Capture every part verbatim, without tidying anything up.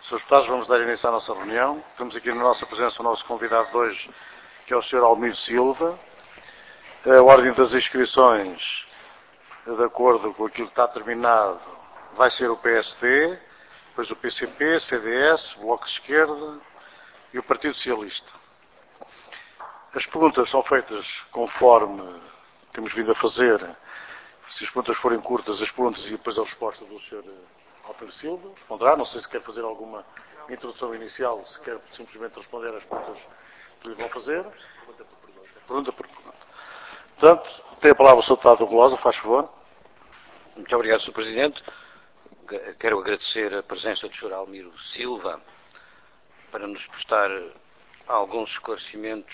senhores Deputados, vamos dar início à nossa reunião. Temos aqui na nossa presença o nosso convidado de hoje, que é o senhor Almiro Silva. A ordem das inscrições, de acordo com aquilo que está terminado, vai ser o P S D, depois o P C P, C D S, Bloco de Esquerda e o Partido Socialista. As perguntas são feitas conforme temos vindo a fazer. Se as perguntas forem curtas, as perguntas e depois a resposta do senhor Almiro Silva responderá. Não sei se quer fazer alguma introdução inicial, se quer simplesmente responder às perguntas que lhe vão fazer. Pergunta por pergunta. Pergunta por pergunta. Portanto, tem a palavra o senhor Deputado Gulosa, faz favor. Muito obrigado, senhor Presidente. Quero agradecer a presença do senhor Almiro Silva para nos prestar alguns esclarecimentos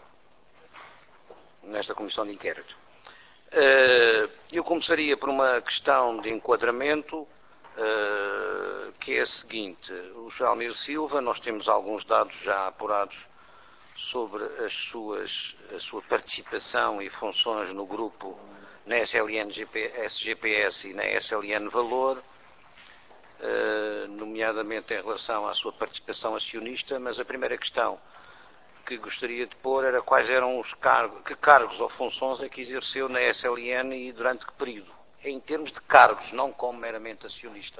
nesta Comissão de Inquérito. Eu começaria por uma questão de enquadramento, que é a seguinte. O senhor Almiro Silva, nós temos alguns dados já apurados sobre as suas, a sua participação e funções no grupo na S L N S G P S e na S L N Valor, nomeadamente em relação à sua participação acionista, mas a primeira questão que gostaria de pôr era quais eram os cargos, que cargos ou funções é que exerceu na S L N e durante que período, em termos de cargos, não como meramente acionista.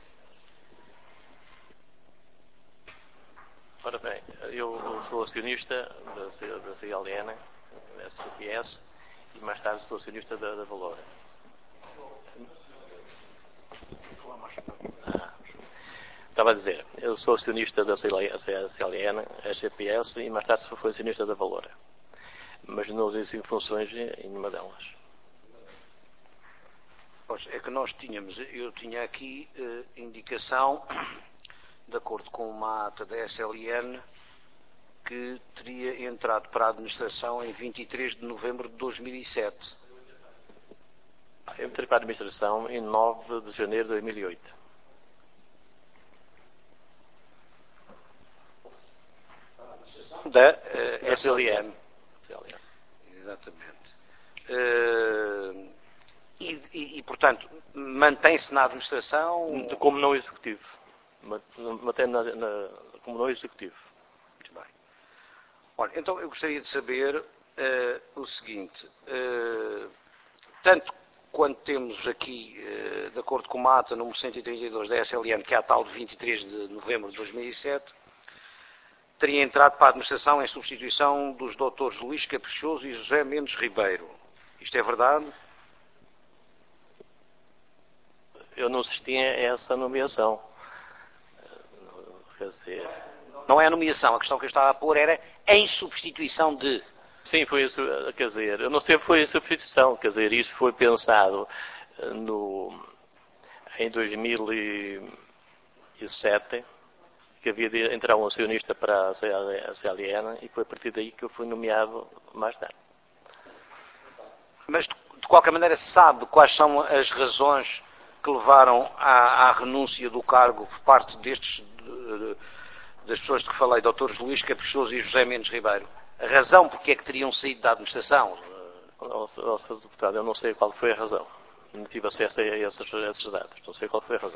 Ora bem, eu sou acionista da, da C L N, da S G P S, e mais tarde sou acionista da, da Valor. Ah, estava a dizer, eu sou acionista da C L N, S G P S, e mais tarde fui acionista da Valor. Mas não exerci funções em nenhuma delas. Pois é que nós tínhamos, eu tinha aqui eh, indicação, de acordo com uma ata da S L N, que teria entrado para a administração em vinte e três de novembro de dois mil e sete. Eu entrei para a administração em nove de janeiro de dois mil e oito. Da uh, S L N. S L N. Exatamente. Uh, e, e, e, portanto, mantém-se na administração? Como não executivo. Mantém na, na, como não executivo. Muito bem. Olha, então eu gostaria de saber uh, o seguinte. Uh, tanto quando temos aqui, uh, de acordo com a ata número cento e trinta e dois da S L N, que é a tal de vinte e três de novembro de dois mil e sete, teria entrado para a administração em substituição dos doutores Luís Caprichoso e José Mendes Ribeiro. Isto é verdade? Eu não assisti a essa nomeação. Quer dizer... Não é a nomeação, a questão que eu estava a pôr era em substituição de... Sim, foi, quer dizer, eu não sei se foi em substituição, quer dizer, isso foi pensado no, em dois mil e sete, que havia de entrar um acionista para a C L N, e foi a partir daí que eu fui nomeado mais tarde. Mas, de qualquer maneira, sabe quais são as razões que levaram à, à renúncia do cargo por parte destes, de, das pessoas de que falei, doutores Luís Caprichoso e José Mendes Ribeiro? A razão porque é que teriam saído da administração? Nosso deputado, eu não sei qual foi a razão. Não tive acesso a esses, a esses dados. Não sei qual foi a razão.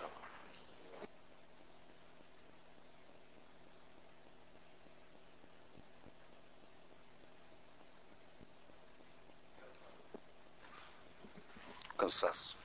Cansaço.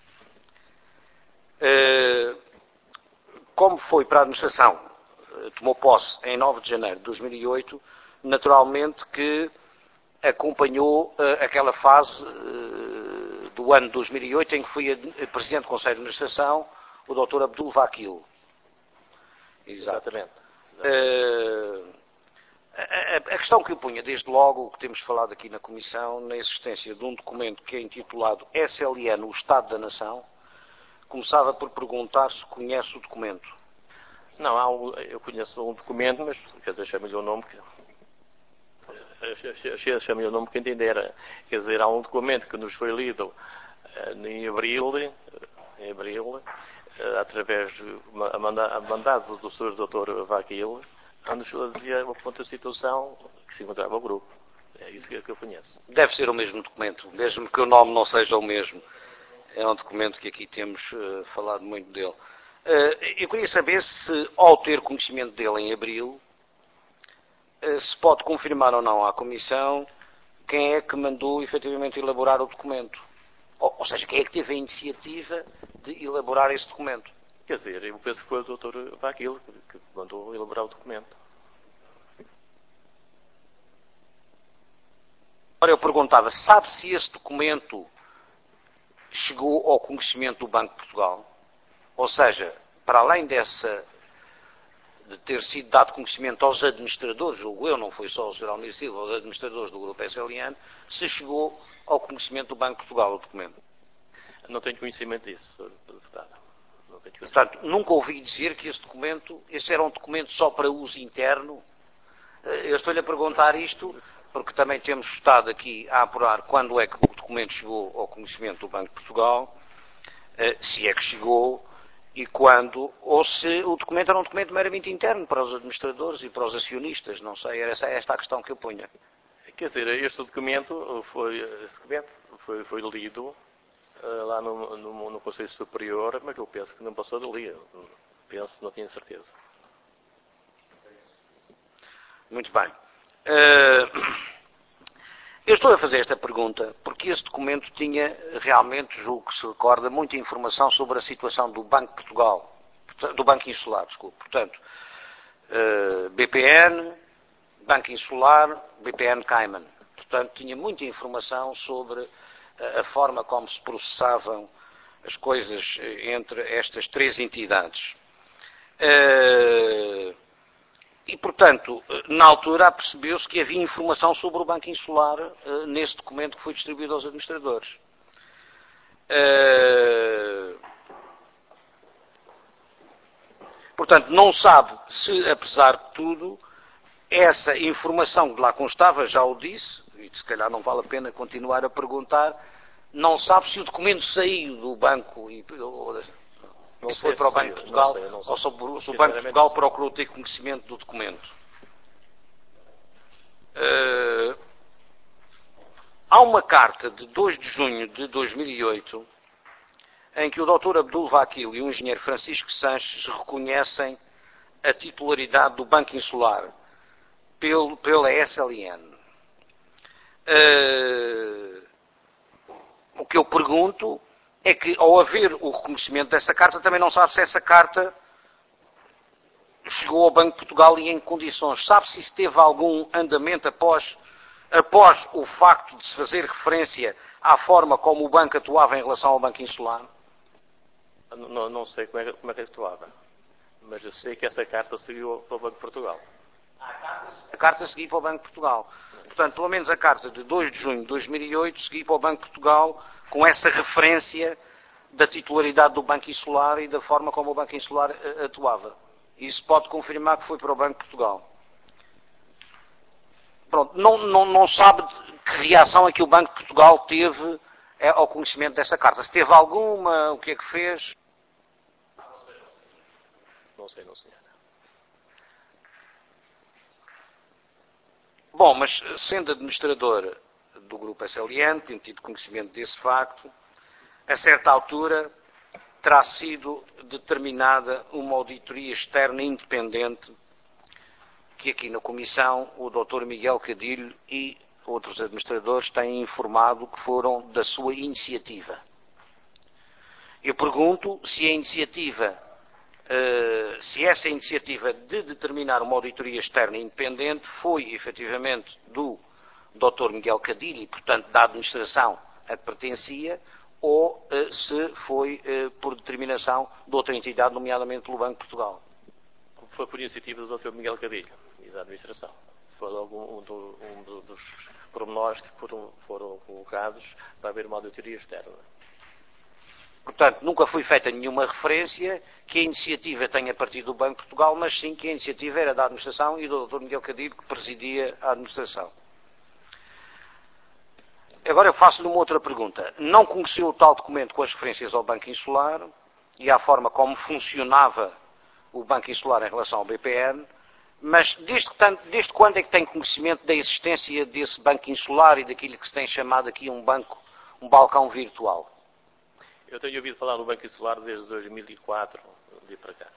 Como foi para a administração, tomou posse em nove de janeiro de dois mil e oito, naturalmente que acompanhou aquela fase do ano de dois mil e oito em que foi presidente do Conselho de Administração, o doutor Abdul Vakil. Exatamente. Exatamente. A, a questão que eu punha, desde logo, o que temos falado aqui na Comissão, na existência de um documento que é intitulado S L N, o Estado da Nação, começava por perguntar se conhece o documento. Não, há um, eu conheço um documento, mas, quer dizer, chame-lhe o nome que... Chame-lhe o nome que entender. Quer dizer, há um documento que nos foi lido em abril, em abril, através de uma, a mandado do senhor doutor Vakil, onde dizia o ponto de situação que se encontrava o grupo. É isso que eu conheço. Deve ser o mesmo documento, mesmo que o nome não seja o mesmo. É um documento que aqui temos uh, falado muito dele. Eu queria saber se, ao ter conhecimento dele em abril, se pode confirmar ou não à Comissão quem é que mandou efetivamente elaborar o documento. Ou, ou seja, quem é que teve a iniciativa de elaborar esse documento. Quer dizer, eu penso que foi o doutor Vaquil que mandou elaborar o documento. Agora eu perguntava, sabe se esse documento chegou ao conhecimento do Banco de Portugal? Ou seja, para além dessa, de ter sido dado conhecimento aos administradores, julgo eu, não foi só ao senhor Almir Silva, aos administradores do Grupo S L N, se chegou ao conhecimento do Banco de Portugal o documento? Não tenho conhecimento disso, senhor Deputado. Não tenho conhecimento. Portanto, nunca ouvi dizer que esse documento, esse era um documento só para uso interno. Eu estou-lhe a perguntar isto porque também temos estado aqui a apurar quando é que o documento chegou ao conhecimento do Banco de Portugal, se é que chegou, e quando, ou se o documento era um documento meramente interno para os administradores e para os acionistas, não sei, era essa, esta a questão que eu punha. Quer dizer, este documento foi, este documento foi, foi lido uh, lá no, no, no Conselho Superior, mas eu penso que não passou dali, penso, não tenho certeza. Muito bem. Uh, eu estou a fazer esta pergunta porque esse documento tinha realmente, julgo que se recorda, muita informação sobre a situação do Banco de Portugal, do Banco Insular, desculpe. Portanto, uh, B P N, Banco Insular, B P N Cayman. Portanto, tinha muita informação sobre uh, a forma como se processavam as coisas entre estas três entidades. Uh, E, portanto, na altura percebeu-se que havia informação sobre o Banco Insular uh, nesse documento que foi distribuído aos administradores. Uh, portanto, não sabe se, apesar de tudo, essa informação que lá constava, já o disse, e se calhar não vale a pena continuar a perguntar, não sabe se o documento saiu do banco e... Ou, Não se sei foi para o se Banco de saiu, Portugal, não sei, não sei. ou se o, se o Banco de Portugal procurou ter conhecimento do documento. Uh, há uma carta de dois de junho de dois mil e oito em que o doutor Abdul Vaquil e o engenheiro Francisco Sanches reconhecem a titularidade do Banco Insular pelo, pela S L N. Uh, o que eu pergunto é que, ao haver o reconhecimento dessa carta, também não sabe se essa carta chegou ao Banco de Portugal e em que condições. Sabe se isso teve algum andamento após, após o facto de se fazer referência à forma como o banco atuava em relação ao Banco Insular? Não, não sei como é, como é que atuava, mas eu sei que essa carta seguiu para o Banco de Portugal. A carta seguiu para o Banco de Portugal. Portanto, pelo menos a carta de dois de junho de dois mil e oito seguiu para o Banco de Portugal com essa referência da titularidade do Banco Insular e da forma como o Banco Insular atuava. Isso pode confirmar que foi para o Banco de Portugal. Pronto, não, não, não sabe que reação é que o Banco de Portugal teve ao conhecimento dessa carta. Se teve alguma, o que é que fez? Não sei, não sei. Bom, mas sendo administrador do Grupo S L N, tendo tido conhecimento desse facto, a certa altura terá sido determinada uma auditoria externa independente que aqui na Comissão o doutor Miguel Cadilho e outros administradores têm informado que foram da sua iniciativa. Eu pergunto se a iniciativa, se essa iniciativa de determinar uma auditoria externa independente foi efetivamente do doutor Miguel Cadilho e, portanto, da administração a que pertencia, ou uh, se foi uh, por determinação de outra entidade, nomeadamente pelo Banco de Portugal. Foi por iniciativa do doutor Miguel Cadilho e da administração. Foi logo um, do, um dos pormenores que foram, foram colocados para haver uma auditoria externa. Portanto, nunca foi feita nenhuma referência que a iniciativa tenha partido do Banco de Portugal, mas sim que a iniciativa era da administração e do doutor Miguel Cadilho, que presidia a administração. Agora eu faço-lhe uma outra pergunta. Não conheceu o tal documento com as referências ao Banco Insular e à forma como funcionava o Banco Insular em relação ao B P N, mas desde, desde quando é que tem conhecimento da existência desse Banco Insular e daquilo que se tem chamado aqui um banco, um balcão virtual? Eu tenho ouvido falar do Banco Insular desde dois mil e quatro, de ir para cá.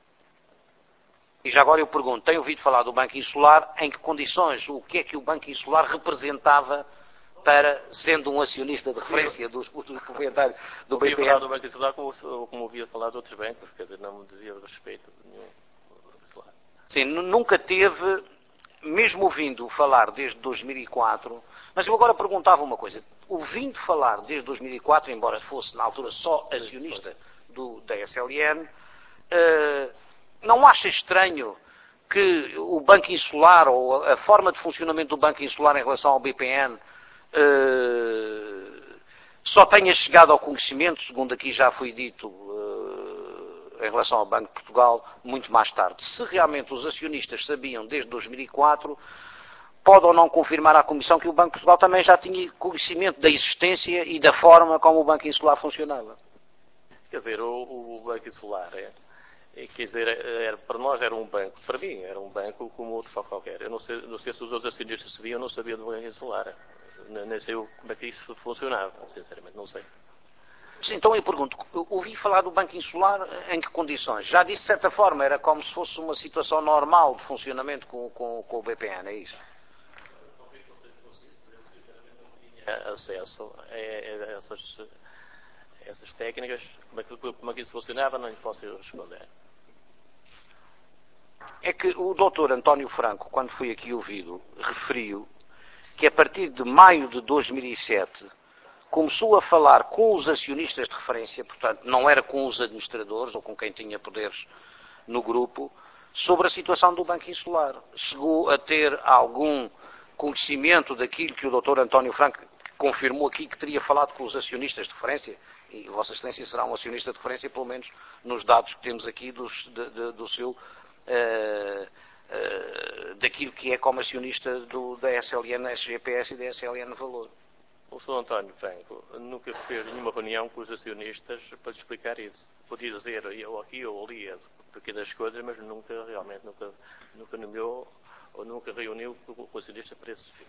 E já agora eu pergunto, tem ouvido falar do Banco Insular, em que condições, o que é que o Banco Insular representava para, sendo um acionista de referência dos, dos proprietários do B P N? Ouvia falar do Banco Insular como, como ouvia falar de outros bancos, quer dizer, não me dizia respeito nenhum do Banco Insular. Sim, nunca teve, mesmo ouvindo falar desde dois mil e quatro, mas eu agora perguntava uma coisa, ouvindo falar desde dois mil e quatro, embora fosse na altura só acionista do, da S L N, uh, não acha estranho que o Banco Insular, ou a forma de funcionamento do Banco Insular em relação ao B P N, uh, só tenha chegado ao conhecimento, segundo aqui já foi dito, uh, em relação ao Banco de Portugal, muito mais tarde? Se realmente os acionistas sabiam desde dois mil e quatro, pode ou não confirmar à Comissão que o Banco de Portugal também já tinha conhecimento da existência e da forma como o Banco Insular funcionava? Quer dizer, o, o Banco Insular é... Quer dizer, era, para nós era um banco, para mim era um banco como outro qualquer. Eu não sei, não sei se os outros acionistas sabiam, eu não sabia do Banco Insular. Nem sei como é que isso funcionava, sinceramente, não sei. Então eu pergunto, ouvi falar do Banco Insular em que condições? Já disse de certa forma, era como se fosse uma situação normal de funcionamento com, com, com o B P N, é isso? Acesso a, a essas, a essas técnicas, como é, que, como é que isso funcionava, não lhe posso responder. É que o doutor António Franco, quando foi aqui ouvido, referiu que a partir de maio de dois mil e sete começou a falar com os acionistas de referência, portanto não era com os administradores ou com quem tinha poderes no grupo, sobre a situação do Banco Insular. Chegou a ter algum conhecimento daquilo que o doutor António Franco confirmou aqui, que teria falado com os acionistas de referência, e Vossa Excelência será um acionista de referência, pelo menos nos dados que temos aqui dos, de, de, do seu... Uh, uh, daquilo que é como acionista do, da S L N S G P S e da S L N Valor. O senhor António Franco nunca fez nenhuma reunião com os acionistas para lhe explicar isso. Podia dizer eu aqui ou ali pequenas coisas, mas nunca realmente nunca, nunca nomeou ou nunca reuniu com o acionista para esse fim.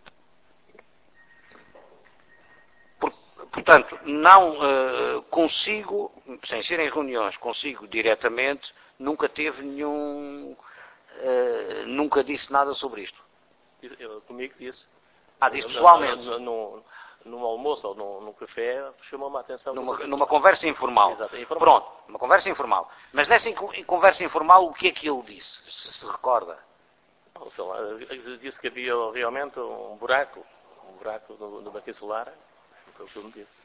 Portanto, não uh, consigo, sem ser em reuniões, consigo diretamente, nunca teve nenhum, uh, nunca disse nada sobre isto. Eu, comigo disse. Ah, disse pessoalmente? No, no, no, num almoço ou num, num café, chamou-me a atenção. Numa, numa conversa informal. Exato, informal. Pronto, uma conversa informal. Mas nessa conversa informal, o que é que ele disse, se se recorda? Não, sei lá, disse que havia realmente um buraco, um buraco no, no Banco Insular. Foi o que ele me disse.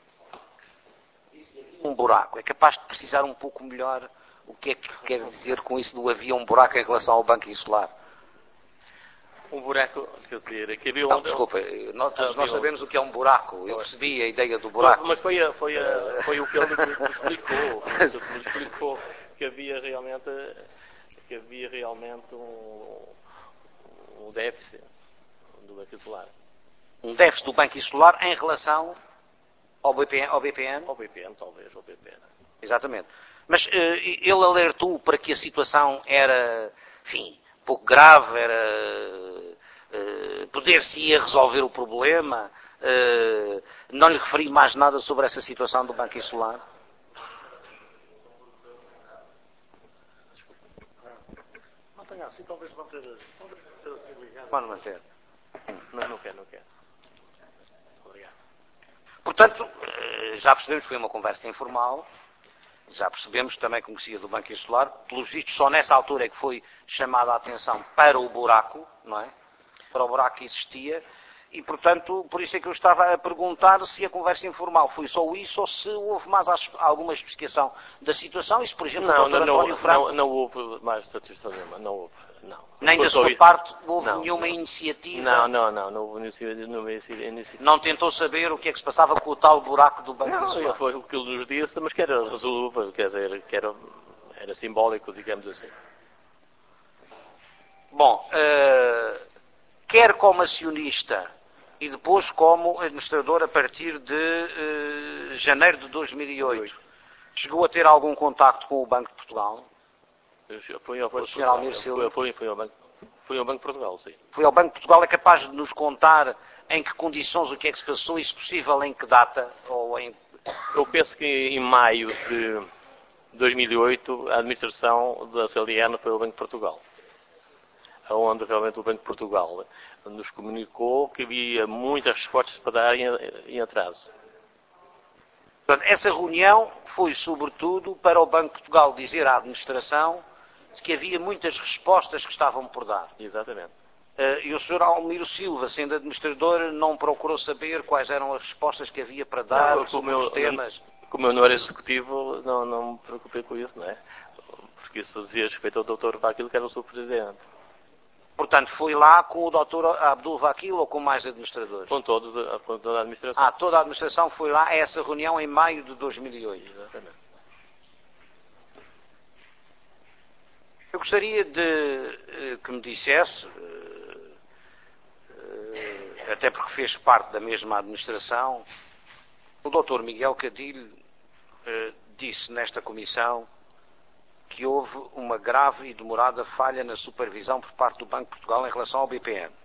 Um buraco. É capaz de precisar um pouco melhor o que é que quer dizer com isso do havia um buraco em relação ao Banco Insular? Um buraco, quer dizer, que havia... Não, desculpa, nós, todos nós sabemos o que é um buraco. Eu percebi a ideia do buraco. Mas foi, a, foi, a, foi o que ele me explicou. Me explicou que havia realmente, que havia realmente um, um déficit do Banco Insular. Um déficit do Banco Insular em relação ao B P N? Ao B P N, ao B P N talvez, ao B P N. Exatamente. Mas uh, ele alertou para que a situação era, enfim, pouco grave, era... Uh, poder-se-ia resolver o problema. Uh, não lhe referi mais nada sobre essa situação do Banco Insular? Mantenha assim, talvez manter, manter assim ligado. Pode manter. Não, não quero, não quero. Obrigado. Portanto, já percebemos que foi uma conversa informal, já percebemos que também conhecia do Banco Insular, pelos vistos só nessa altura é que foi chamada a atenção para o buraco, não é? Para o buraco que existia, e portanto, por isso é que eu estava a perguntar se a conversa informal foi só isso ou se houve mais alguma explicação da situação, e se por exemplo não, o doutor não, António não, Franco... Não, não houve mais satisfação nenhuma, não houve, não. Nem da sua parte houve não, nenhuma iniciativa? Não, não, não, não houve nenhuma iniciativa. Não tentou saber o que é que se passava com o tal buraco do Banco Insular? Não, foi o que ele nos disse, mas que era resolúvel, quer dizer, que era, era simbólico, digamos assim. Bom, uh, quer como acionista e depois como administrador a partir de uh, janeiro de dois mil e oito, chegou a ter algum contacto com o Banco de Portugal? Foi ao Banco de Portugal. Foi, foi, foi, ao Banco, foi ao Banco de Portugal, sim. Foi ao Banco de Portugal. É capaz de nos contar em que condições, o que é que se passou e, se possível, em que data? Ou em... Eu penso que em maio de dois mil e oito, a administração da C L N foi o Banco de Portugal, onde realmente o Banco de Portugal nos comunicou que havia muitas respostas para dar em, em atraso. Portanto, essa reunião foi, sobretudo, para o Banco de Portugal dizer à administração que havia muitas respostas que estavam por dar. Exatamente. Uh, e o senhor Almiro Silva, sendo administrador, não procurou saber quais eram as respostas que havia para dar não, sobre os temas? Como eu não era executivo, não, não me preocupei com isso, não é? Porque isso dizia respeito ao doutor Vakil, que era o seu presidente. Portanto, foi lá com o doutor Abdul Vakil ou com mais administradores? Com, todo, com toda a administração. Ah, toda a administração foi lá a essa reunião em maio de dois mil e oito. Exatamente. Eu gostaria de que me dissesse, até porque fez parte da mesma administração, o doutor Miguel Cadilho disse nesta comissão que houve uma grave e demorada falha na supervisão por parte do Banco de Portugal em relação ao B P N.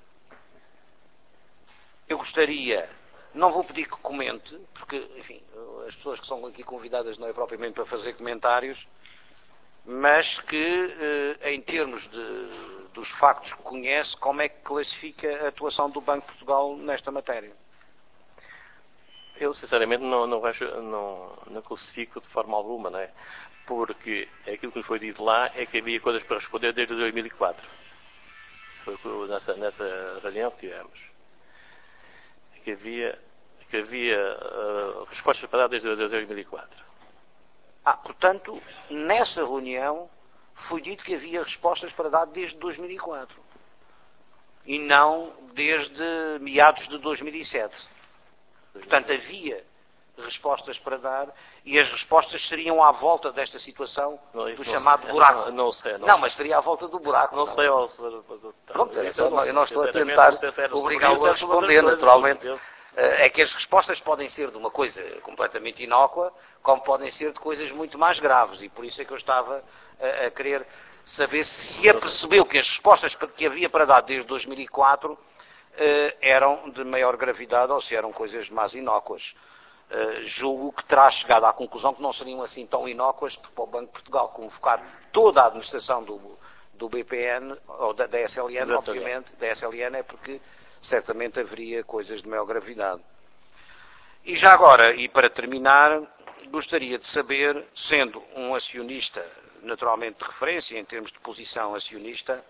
Eu gostaria, não vou pedir que comente, porque, enfim, as pessoas que são aqui convidadas não é propriamente para fazer comentários, mas que, em termos de, dos factos que conhece, como é que classifica a atuação do Banco de Portugal nesta matéria? Eu, sinceramente, não, não, vejo, não, não classifico de forma alguma, não é? Porque aquilo que nos foi dito lá é que havia coisas para responder desde dois mil e quatro. Foi nessa, nessa reunião que tivemos. Que havia, que havia uh, respostas para dar desde dois mil e quatro. Ah, portanto, nessa reunião foi dito que havia respostas para dar desde dois mil e quatro. E não desde meados de dois mil e sete. Portanto, havia respostas para dar e as respostas seriam à volta desta situação não, do chamado sei, buraco. Não, não sei. Não, não sei. mas seria à volta do buraco. Não, não sei. Ao... Pronto, é só, eu não estou a tentar obrigá-lo a responder, naturalmente. É que as respostas podem ser de uma coisa completamente inócua, como podem ser de coisas muito mais graves. E por isso é que eu estava a, a querer saber se se apercebeu que as respostas que havia para dar desde dois mil e quatro eh, eram de maior gravidade ou se eram coisas mais inócuas. Uh, julgo que terá chegado à conclusão que não seriam assim tão inócuas para o Banco de Portugal convocar toda a administração do, do B P N, ou da, da S L N, obviamente, da S L N é porque certamente haveria coisas de maior gravidade. E já agora, e para terminar, gostaria de saber, sendo um acionista naturalmente de referência em termos de posição acionista,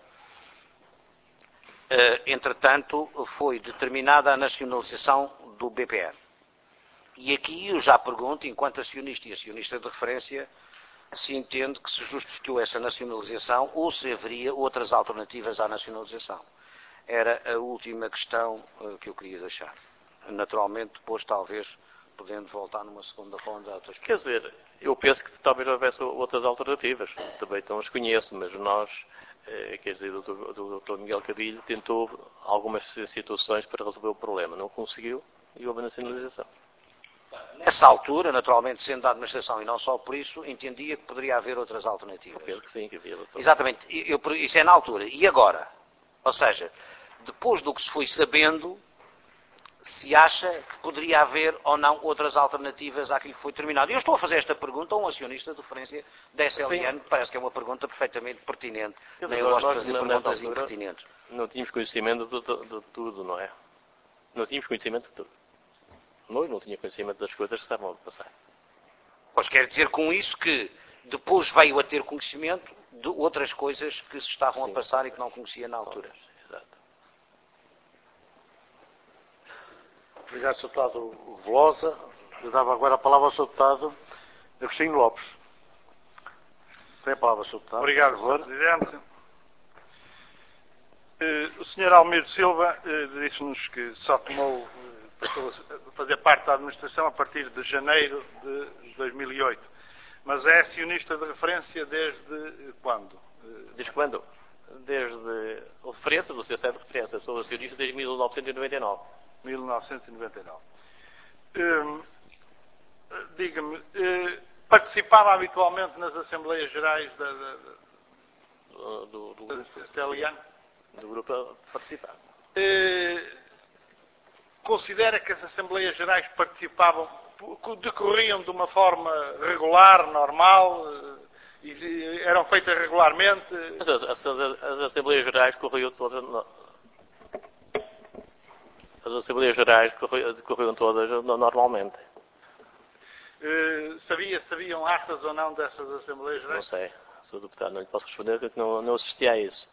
uh, entretanto foi determinada a nacionalização do B P N. E aqui eu já pergunto, enquanto acionista e acionista de referência, se entende que se justificou essa nacionalização ou se haveria outras alternativas à nacionalização. Era a última questão uh, que eu queria deixar. Naturalmente, depois talvez podendo voltar numa segunda ronda a outras Quer dizer, eu penso que talvez houvesse outras alternativas. Também não as conheço, mas nós, eh, quer dizer, o doutor Miguel Cadilho tentou algumas situações para resolver o problema. Não conseguiu e houve a nacionalização. Nessa altura, naturalmente, sendo da administração e não só por isso, entendia que poderia haver outras alternativas. Eu penso que sim, que havia outras. Exatamente. Eu, eu, isso é na altura. E agora? Ou seja, depois do que se foi sabendo, se acha que poderia haver ou não outras alternativas àquilo que foi terminado. Eu estou a fazer esta pergunta a um acionista de referência da S L N, que parece que é uma pergunta perfeitamente pertinente. Eu Nem eu gosto de fazer perguntas impertinentes. Não tínhamos conhecimento de, de, de tudo, não é? Não tínhamos conhecimento de tudo. Nós não tínhamos conhecimento das coisas que estavam a passar. Pois quer dizer com isso que depois veio a ter conhecimento de outras coisas que se estavam Sim. a passar e que não conhecia na altura. Exato. Obrigado, senhor Deputado Velosa. Eu dava agora a palavra ao senhor Deputado Agostinho Lopes. Tem a palavra, senhor Deputado. Obrigado, senhor Presidente. Uh, o senhor Almiro Silva uh, disse-nos que só tomou passou a fazer parte da administração a partir de janeiro de dois mil e oito. Mas é acionista de referência desde quando? Desde quando? Desde a referência, do C S E de referência. Sou acionista desde mil novecentos e noventa e nove. mil novecentos e noventa e nove. Hum, diga-me, hum, participava habitualmente nas Assembleias Gerais da, da, da, do, do, do, da C L N? Do grupo participava. Hum, Considera que as Assembleias Gerais participavam decorriam de uma forma regular, normal, e eram feitas regularmente? As, as, as, as Assembleias Gerais corriam todas... As Assembleias Gerais corriam, corriam todas normalmente. Uh, sabia, sabiam atas ou não dessas Assembleias Gerais? Não sei. Sou deputado, não lhe posso responder porque não, não assisti a isso.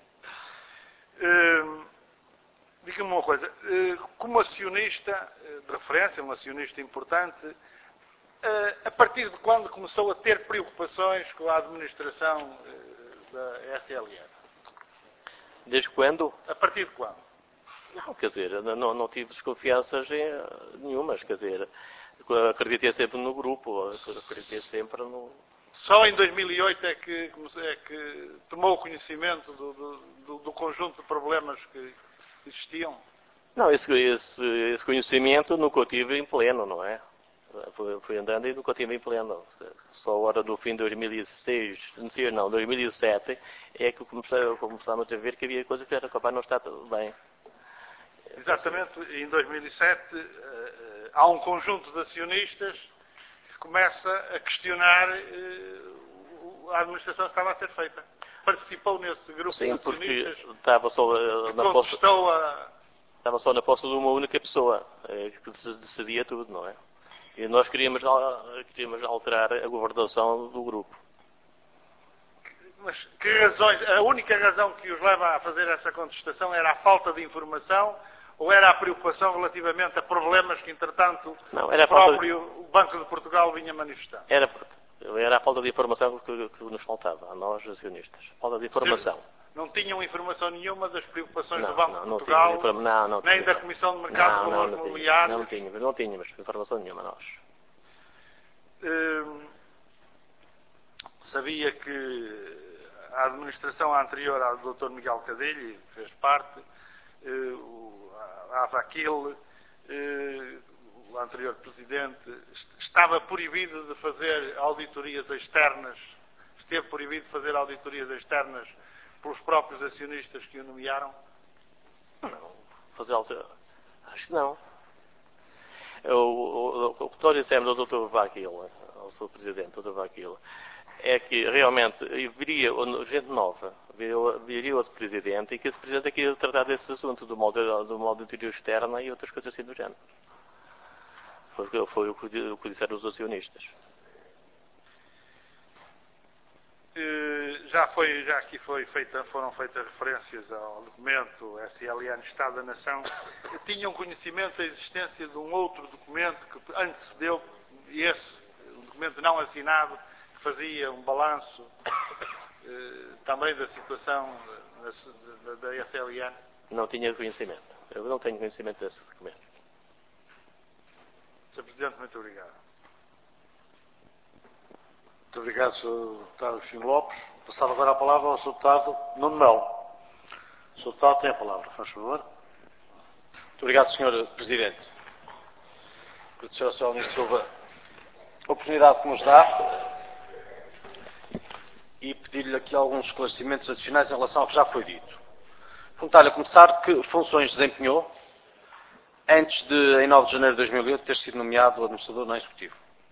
Uh, Diga-me uma coisa. Uh, como acionista de referência, um acionista importante, uh, a partir de quando começou a ter preocupações com a administração uh, da S L N? Desde quando? A partir de quando? Não, quer dizer, não, não tive desconfianças em, nenhumas, quer dizer, acreditei sempre no grupo, acreditei sempre no... Só em dois mil e oito é que, é que tomou conhecimento do, do, do conjunto de problemas que existiam? Não, esse, esse, esse conhecimento nunca o tive em pleno, não é? Fui, fui andando e nunca o tive em pleno. Só a hora do fim de dois mil e seis, não, dois mil e sete, é que começámos a ver que havia coisas que era capaz de não estar bem. Exatamente, em dois mil e sete há um conjunto de acionistas que começa a questionar a administração que estava a ser feita. Participou nesse grupo Sim, de acionistas porque estava só na posse, a... estava só na posse de uma única pessoa que decidia tudo, não é? E nós queríamos, queríamos alterar a governação do grupo. Mas que razões, a única razão que os leva a fazer essa contestação era a falta de informação ou era a preocupação relativamente a problemas que, entretanto, não, era o próprio de... Banco de Portugal vinha manifestar? Era, era a falta de informação que, que nos faltava, a nós, acionistas. Falta de informação. Sim, não tinham informação nenhuma das preocupações não, do Banco não, de não Portugal, tinha, não, não nem tinha. da Comissão de Mercado de Valores Imobiliários? Não tínhamos, não tínhamos informação nenhuma, nós. Hum, sabia que a administração anterior ao doutor Miguel Cadilho, que fez parte, a Avaquil, o anterior presidente, estava proibido de fazer auditorias externas, esteve proibido de fazer auditorias externas pelos próprios acionistas que o nomearam? Não, fazer auditorias, acho que não. O, o, o, o que nós dissemos ao doutor Vaquil, ao seu presidente, doutor Vaquil, é que realmente viria gente nova, viria, viria outro presidente e que esse presidente aqui ia tratar desse assunto do modo, do modo de auditoria externa e outras coisas assim do género. Foi, foi o, que, o que disseram os acionistas. Já, foi, já aqui foi feita, foram feitas referências ao documento S L N Estado da Nação. Tinham conhecimento da existência de um outro documento que antecedeu esse, um documento não assinado, que fazia um balanço eh, também da situação da, da, da S L N? Não tinha conhecimento. Eu não tenho conhecimento desse documento. senhor Presidente, muito obrigado. Muito obrigado, senhor Deputado Agostinho Lopes. Passava agora a palavra ao senhor Deputado Nuno Melo. O senhor Deputado tem a palavra, faz favor. Muito obrigado, senhor Presidente. Agradecer ao senhor Ministro Silva a oportunidade que nos dá e pedir-lhe aqui alguns esclarecimentos adicionais em relação ao que já foi dito. Perguntar-lhe a começar que funções desempenhou antes de, em nove de janeiro de dois mil e oito, ter sido nomeado administrador não executivo.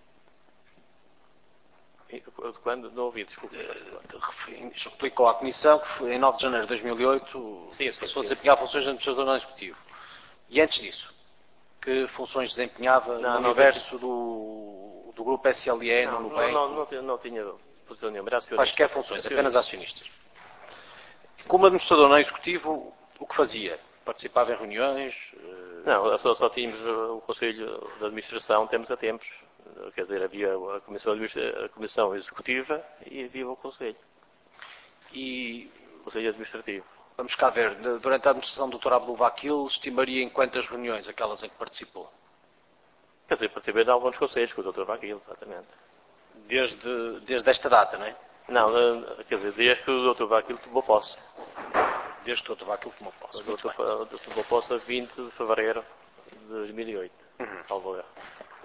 Quando? Não ouvi, desculpe. Explicou à Comissão que foi, em nove de janeiro de dois mil e oito sim, sim, passou sim. a desempenhar funções de administrador não executivo. E antes disso, que funções desempenhava não, no não, universo do, do grupo S L E, não, no não, Nubank? não, não, não, não tinha posição nenhuma. Quaisquer funções, apenas acionistas. Como administrador não executivo, o que fazia? Participava em reuniões? Não, só, só tínhamos o Conselho de Administração, temos a tempos. Quer dizer, havia a Comissão, a comissão Executiva e havia o Conselho. E o Conselho Administrativo. Vamos cá ver, durante a administração do doutor Abdul Vaquil, estimaria em quantas reuniões aquelas em que participou? Quer dizer, participei de alguns conselhos com o doutor Vaquil, exatamente. Desde, desde esta data, não é? Não, quer dizer, desde que o doutor Vaquil tomou posse. Desde que o doutor Vaquil tomou posse. O doutor tomou posse a vinte de fevereiro de dois mil e oito. Uhum. Salvo erro.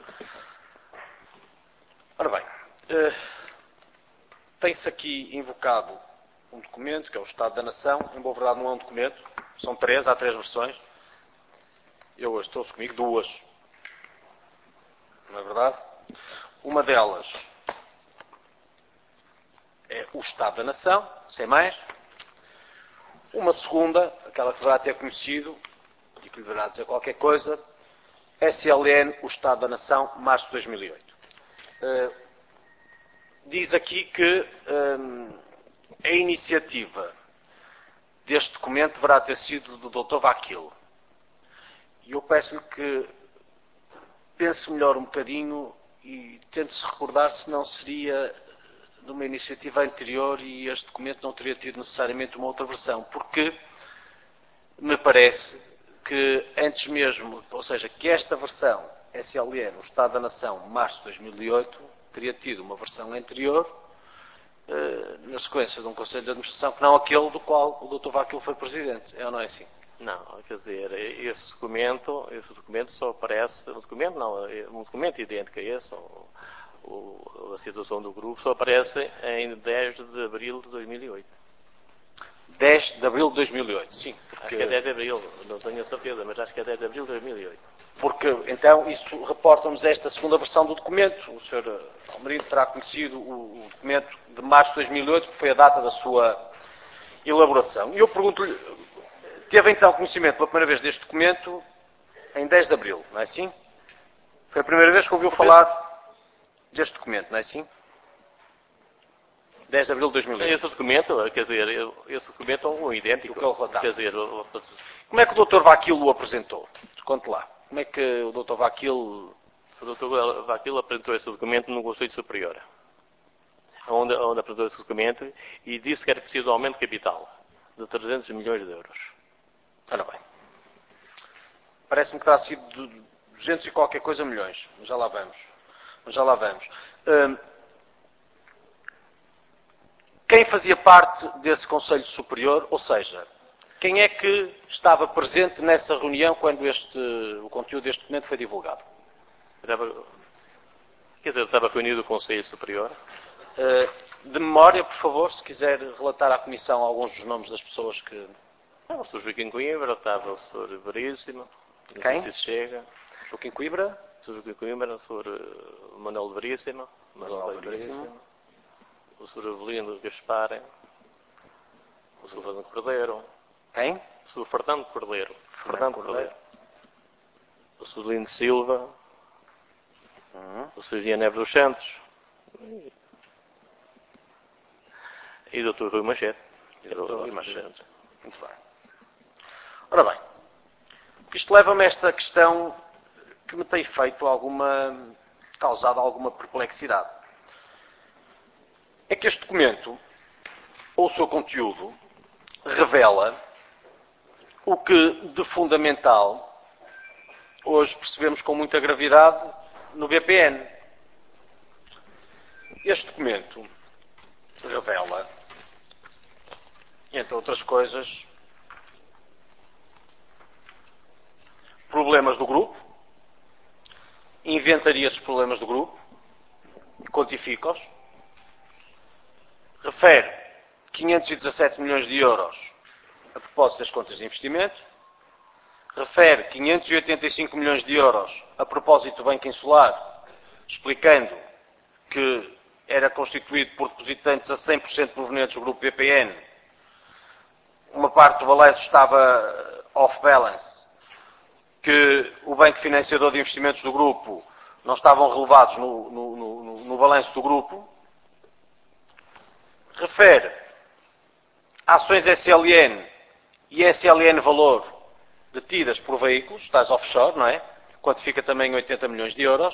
Ora bem, uh, tem-se aqui invocado um documento, que é o Estado da Nação. Em boa verdade não é um documento, são três, há três versões. Eu hoje trouxe comigo duas. não é verdade? Uma delas é o Estado da Nação, sem mais. Uma segunda, aquela que deverá ter conhecido e que lhe deverá dizer qualquer coisa, S L N, o Estado da Nação, março de dois mil e oito. Uh, diz aqui que um, a iniciativa deste documento deverá ter sido do doutor Vaquilo. E eu peço-lhe que pense melhor um bocadinho e tente-se recordar se não seria de uma iniciativa anterior e este documento não teria tido necessariamente uma outra versão, porque me parece que antes mesmo, ou seja, que esta versão S L N, o Estado da Nação, março de dois mil e oito, teria tido uma versão anterior, eh, na sequência de um Conselho de Administração, que não aquele do qual o doutor Vaquilo foi Presidente. É ou não é assim? Não, quer dizer, esse documento, esse documento só aparece, um documento não, um documento idêntico a esse, ou, ou, a situação do grupo, só aparece em dez de abril de dois mil e oito. dez de abril de dois mil e oito, sim. Porque... Acho que é dez de abril, não tenho a certeza, mas acho que é dez de abril de dois mil e oito. Porque, então, isso reporta-nos esta segunda versão do documento. O senhor Almerindo terá conhecido o, o documento de março de dois mil e oito, que foi a data da sua elaboração. E eu pergunto-lhe, teve então conhecimento pela primeira vez deste documento em dez de abril, não é assim? Foi a primeira vez que ouviu falar deste documento, não é assim? dez de abril de dois mil e oito. Esse documento, quer dizer, esse documento é um idêntico. O que ele relatava. Quer dizer, como é que o doutor Vaquilo o apresentou? Conte lá. Como é que o doutor Vaquilo... O doutor Vaquilo apresentou esse documento no Conselho Superior, onde, onde apresentou esse documento e disse que era preciso aumento de capital de trezentos milhões de euros. Ora bem. Parece-me que terá sido de duzentos e qualquer coisa milhões. Mas já lá vamos. Mas já lá vamos. Hum, quem fazia parte desse Conselho Superior, ou seja, quem é que estava presente nessa reunião quando este, o conteúdo deste documento foi divulgado? Estava, quer dizer, estava reunido o Conselho Superior. Uh, de memória, por favor, se quiser relatar à Comissão alguns dos nomes das pessoas que... Não, o senhor Joaquim Coimbra, estava o senhor Veríssimo. Quem? Se chega. Joaquim Coimbra. O senhor Joaquim Coimbra, o senhor Manuel de Veríssimo. Manuel de Veríssimo. O senhor Avelino Gaspar. O senhor Fernando Cordeiro. Quem? O senhor Fernando Cordeiro. Fernando Cordeiro. O senhor Lino Silva. Uhum. O senhor Ian Neves dos Santos. E o doutor Rui Machete. E o doutor Rui Machete. Muito bem. Ora bem, isto leva-me a esta questão que me tem feito alguma, causado alguma perplexidade. É que este documento, ou o seu conteúdo, revela o que de fundamental hoje percebemos com muita gravidade no B P N. Este documento revela, entre outras coisas, problemas do grupo, inventaria esses problemas do grupo, quantifica-os, refere quinhentos e dezassete milhões de euros a propósito das contas de investimento, refere quinhentos e oitenta e cinco milhões de euros a propósito do Banco Insular, explicando que era constituído por depositantes a cem por cento provenientes do grupo B P N, uma parte do balanço estava off-balance, que o banco financiador de investimentos do grupo não estavam relevados no, no, no, no balanço do grupo, refere ações S L N e S L N valor detidas por veículos, tais offshore, não é? Quantifica também oitenta milhões de euros.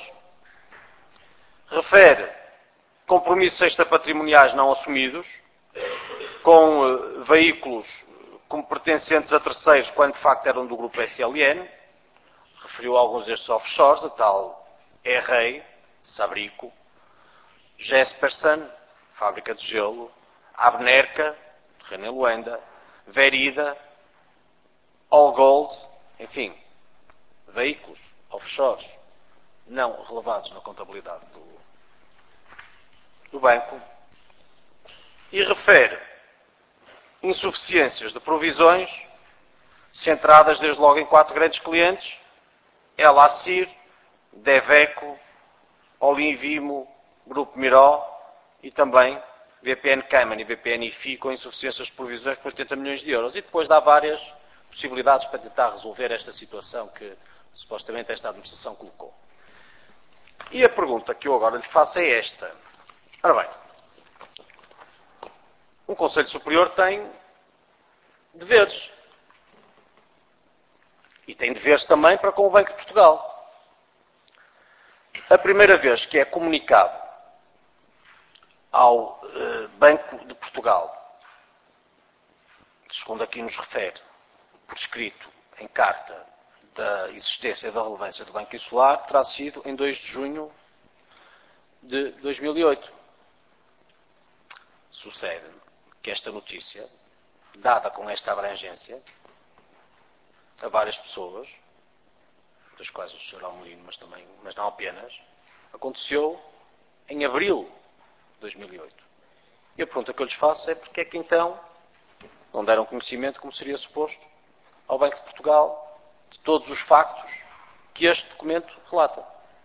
Refere compromissos extrapatrimoniais não assumidos, com uh, veículos como pertencentes a terceiros, quando de facto eram do grupo S L N. Referiu alguns destes offshores, a tal E-Rei, Sabrico, Jespersen, fábrica de gelo, Abnerca, terreno em Luanda, Verida, All Gold, enfim, veículos offshores não relevados na contabilidade do, do banco, e refere insuficiências de provisões centradas desde logo em quatro grandes clientes: El Assir, Deveco, Olinvimo, Grupo Miró e também V P N Cayman e V P N I F I com insuficiências de provisões por oitenta milhões de euros. E depois dá várias possibilidades para tentar resolver esta situação que supostamente esta administração colocou. E a pergunta que eu agora lhe faço é esta. Ora bem, um Conselho Superior tem deveres. E tem deveres também para com o Banco de Portugal. A primeira vez que é comunicado ao eh, Banco de Portugal, segundo aqui nos refere, por escrito, em carta, da existência e da relevância do Banco Insular, terá sido em dois de junho de dois mil e oito. Sucede que esta notícia, dada com esta abrangência, a várias pessoas, das quais o senhor Almelino, mas também, mas não apenas, aconteceu em abril de dois mil e oito. E a pergunta que eu lhes faço é porque é que então não deram conhecimento, como seria suposto, ao Banco de Portugal de todos os factos que este documento relata.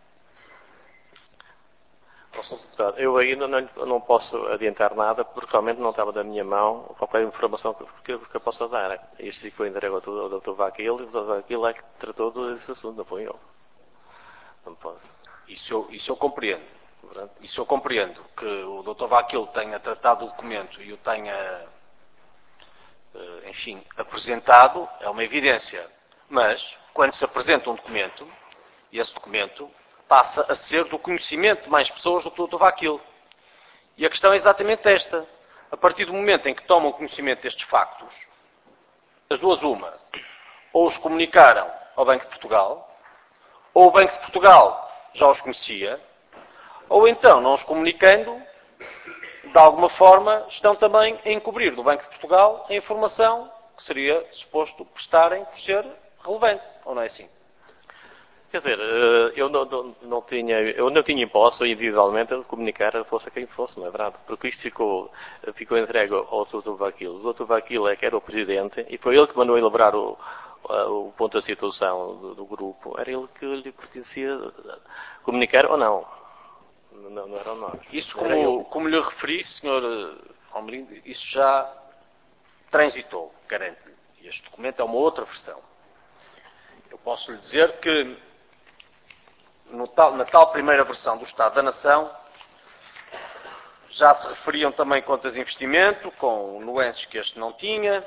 Eu aí não, não, não posso adiantar nada, porque realmente não estava da minha mão qualquer informação que, que, que eu possa dar. Isto foi entregue ao doutor Vaquil, e o doutor Vaquil é que tratou desse assunto, não foi eu. Não posso. Isso eu, isso eu compreendo. Isso eu compreendo, que o doutor Vaquil tenha tratado o documento e o tenha, enfim, apresentado, é uma evidência. Mas, quando se apresenta um documento, e esse documento passa a ser do conhecimento de mais pessoas do que o doutor Vaquil. E a questão é exatamente esta. A partir do momento em que tomam conhecimento destes factos, as duas uma, ou os comunicaram ao Banco de Portugal, ou o Banco de Portugal já os conhecia, ou então, não os comunicando, de alguma forma, estão também a encobrir do Banco de Portugal a informação que seria suposto prestarem por ser relevante, ou não é assim? Quer dizer, eu não, não, não tinha, eu não tinha imposto individualmente a comunicar fosse a quem fosse, não é verdade? Porque isto ficou, ficou entregue ao doutor Vaquil. O doutor Vaquil é que era o presidente e foi ele que mandou elaborar o, o ponto da situação do, do grupo. Era ele que lhe pertencia comunicar ou não. Não, não era nós. Isso, como, como lhe referi, senhor Almelino, isso já transitou, garanto-lhe. Este documento é uma outra versão. Eu posso lhe dizer que no tal, na tal primeira versão do Estado da Nação já se referiam também contas de investimento, com nuances que este não tinha.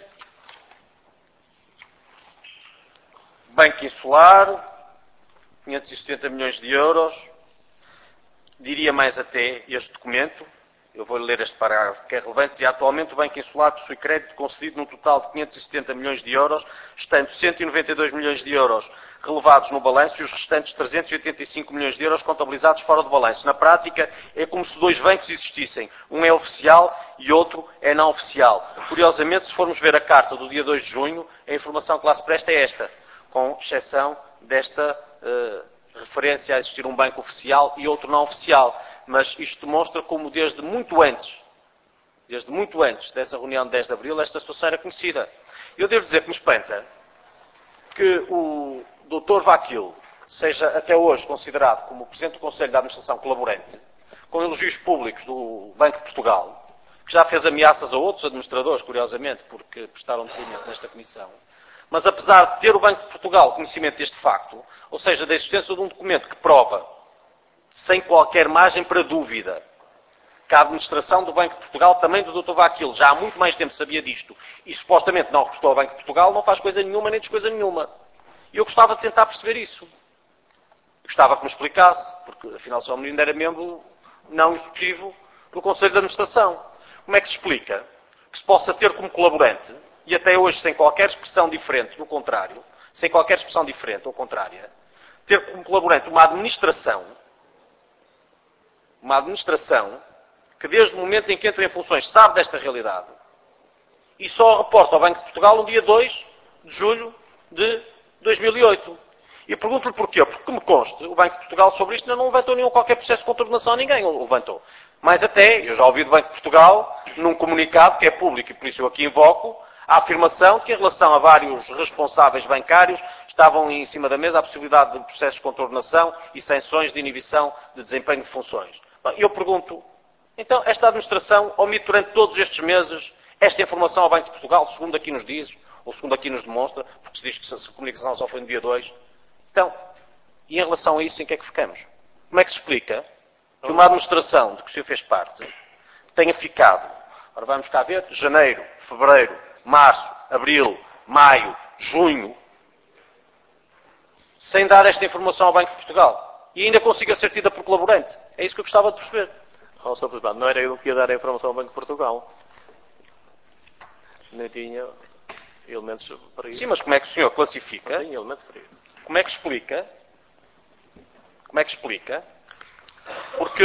Banco Insular, quinhentos e setenta milhões de euros. Diria mais até este documento, eu vou-lhe ler este parágrafo que é relevante, dizia: atualmente o Banco Insular possui crédito concedido num total de quinhentos e setenta milhões de euros, estando cento e noventa e dois milhões de euros relevados no balanço e os restantes trezentos e oitenta e cinco milhões de euros contabilizados fora do balanço. Na prática, é como se dois bancos existissem. Um é oficial e outro é não oficial. Curiosamente, se formos ver a carta do dia dois de junho, a informação que lá se presta é esta, com exceção desta uh, referência a existir um banco oficial e outro não oficial. Mas isto demonstra como desde muito antes, desde muito antes dessa reunião de dez de abril, esta situação era conhecida. Eu devo dizer que me espanta que o doutor Vaquil seja até hoje considerado como o Presidente do Conselho de Administração colaborante, com elogios públicos do Banco de Portugal, que já fez ameaças a outros administradores, curiosamente, porque prestaram depoimento nesta comissão. Mas apesar de ter o Banco de Portugal conhecimento deste facto, ou seja, da existência de um documento que prova, sem qualquer margem para dúvida, que a administração do Banco de Portugal, também do doutor Vaquil, já há muito mais tempo sabia disto e supostamente não reportou ao Banco de Portugal, não faz coisa nenhuma nem diz coisa nenhuma. E eu gostava de tentar perceber isso. Eu gostava que me explicasse, porque afinal só o menino era membro não executivo do Conselho de Administração. Como é que se explica que se possa ter como colaborante, e até hoje sem qualquer expressão diferente do contrário, sem qualquer expressão diferente ou contrária, ter como colaborante uma administração, uma administração que desde o momento em que entra em funções sabe desta realidade e só reporta ao Banco de Portugal no dia dois de julho de dois mil e oito. E pergunto-lhe porquê. Porque me conste, o Banco de Portugal sobre isto ainda não levantou nenhum qualquer processo de contornação a ninguém, o levantou. Mas até, eu já ouvi do Banco de Portugal, num comunicado que é público e por isso eu aqui invoco, a afirmação que, em relação a vários responsáveis bancários, estavam em cima da mesa a possibilidade de processos de contornação e sanções de inibição de desempenho de funções. E eu pergunto, então, esta administração omite durante todos estes meses esta informação ao Banco de Portugal, segundo aqui nos diz, ou segundo aqui nos demonstra, porque se diz que a comunicação só foi no dia dois. Então, e em relação a isso, em que é que ficamos? Como é que se explica que uma administração de que o senhor fez parte tenha ficado, ora vamos cá ver, janeiro, fevereiro, março, abril, maio, junho, sem dar esta informação ao Banco de Portugal e ainda consiga ser tida por colaborante? É isso que eu gostava de perceber. Oh, senhor Presidente, não era eu que ia dar a informação ao Banco de Portugal. Nem tinha elementos para isso. Sim, mas como é que o senhor classifica? Não tinha elementos para isso. Como é que explica? Como é que explica? Porque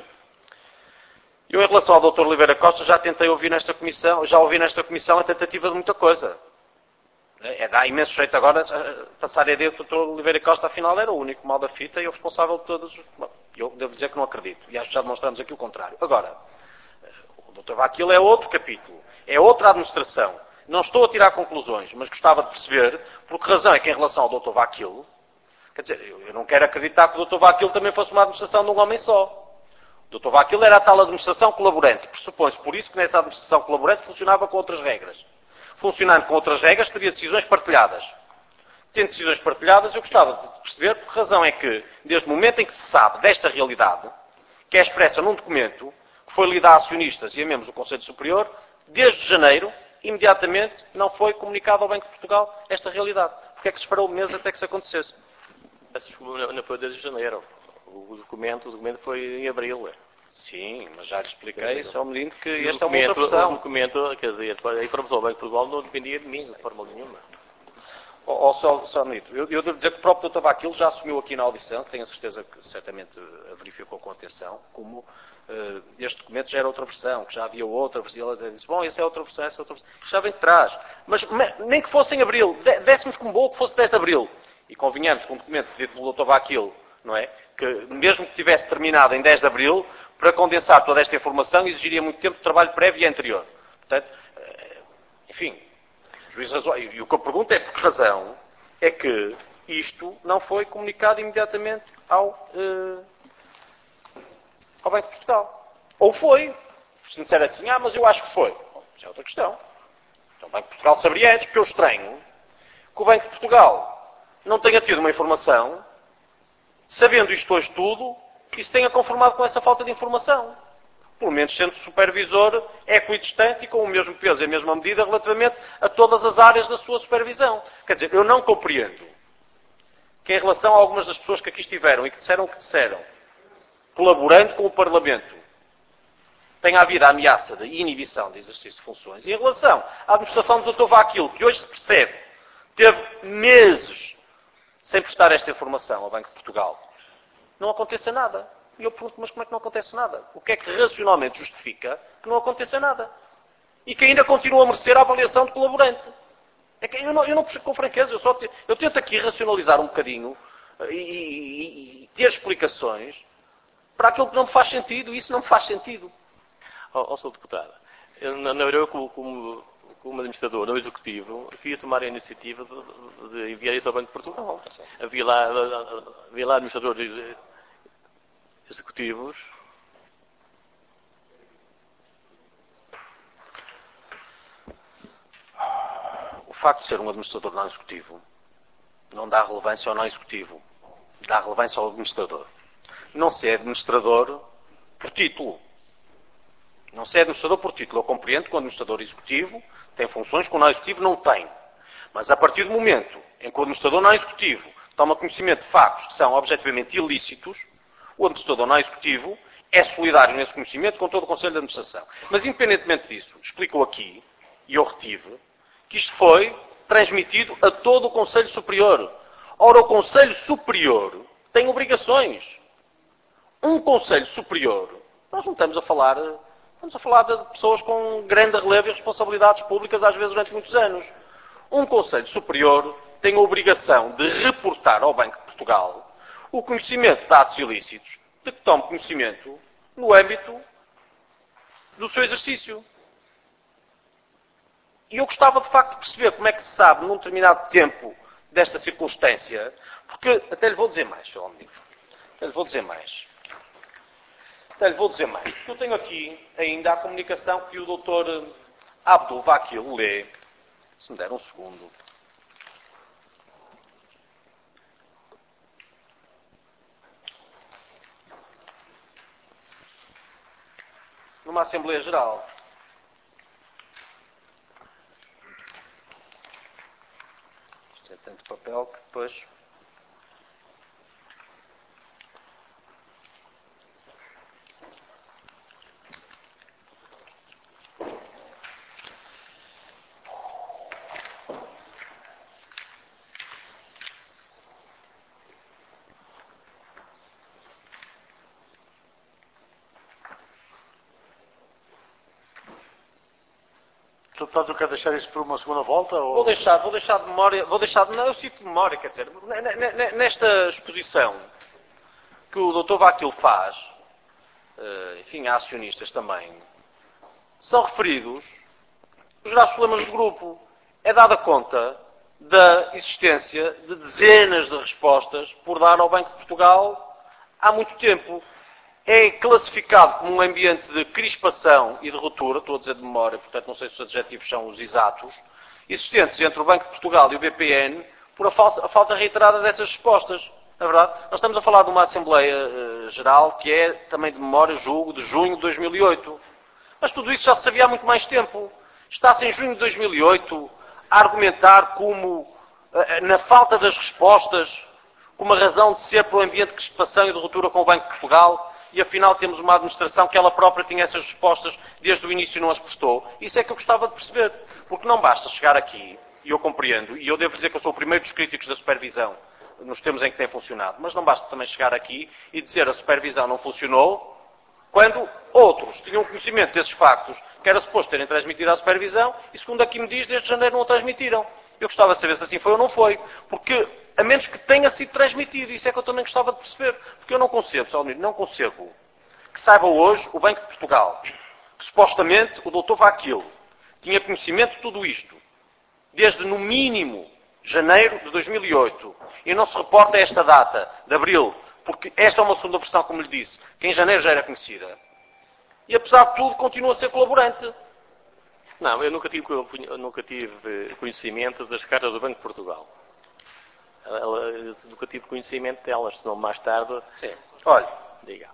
eu, em relação ao doutor Oliveira Costa, já tentei ouvir nesta comissão, já ouvi nesta comissão a tentativa de muita coisa. É, dá imenso jeito agora passar a ideia que o doutor Oliveira Costa, afinal, era o único mal da fita e o responsável de todos. Bom, eu devo dizer que não acredito. E acho que já demonstramos aqui o contrário. Agora, o doutor Vaquilo é outro capítulo. É outra administração. Não estou a tirar conclusões, mas gostava de perceber por que razão é que, em relação ao doutor Vaquilo, quer dizer, eu não quero acreditar que o doutor Vaquilo também fosse uma administração de um homem só. O doutor Vaquilo era a tal administração colaborante. Pressupõe-se por isso que nessa administração colaborante funcionava com outras regras. Funcionando com outras regras, teria decisões partilhadas. Tendo decisões partilhadas, eu gostava de perceber por que razão é que, desde o momento em que se sabe desta realidade, que é expressa num documento que foi lido a acionistas e a membros do Conselho Superior, desde janeiro, imediatamente não foi comunicado ao Banco de Portugal esta realidade. Porque é que se esperou meses até que isso acontecesse? Peço desculpa, não foi desde janeiro. O documento, o documento foi em abril. Sim, mas já lhe expliquei, só me digo que E esta é uma documento, outra versão. o documento, quer dizer, a informação do Banco de Portugal não dependia de mim, de forma nenhuma. Ó, oh, só, só um minuto. Eu, eu devo dizer que o próprio doutor Vaquilo já assumiu aqui na audição, tenho a certeza que certamente a verificou com atenção, como uh, este documento já era outra versão, que já havia outra versão. Ele disse, bom, essa é outra versão, essa é outra versão. Já vem de trás. Mas nem que fosse em abril, dessemos como bom que fosse dez de abril. E convenhamos com um documento dito pelo doutor Vaquilo, não é? Que mesmo que tivesse terminado em dez de abril, para condensar toda esta informação exigiria muito tempo de trabalho prévio e anterior. Portanto, enfim, juiz razoável. E o que eu pergunto é por que razão é que isto não foi comunicado imediatamente ao, uh, ao Banco de Portugal. Ou foi. Se me disser assim, ah, mas eu acho que foi. Bom, já é outra questão. Então o Banco de Portugal saberia antes, porque eu estranho que o Banco de Portugal não tenha tido uma informação, sabendo isto hoje tudo, que se tenha conformado com essa falta de informação. Pelo menos sendo supervisor equidistante e com o mesmo peso e a mesma medida relativamente a todas as áreas da sua supervisão. Quer dizer, eu não compreendo que, em relação a algumas das pessoas que aqui estiveram e que disseram o que disseram, colaborando com o Parlamento, tenha havido a ameaça de inibição de exercício de funções. E em relação à administração do doutor Vaquilo, que hoje se percebe, teve meses sem prestar esta informação ao Banco de Portugal, não aconteça nada. E eu pergunto, mas como é que não acontece nada? O que é que racionalmente justifica que não aconteça nada? E que ainda continua a merecer a avaliação de colaborante? É que eu não, eu não percebo com franqueza, eu, só te, eu tento aqui racionalizar um bocadinho e, e, e ter explicações para aquilo que não me faz sentido, e isso não me faz sentido. Ó, oh, senhor Deputado, eu, não, não, eu como, como, como administrador, no Executivo, queria tomar a iniciativa de, de enviar isso ao Banco de Portugal. Havia lá, havia lá administradores executivos. O facto de ser um administrador não executivo não dá relevância ao não executivo. Dá relevância ao administrador. Não se é administrador por título. Não se é administrador por título. Eu compreendo que o administrador executivo tem funções que o não executivo não tem. Mas a partir do momento em que o administrador não executivo toma conhecimento de factos que são objetivamente ilícitos, o administrador não executivo é solidário nesse conhecimento com todo o Conselho de Administração. Mas, independentemente disso, explico aqui, e eu retive, que isto foi transmitido a todo o Conselho Superior. Ora, o Conselho Superior tem obrigações. Um Conselho Superior, nós não estamos a falar, estamos a falar de pessoas com grande relevo e responsabilidades públicas, às vezes durante muitos anos. Um Conselho Superior tem a obrigação de reportar ao Banco de Portugal o conhecimento de atos ilícitos de que tome conhecimento no âmbito do seu exercício. E eu gostava, de facto, de perceber como é que se sabe, num determinado tempo desta circunstância, porque até lhe vou dizer mais, senhor Almir. Até lhe vou dizer mais. Até lhe vou dizer mais. Porque eu tenho aqui ainda a comunicação que o doutor Abdul Vakil lê. Se me der um segundo. Numa Assembleia Geral. Isto é tanto papel que depois... Portanto, eu quero deixar isso por uma segunda volta? Ou... Vou deixar, vou deixar de memória, vou deixar de, não, eu cito de memória, quer dizer, nesta exposição que o doutor Vakil faz, enfim, há acionistas também, são referidos os graves problemas do grupo. É dada conta da existência de dezenas de respostas por dar ao Banco de Portugal há muito tempo. É classificado como um ambiente de crispação e de ruptura, estou a dizer de memória, portanto não sei se os adjetivos são os exatos, existentes entre o Banco de Portugal e o B P N por a, falsa, a falta reiterada dessas respostas. Na verdade, nós estamos a falar de uma Assembleia uh, Geral que é também de memória, julgo, de junho de dois mil e oito. Mas tudo isso já se sabia há muito mais tempo. Está-se em junho de dois mil e oito a argumentar como, uh, na falta das respostas, como a razão de ser pelo ambiente de crispação e de ruptura com o Banco de Portugal, e afinal temos uma administração que ela própria tinha essas respostas desde o início e não as prestou. Isso é que eu gostava de perceber. Porque não basta chegar aqui, e eu compreendo, e eu devo dizer que eu sou o primeiro dos críticos da supervisão, nos termos em que tem funcionado, mas não basta também chegar aqui e dizer a supervisão não funcionou, quando outros tinham conhecimento desses factos que era suposto terem transmitido à supervisão, e segundo aqui me diz, desde janeiro não o transmitiram. Eu gostava de saber se assim foi ou não foi, porque a menos que tenha sido transmitido, isso é que eu também gostava de perceber, porque eu não concebo, Salomir, não concebo que saiba hoje o Banco de Portugal, que supostamente o doutor Vakil tinha conhecimento de tudo isto, desde no mínimo janeiro de dois mil e oito, e não se reporta a esta data, de abril, porque esta é uma segunda versão, como lhe disse, que em janeiro já era conhecida. E apesar de tudo, continua a ser colaborante. Não, eu nunca tive, eu nunca tive conhecimento das cartas do Banco de Portugal. Ela, eu nunca tive conhecimento delas, senão mais tarde... Sim. Olha, diga.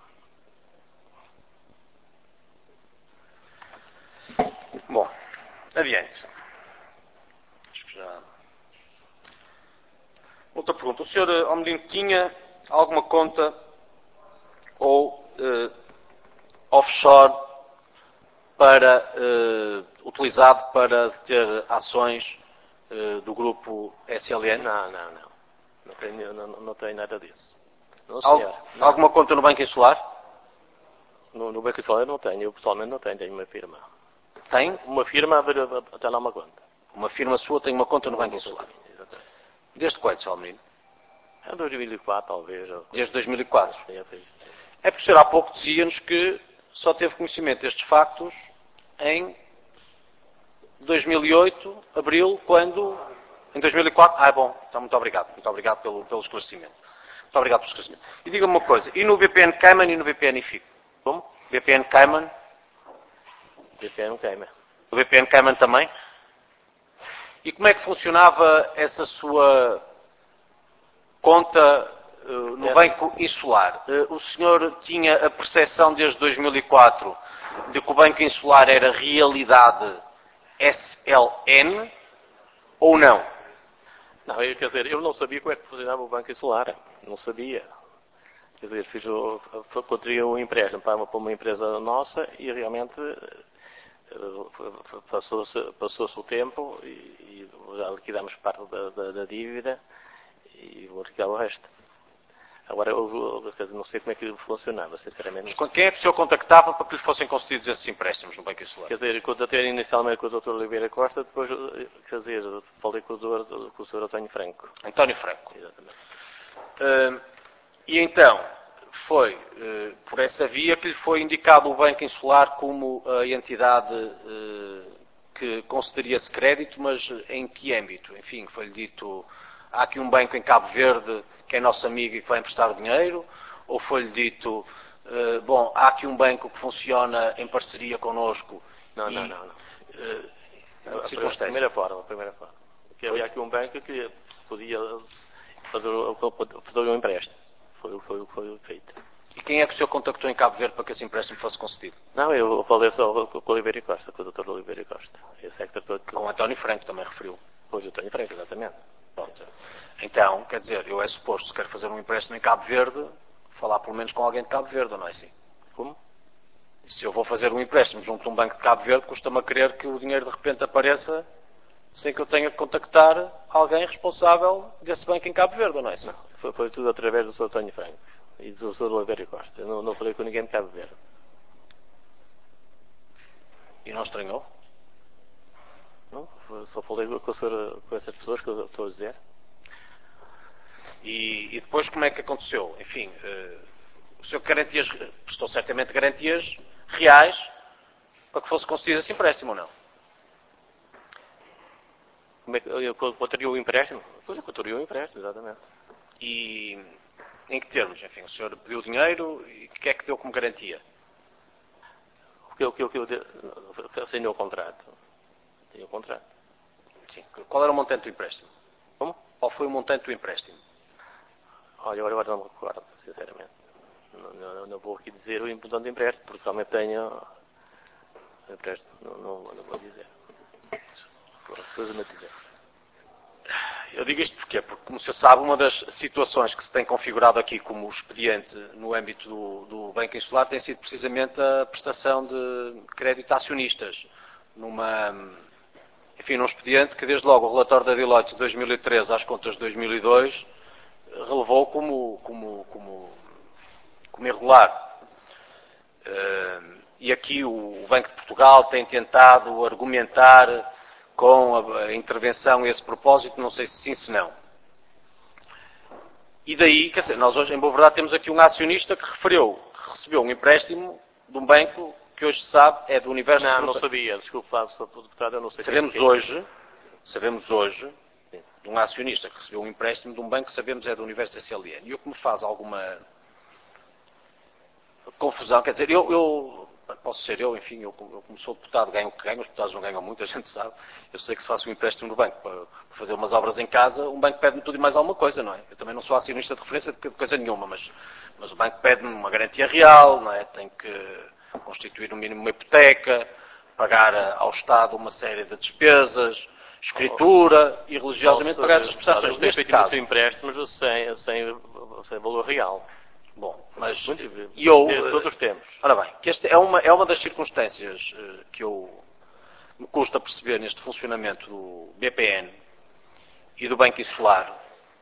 Bom, adiante. Acho que já... Outra pergunta. O senhor Almelino tinha alguma conta ou uh, offshore para, uh, utilizado para ter ações uh, do grupo S L N? Não, não, não. Não tenho, não, não tenho nada disso. Não, Al não. Alguma conta no Banco Insular? No, no Banco Insular não tenho. Eu pessoalmente não tenho. Tenho uma firma. Tem? Uma firma a ver até lá uma conta. Uma firma sua tem uma conta no Banco Insular? Exatamente. Desde quando, senhor Almelino? É dois mil e quatro, talvez. Desde dois mil e quatro? É, é porque o senhor há pouco dizia-nos que só teve conhecimento destes factos em dois mil e oito, abril, quando... Em dois mil e quatro? Ah, é bom. Então, muito obrigado. Muito obrigado pelo, pelo esclarecimento. Muito obrigado pelo esclarecimento. E diga-me uma coisa. E no B P N Cayman e no B P N I F I C? Como? B P N Cayman? B P N Cayman. O B P N Cayman também? E como é que funcionava essa sua conta uh, no é. Banco Insular? Uh, o senhor tinha a percepção desde dois mil e quatro de que o Banco Insular era realidade S L N ou não? Não, eu, quer dizer, eu não sabia como é que funcionava o Banco Insular. Não sabia. Quer dizer, fiz o, contraí um empréstimo para uma, para uma empresa nossa e realmente passou-se passou-se o tempo e, e já liquidamos parte da, da, da dívida e vou liquidar o resto. Agora, eu, eu não sei como é que funcionava, sinceramente. Mas quem é que o senhor contactava para que lhe fossem concedidos esses empréstimos no Banco Insular? Quer dizer, contatei inicialmente com o doutor Oliveira Costa, depois, quer dizer, falei com o doutor, com o senhor António Franco. António Franco. Exatamente. Uh, e então, foi uh, por essa via que lhe foi indicado o Banco Insular como a entidade uh, que concederia-se crédito, mas em que âmbito? Enfim, foi-lhe dito, há aqui um banco em Cabo Verde que é nosso amigo e que vai emprestar dinheiro, ou foi-lhe dito, uh, bom, há aqui um banco que funciona em parceria connosco? Não, e, não, não. não. Uh, a primeira forma, a primeira forma. Que havia aqui um banco que podia fazer, fazer um empréstimo. Foi o foi, foi feito. E quem é que o senhor contactou em Cabo Verde para que esse empréstimo fosse concedido? Não, eu falei só com o Oliveira Costa, com o doutor Oliveira Costa. Esse é que tratou de tudo. Com o António Franco também referiu. Pois, o António Franco, exatamente. Pronto. Então, quer dizer, eu é suposto, se quero fazer um empréstimo em Cabo Verde, falar pelo menos com alguém de Cabo Verde, não é assim? Como? Se eu vou fazer um empréstimo junto a um banco de Cabo Verde, custa-me a crer que o dinheiro de repente apareça sem que eu tenha que contactar alguém responsável desse banco em Cabo Verde, não é assim? Não, foi, foi tudo através do senhor António Franco e do senhor Oliveira Costa. Eu não, não falei com ninguém de Cabo Verde. E não estranhou? Não, só falei com, o senhor, com essas pessoas que eu estou a dizer. E, e depois como é que aconteceu? Enfim, uh, o senhor garantias, prestou certamente garantias reais para que fosse concedido esse empréstimo, ou não? Como é que eu contraria o empréstimo? Pois eu contraria o empréstimo, exatamente. E em que termos? Enfim, o senhor pediu dinheiro e o que é que deu como garantia? O que eu, que eu, que eu, eu assinei o contrato. Tenho o contrato. Sim. Qual era o montante do empréstimo? Como? Qual foi o montante do empréstimo? Olha, agora não me recordo, sinceramente. Não, não, não vou aqui dizer o montante do empréstimo, porque realmente tenho empréstimo. Não, não, não vou dizer. Depois me dizer. Eu digo isto porquê? Porque, como se sabe, uma das situações que se tem configurado aqui como expediente no âmbito do, do Banco Insular tem sido precisamente a prestação de crédito a acionistas. Numa, enfim, num expediente que, desde logo, o relatório da Deloitte de dois mil e treze às contas de dois mil e dois relevou como, como, como, como irregular. E aqui o Banco de Portugal tem tentado argumentar com a intervenção a esse propósito, não sei se sim, se não. E daí, quer dizer, nós hoje, em boa verdade, temos aqui um acionista que referiu, que recebeu um empréstimo de um banco que hoje se sabe é do universo... Não, não sabia, desculpe, Sr. Deputado, eu não sei. Sabemos hoje, sabemos hoje, de um acionista que recebeu um empréstimo de um banco que sabemos é do universo da C L N. E o que me faz alguma confusão, quer dizer, eu... eu posso ser eu, enfim, eu, eu como sou deputado, ganho o que ganho, os deputados não ganham muito, a gente sabe. Eu sei que se faço um empréstimo no banco para, para fazer umas obras em casa, um banco pede-me tudo e mais alguma coisa, não é? Eu também não sou acionista de referência de coisa nenhuma, mas, mas o banco pede-me uma garantia real, não é? Tem que constituir no mínimo uma hipoteca, pagar ao Estado uma série de despesas, escritura e religiosamente pagar estas prestações. Neste caso, empréstimos sem, sem, sem valor real. Bom, mas Muito, eu, todos temos. Ora bem, que esta é uma, é uma das circunstâncias uh, que eu me custa perceber neste funcionamento do B P N e do Banco Insular.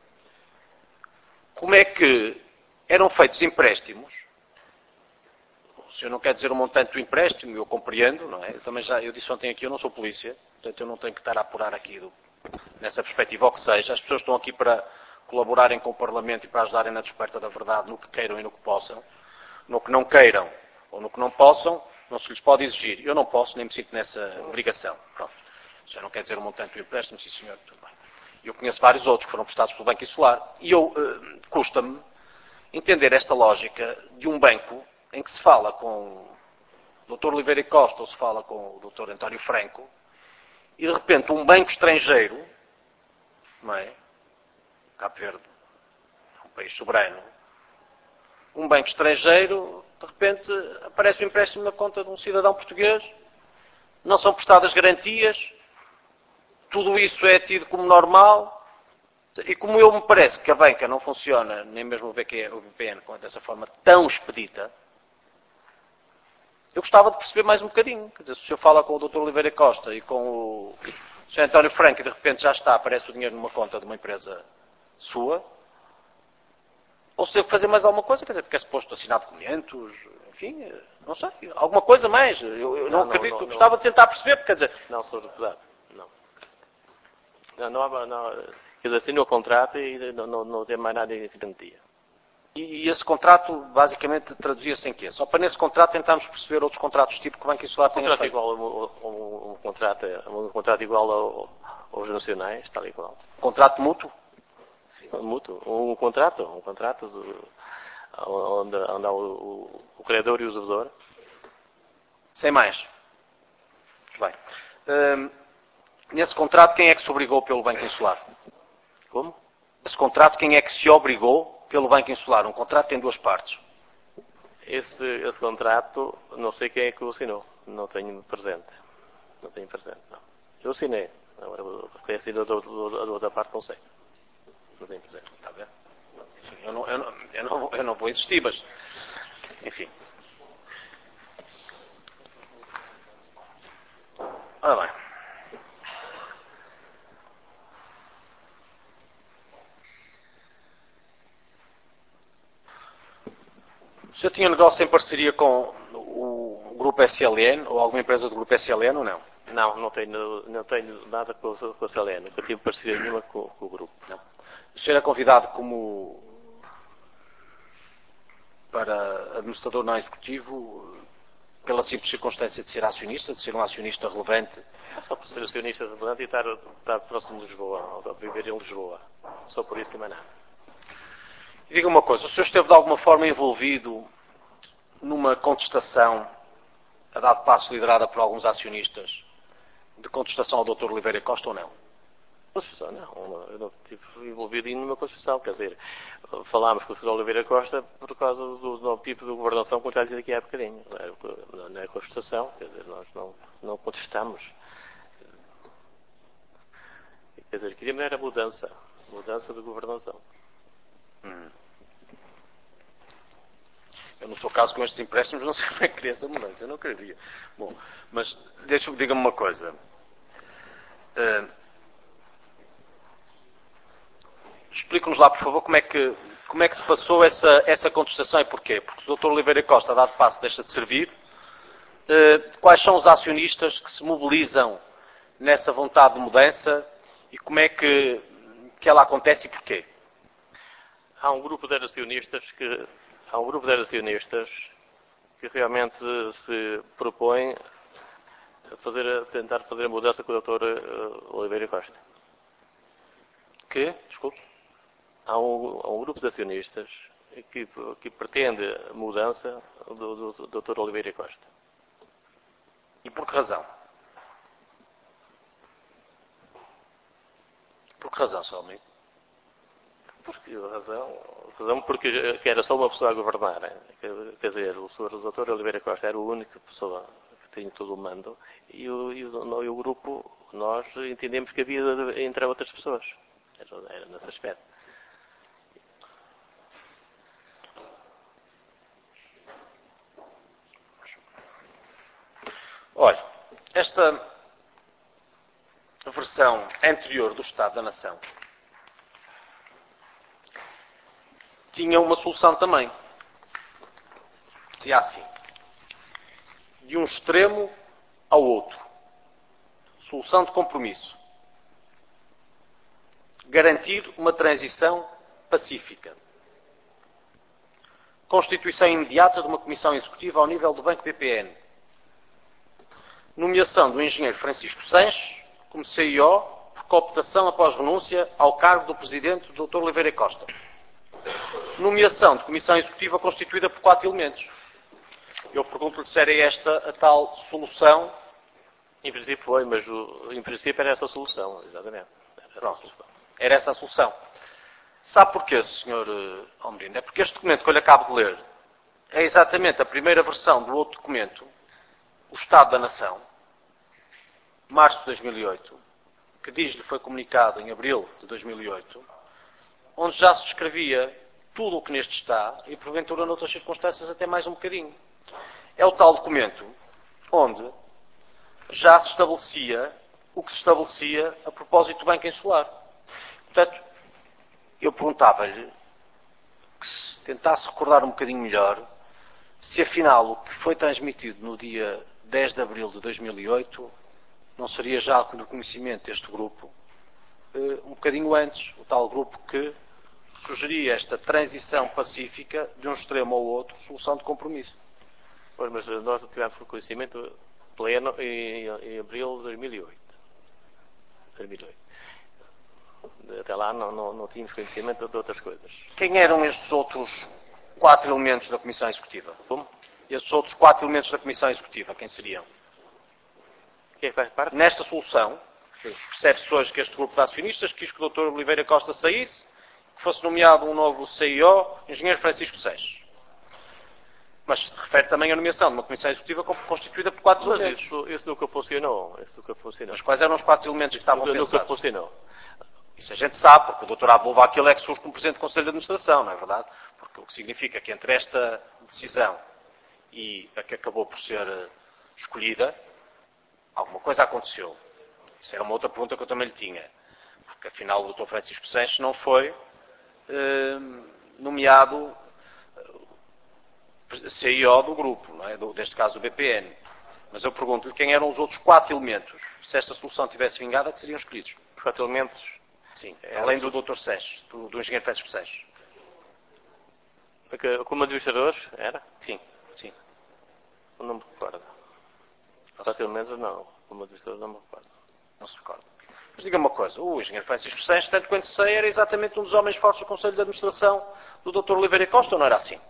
Como é que eram feitos empréstimos? O senhor não quer dizer o montante do empréstimo, eu compreendo, não é? Eu também já, eu disse ontem aqui, eu não sou polícia, portanto eu não tenho que estar a apurar aqui do, nessa perspectiva, ou que seja. As pessoas estão aqui para colaborarem com o Parlamento e para ajudarem na descoberta da verdade no que queiram e no que possam. No que não queiram ou no que não possam, não se lhes pode exigir. Eu não posso, nem me sinto nessa obrigação. Pronto. Já não quer dizer o montante do empréstimo, sim senhor, tudo bem. Eu conheço vários outros que foram prestados pelo Banco Insular e eu, uh, custa-me entender esta lógica de um banco em que se fala com o doutor Oliveira Costa ou se fala com o doutor António Franco e de repente um banco estrangeiro, não é? Cabo Verde, um país soberano, um banco estrangeiro, de repente aparece um empréstimo na conta de um cidadão português, não são prestadas garantias, tudo isso é tido como normal, e como eu me parece que a banca não funciona, nem mesmo o B P N, dessa forma tão expedita, eu gostava de perceber mais um bocadinho. Quer dizer, se o senhor fala com o doutor Oliveira Costa e com o senhor António Franco e de repente já está, aparece o dinheiro numa conta de uma empresa sua, ou se teve que fazer mais alguma coisa, quer dizer, porque é suposto assinar documentos, enfim, não sei, alguma coisa mais. Eu, eu não, não acredito, não, não, gostava não. de tentar perceber, porque quer dizer... Não, senhor Deputado, não. Não, não há... Não, quer dizer, assinou o contrato e não, não, não tem mais nada em garantia. E, e esse contrato, basicamente, traduzia-se em quê? Só para nesse contrato tentarmos perceber outros contratos tipo que o Banco Insular Um tem contrato feito. igual, um, um, um contrato, um contrato igual ao, aos nacionais, tal e qual. Contrato mútuo? Sim, um mútuo. Um contrato, um contrato de, onde, onde há o, o, o credor e o devedor. Sem mais. Muito bem. Hum, nesse contrato, quem é que se obrigou pelo Banco Insular? Como? Esse contrato, quem é que se obrigou pelo Banco Insular? Um contrato tem duas partes. Esse, esse contrato, não sei quem é que o assinou. Não tenho presente. Não tenho presente, não. Eu assinei. Agora, quem assinou da outra parte, não sei. Não tenho presente. Está bem? Eu não, eu, não, eu, não, eu não vou insistir, mas... Enfim. Ora bem. O senhor tinha negócio em parceria com o Grupo S L N ou alguma empresa do Grupo S L N ou não? Não, não tenho, não tenho nada com, com a Salena. Nunca tive parceria nenhuma com, com o grupo. Não. O senhor é convidado como para administrador não executivo pela simples circunstância de ser acionista, de ser um acionista relevante. É só por ser acionista relevante e estar, estar próximo de Lisboa, ou viver em Lisboa. Só por isso e mais nada. E diga uma coisa, o senhor esteve de alguma forma envolvido numa contestação, a dado passo liderada por alguns acionistas, de contestação ao doutor Oliveira Costa ou não? Construção, não. Eu não estive envolvido em nenhuma construção. Quer dizer, falámos com o senhor Oliveira Costa por causa do novo tipo de governação, como já disse aqui há bocadinho. Não é construção, quer dizer, nós não, não contestamos. Quer dizer, queríamos era mudança. Mudança de governação. Hum. Eu não sou caso com estes empréstimos, não sei como é que queria essa mudança, eu não queria. Bom, mas deixa-me, diga-me uma coisa. Uh, Explique-nos lá, por favor, como é que, como é que se passou essa, essa contestação e porquê? Porque se o doutor Oliveira Costa, a dado passo, deixa de servir, uh, quais são os acionistas que se mobilizam nessa vontade de mudança e como é que, que ela acontece e porquê? Há um grupo de acionistas que há um grupo de acionistas que realmente se propõe a fazer, a tentar fazer a mudança com o doutor Oliveira Costa. Que? Desculpe. Há um, há um grupo de acionistas que, que pretende a mudança do, do, do doutor Oliveira Costa. E por que razão? Por que razão, senhor amigo? Porque razão, razão porque que era só uma pessoa a governar. Né? Quer dizer, o senhor doutor Oliveira Costa era a única pessoa que tinha todo o mando e o, e o, e o grupo, nós entendemos que havia de entrar outras pessoas. Era, era nesse aspecto. Olha, esta versão anterior do Estado da Nação tinha uma solução também. Dizia assim, de um extremo ao outro. Solução de compromisso. Garantir uma transição pacífica. Constituição imediata de uma comissão executiva ao nível do Banco B P N. Nomeação do engenheiro Francisco Sanches como C I O por cooptação após renúncia ao cargo do presidente doutor Oliveira Costa. Nomeação de comissão executiva constituída por quatro elementos. Eu pergunto-lhe se era esta a tal solução. Em princípio foi, mas o, em princípio era essa a solução, exatamente. Era essa, a solução. Era essa a solução. Sabe porquê, senhor Almerino? É porque este documento que eu lhe acabo de ler é exatamente a primeira versão do outro documento, o Estado da Nação, março de dois mil e oito, que diz-lhe foi comunicado em abril de dois mil e oito, onde já se descrevia tudo o que neste está e, porventura, noutras circunstâncias, até mais um bocadinho. É o tal documento onde já se estabelecia o que se estabelecia a propósito do Banco Insular. Portanto, eu perguntava-lhe que se tentasse recordar um bocadinho melhor se, afinal, o que foi transmitido no dia dez de abril de dois mil e oito não seria já do conhecimento deste grupo um bocadinho antes, o tal grupo que sugeria esta transição pacífica de um extremo ao outro, solução de compromisso. Pois, mas nós tivemos conhecimento pleno em, em abril de dois mil e oito. dois mil e oito. Até lá não, não, não tínhamos conhecimento de outras coisas. Quem eram estes outros quatro elementos da Comissão Executiva? Como? Estes outros quatro elementos da Comissão Executiva, quem seriam? Quem faz parte? Nesta solução, percebe-se hoje que este grupo de acionistas quis que o doutor Oliveira Costa saísse, que fosse nomeado um novo C I O, engenheiro Francisco Seixas. Mas se refere também à nomeação de uma Comissão Executiva constituída por quatro Mas elementos. isso, isso nunca funcionou. Isso nunca funcionou. Mas quais eram os quatro elementos que estavam Nunca, nunca pensados? funcionou. Isso a gente sabe, porque o doutor Abdul aquilo é que surge como Presidente do Conselho de Administração, não é verdade? Porque o que significa que entre esta decisão e a que acabou por ser escolhida, alguma coisa aconteceu. Isso era uma outra pergunta que eu também lhe tinha. Porque afinal o doutor Francisco Seixas não foi eh, nomeado C I O do grupo, não é? do, neste caso do B P N. Mas eu pergunto-lhe quem eram os outros quatro elementos, se esta solução tivesse vingada, que seriam escolhidos. Os quatro elementos. Sim, além do doutor Seixas, do, do engenheiro Francisco Seixas. Como administradores, era? Sim, sim. Não me recordo. Os quatro elementos, não. Como administrador, não me recordo. Não se recorda. Mas diga uma coisa, o engenheiro Francisco Seixas, tanto quanto sei, era exatamente um dos homens fortes do Conselho de Administração do doutor Oliveira Costa, ou não era assim?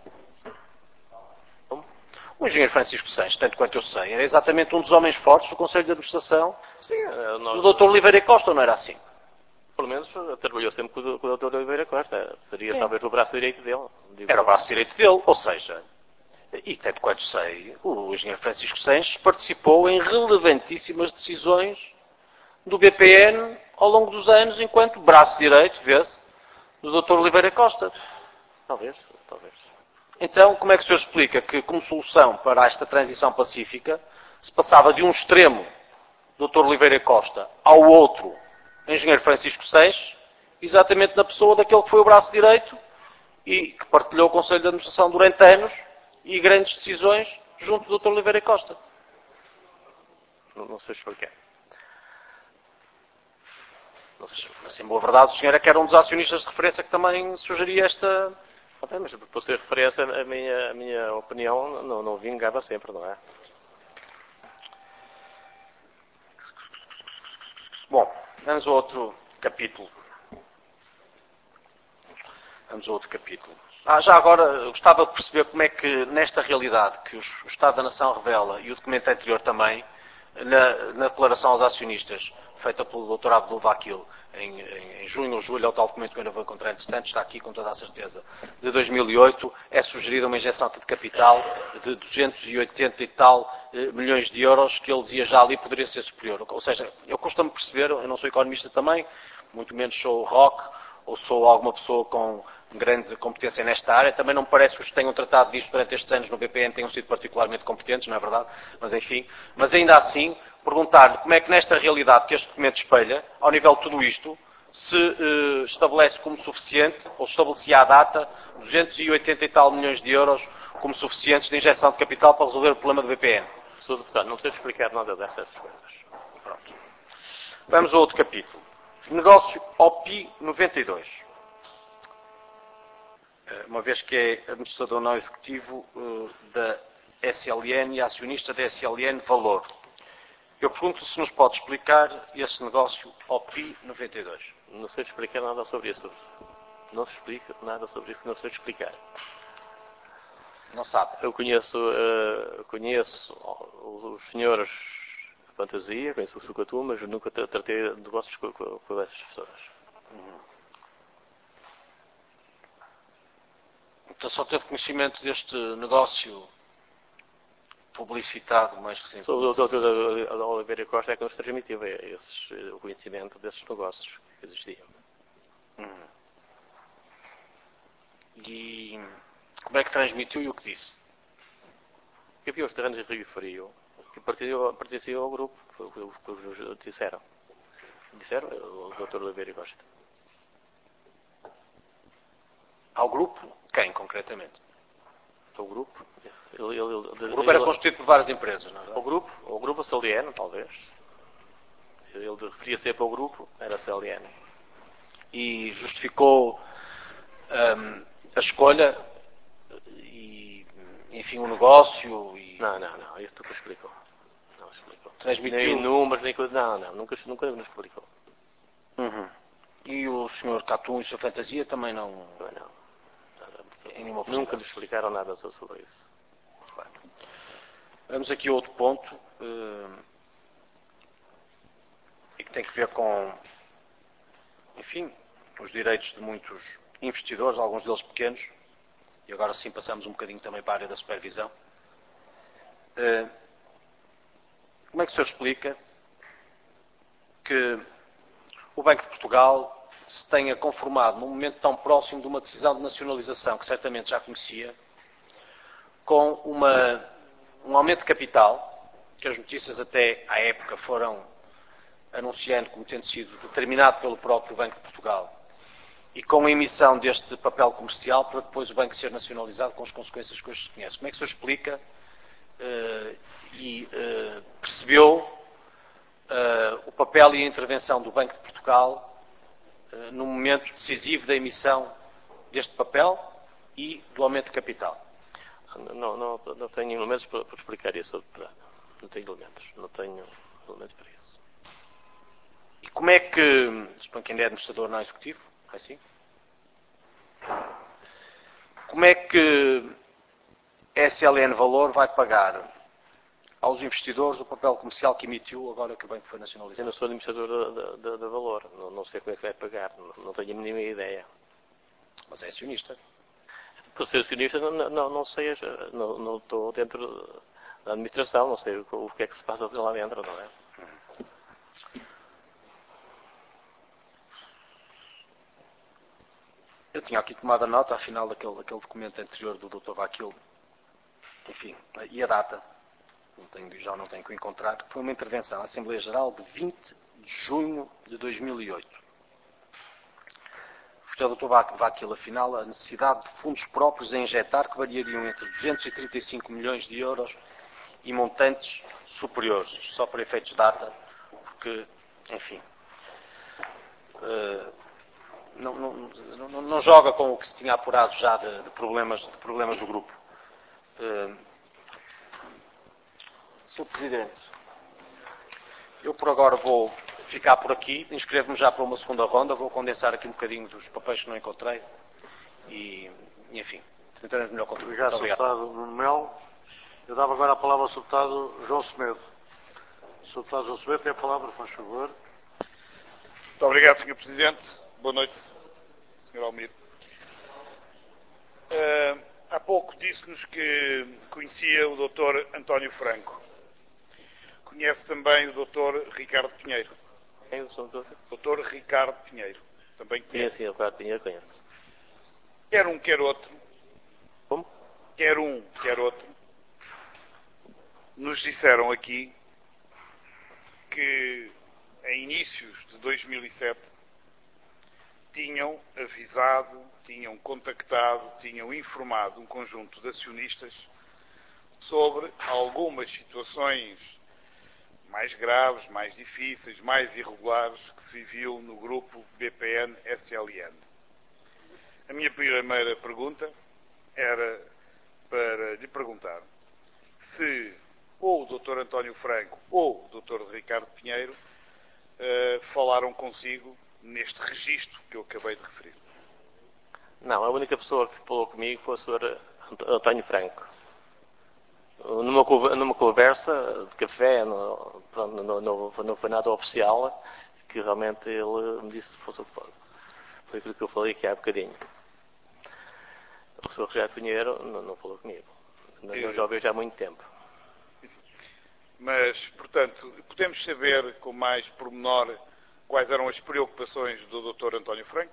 O engenheiro Francisco Seixas, tanto quanto eu sei, era exatamente um dos homens fortes do Conselho de Administração Sim, nós, do doutor Oliveira Costa, ou não era assim? Pelo menos trabalhou sempre com o doutor Oliveira Costa. Seria Sim. talvez o braço direito dele. Digo, Era o braço direito dele, ou seja, e tanto quanto sei, o engenheiro Francisco Seixas participou em relevantíssimas decisões do B P N ao longo dos anos, enquanto braço direito, vê-se, do doutor Oliveira Costa. Talvez, talvez. Então, como é que o senhor explica que, como solução para esta transição pacífica, se passava de um extremo, doutor Oliveira Costa, ao outro, engenheiro Francisco Seixas, exatamente na pessoa daquele que foi o braço direito e que partilhou o Conselho de Administração durante anos e grandes decisões junto do doutor Oliveira Costa? Não, não sei explicar. Não sei, mas, em boa verdade, o senhor é que era um dos acionistas de referência que também sugeria esta... Okay, mas por ser referência, a minha, a minha opinião não, não vingava sempre, não é? Bom, vamos a outro capítulo. Vamos a outro capítulo. Ah, já agora, eu gostava de perceber como é que, nesta realidade que o Estado da Nação revela, e o documento anterior também, na, na declaração aos acionistas, feita pelo doutor Abdul Vakil, em, em, em junho ou julho, é o tal documento que eu ainda vou encontrar, entretanto, está aqui com toda a certeza, de dois mil e oito, é sugerida uma injeção aqui de capital de duzentos e oitenta e tal eh, milhões de euros, que ele dizia já ali poderia ser superior. Ou seja, eu costumo perceber, eu não sou economista também, muito menos sou rock, ou sou alguma pessoa com grande competência nesta área. Também não me parece que os que tenham tratado disto durante estes anos no B P N tenham sido particularmente competentes, não é verdade? Mas enfim, mas ainda assim, perguntar-lhe como é que nesta realidade que este documento espelha, ao nível de tudo isto, se eh, estabelece como suficiente, ou estabelecia à data, duzentos e oitenta e tal milhões de euros como suficientes de injeção de capital para resolver o problema do B P N. Sou deputado, não sei explicar nada dessas coisas. Pronto. Vamos a outro capítulo. Negócio O P I noventa e dois. Uma vez que é administrador não executivo uh, da S L N e acionista da S L N Valor. Eu pergunto se nos pode explicar esse negócio O P I noventa e dois. Não sei explicar nada sobre isso. Não se explica nada sobre isso, não sei explicar. Não sabe? Eu conheço, uh, conheço os senhores de fantasia, conheço o Sucatu, mas nunca tratei de negócios com, com, com essas pessoas. Uhum. Então só teve conhecimento deste negócio publicitado mais recentemente? O doutor Oliveira Costa é que nos transmitiu esses, o conhecimento desses negócios que existiam. Hum. E como é que transmitiu e o que disse? Que havia os terrenos de Rio Frio que pertenciam ao grupo, foi o que nos disseram. Disseram o doutor Oliveira Costa. Ao grupo? Quem, concretamente? O grupo? Ele, ele, ele, o grupo era constituído por várias empresas, não é? O grupo? O grupo C L N, talvez. Ele referia sempre ao grupo, era C L N. E justificou um, a escolha e, enfim, o negócio e... Não, não, não, isso nunca explicou. Não explicou. Transmitiu... Nem números, nem coisa. Não, não, nunca, nunca nos explicou. Uhum. E o senhor Catum e a sua fantasia também não... Não, não. Em nenhuma Nunca nos explicaram nada sobre isso. Claro. Vamos aqui a outro ponto, uh, e que tem que ver com, enfim, os direitos de muitos investidores, alguns deles pequenos, e agora sim passamos um bocadinho também para a área da supervisão. Uh, como é que o senhor explica que o Banco de Portugal se tenha conformado num momento tão próximo de uma decisão de nacionalização, que certamente já conhecia, com uma, um aumento de capital, que as notícias até à época foram anunciando como tendo sido determinado pelo próprio Banco de Portugal, e com a emissão deste papel comercial para depois o banco ser nacionalizado com as consequências que hoje se conhece. Como é que o senhor explica uh, e uh, percebeu uh, o papel e a intervenção do Banco de Portugal no momento decisivo da emissão deste papel e do aumento de capital? Não, não, não tenho elementos para, para explicar isso. Não tenho elementos. Não tenho elementos para isso. E como é que, suponho que ainda é administrador não executivo, é assim? Como é que a S L N Valor vai pagar aos investidores o papel comercial que emitiu agora que o banco foi nacionalizado? Eu não sou administrador da, da, da Valor, não, não sei como é que vai pagar, não, não tenho a mínima ideia. Mas é acionista. Por ser acionista, não, não, não sei, não, não estou dentro da administração, não sei o, o que é que se passa lá dentro, não é? Eu tinha aqui tomado a nota, afinal, daquele, daquele documento anterior do doutor Vaquil, enfim, e a data. Não tenho, já não tenho que encontrar, foi uma intervenção à Assembleia Geral de vinte de junho de dois mil e oito. O doutor Vaquil, afinal, a necessidade de fundos próprios a injetar que variariam entre duzentos e trinta e cinco milhões de euros e montantes superiores, só para efeitos de data, porque, enfim, uh, não, não, não, não joga com o que se tinha apurado já de, de, problemas, de problemas do grupo. Uh, senhor Presidente, eu por agora vou ficar por aqui, inscrevo-me já para uma segunda ronda, vou condensar aqui um bocadinho dos papéis que não encontrei e, enfim, tentaremos melhor contribuir. Obrigado, Sr. Deputado Nuno Melo. Eu dava agora a palavra ao Sr. Deputado João Semedo. O senhor Deputado João Semedo tem a palavra, faz favor. Muito obrigado, senhor Presidente. Boa noite, senhor Almir. Uh, há pouco disse-nos que conhecia o doutor António Franco. Conhece também o doutor Ricardo Pinheiro. Quem é o doutor? doutor Ricardo Pinheiro. Também conhece. Sim, sim, o Ricardo Pinheiro conhece. Quer um, quer outro. Como? Quer um, quer outro. Nos disseram aqui que em inícios de dois mil e sete tinham avisado, tinham contactado, tinham informado um conjunto de acionistas sobre algumas situações mais graves, mais difíceis, mais irregulares que se viviam no grupo B P N S L N. A minha primeira pergunta era para lhe perguntar se ou o doutor António Franco ou o doutor Ricardo Pinheiro uh, falaram consigo neste registro que eu acabei de referir. Não, a única pessoa que falou comigo foi o senhor António Franco. Numa, numa conversa de café, no, pronto, no, no, não foi nada oficial, que realmente ele me disse que fosse ocupado. Foi aquilo que eu falei aqui há bocadinho. O senhor Ricardo Pinheiro não, não falou comigo. Não, não já o vejo há muito tempo. Mas, portanto, podemos saber com mais pormenor quais eram as preocupações do doutor António Franco?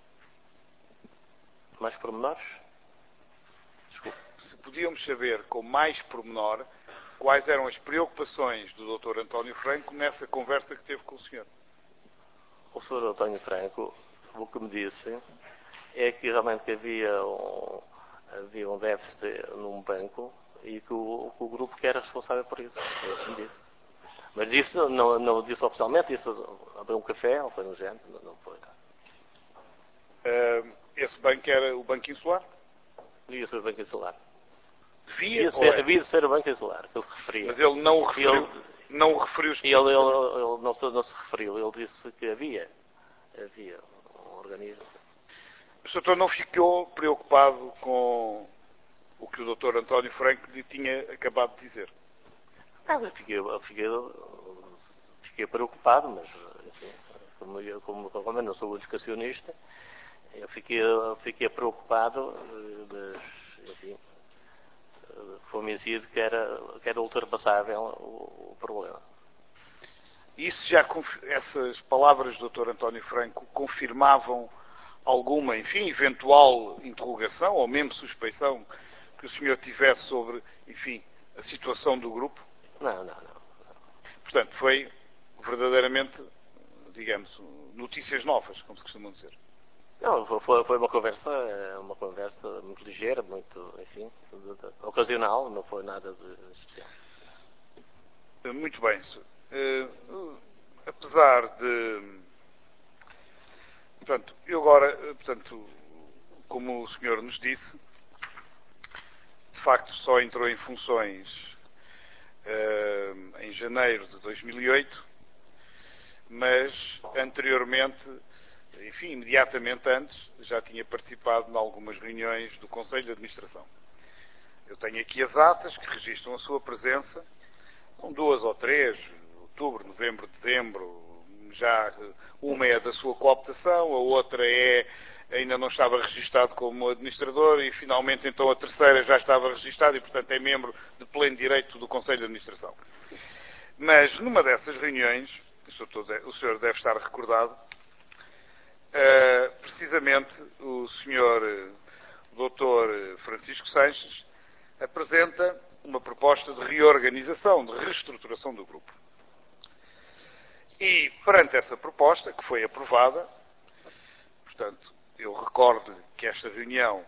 Mais pormenores? Desculpe. Se podíamos saber com mais pormenor quais eram as preocupações do doutor António Franco nessa conversa que teve com o senhor? O senhor António Franco, o que me disse é que realmente havia um, havia um déficit num banco e que o, que o grupo que era responsável por isso. Foi o que me disse. Mas disse, não, não disse oficialmente, disse abriu um café ou foi no género, não, não foi. Uh, esse banco era o Banco Insular? Devia ser o Banco Insular. Devia, Devia ou ser, é? devia de ser o Banco Insular, que ele se referia. Mas ele não o referiu, Ele- não o referiu E ele, ele, ele não, se, não se referiu, ele disse que havia, havia um organismo. O senhor não ficou preocupado com o que o doutor António Franco lhe tinha acabado de dizer? Mas eu fiquei, eu fiquei, fiquei preocupado, mas enfim, como, eu, como, como eu não sou educacionista, eu fiquei, eu fiquei preocupado, mas enfim, convencido que era, que era ultrapassável o, o problema. Isso já, essas palavras do doutor António Franco confirmavam alguma, enfim, eventual interrogação ou mesmo suspeição que o senhor tivesse sobre, enfim, a situação do grupo? Não, não, não. não. Portanto, foi verdadeiramente, digamos, notícias novas, como se costuma dizer. Não, foi, foi uma conversa, uma conversa muito ligeira, muito, enfim, ocasional, não foi nada de especial. Muito bem. Uh, apesar de... Portanto, eu agora, portanto, como o senhor nos disse, de facto só entrou em funções uh, em janeiro de dois mil e oito, mas anteriormente, enfim, imediatamente antes, já tinha participado em algumas reuniões do Conselho de Administração. Eu tenho aqui as atas que registram a sua presença, são duas ou três, outubro, novembro, dezembro, já uma é da sua cooptação, a outra é, ainda não estava registado como administrador e finalmente então a terceira já estava registada e portanto é membro de pleno direito do Conselho de Administração. Mas numa dessas reuniões, o senhor deve estar recordado, precisamente o senhor doutor Francisco Sanches apresenta uma proposta de reorganização, de reestruturação do grupo. E, perante essa proposta, que foi aprovada, portanto, eu recordo que esta reunião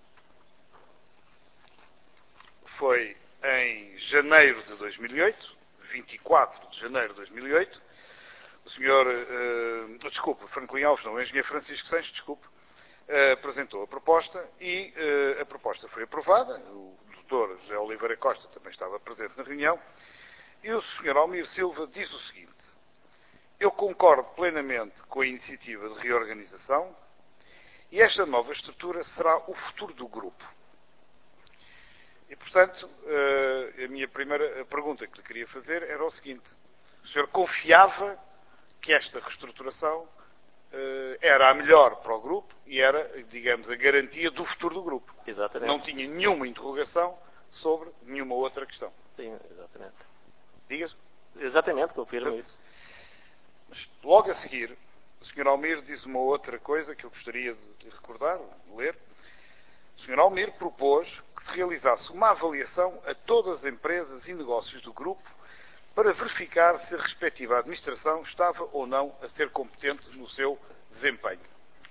foi em janeiro de dois mil e oito, vinte e quatro de janeiro de dois mil e oito, o senhor, uh, desculpe, Franklin Alves, não, o engenheiro Francisco Sanches, desculpe, uh, apresentou a proposta e uh, a proposta foi aprovada, o doutor José Oliveira Costa também estava presente na reunião, e o senhor Almir Silva diz o seguinte: eu concordo plenamente com a iniciativa de reorganização e esta nova estrutura será o futuro do grupo. E, portanto, a minha primeira pergunta que lhe queria fazer era o seguinte: o senhor confiava que esta reestruturação era a melhor para o grupo e era, digamos, a garantia do futuro do grupo? Exatamente. Não tinha nenhuma interrogação sobre nenhuma outra questão. Sim, exatamente. Diga-se? Exatamente, confirmo isso. Mas logo a seguir, o senhor Almir diz uma outra coisa que eu gostaria de recordar, de ler. O senhor Almir propôs que se realizasse uma avaliação a todas as empresas e negócios do grupo para verificar se a respectiva administração estava ou não a ser competente no seu desempenho.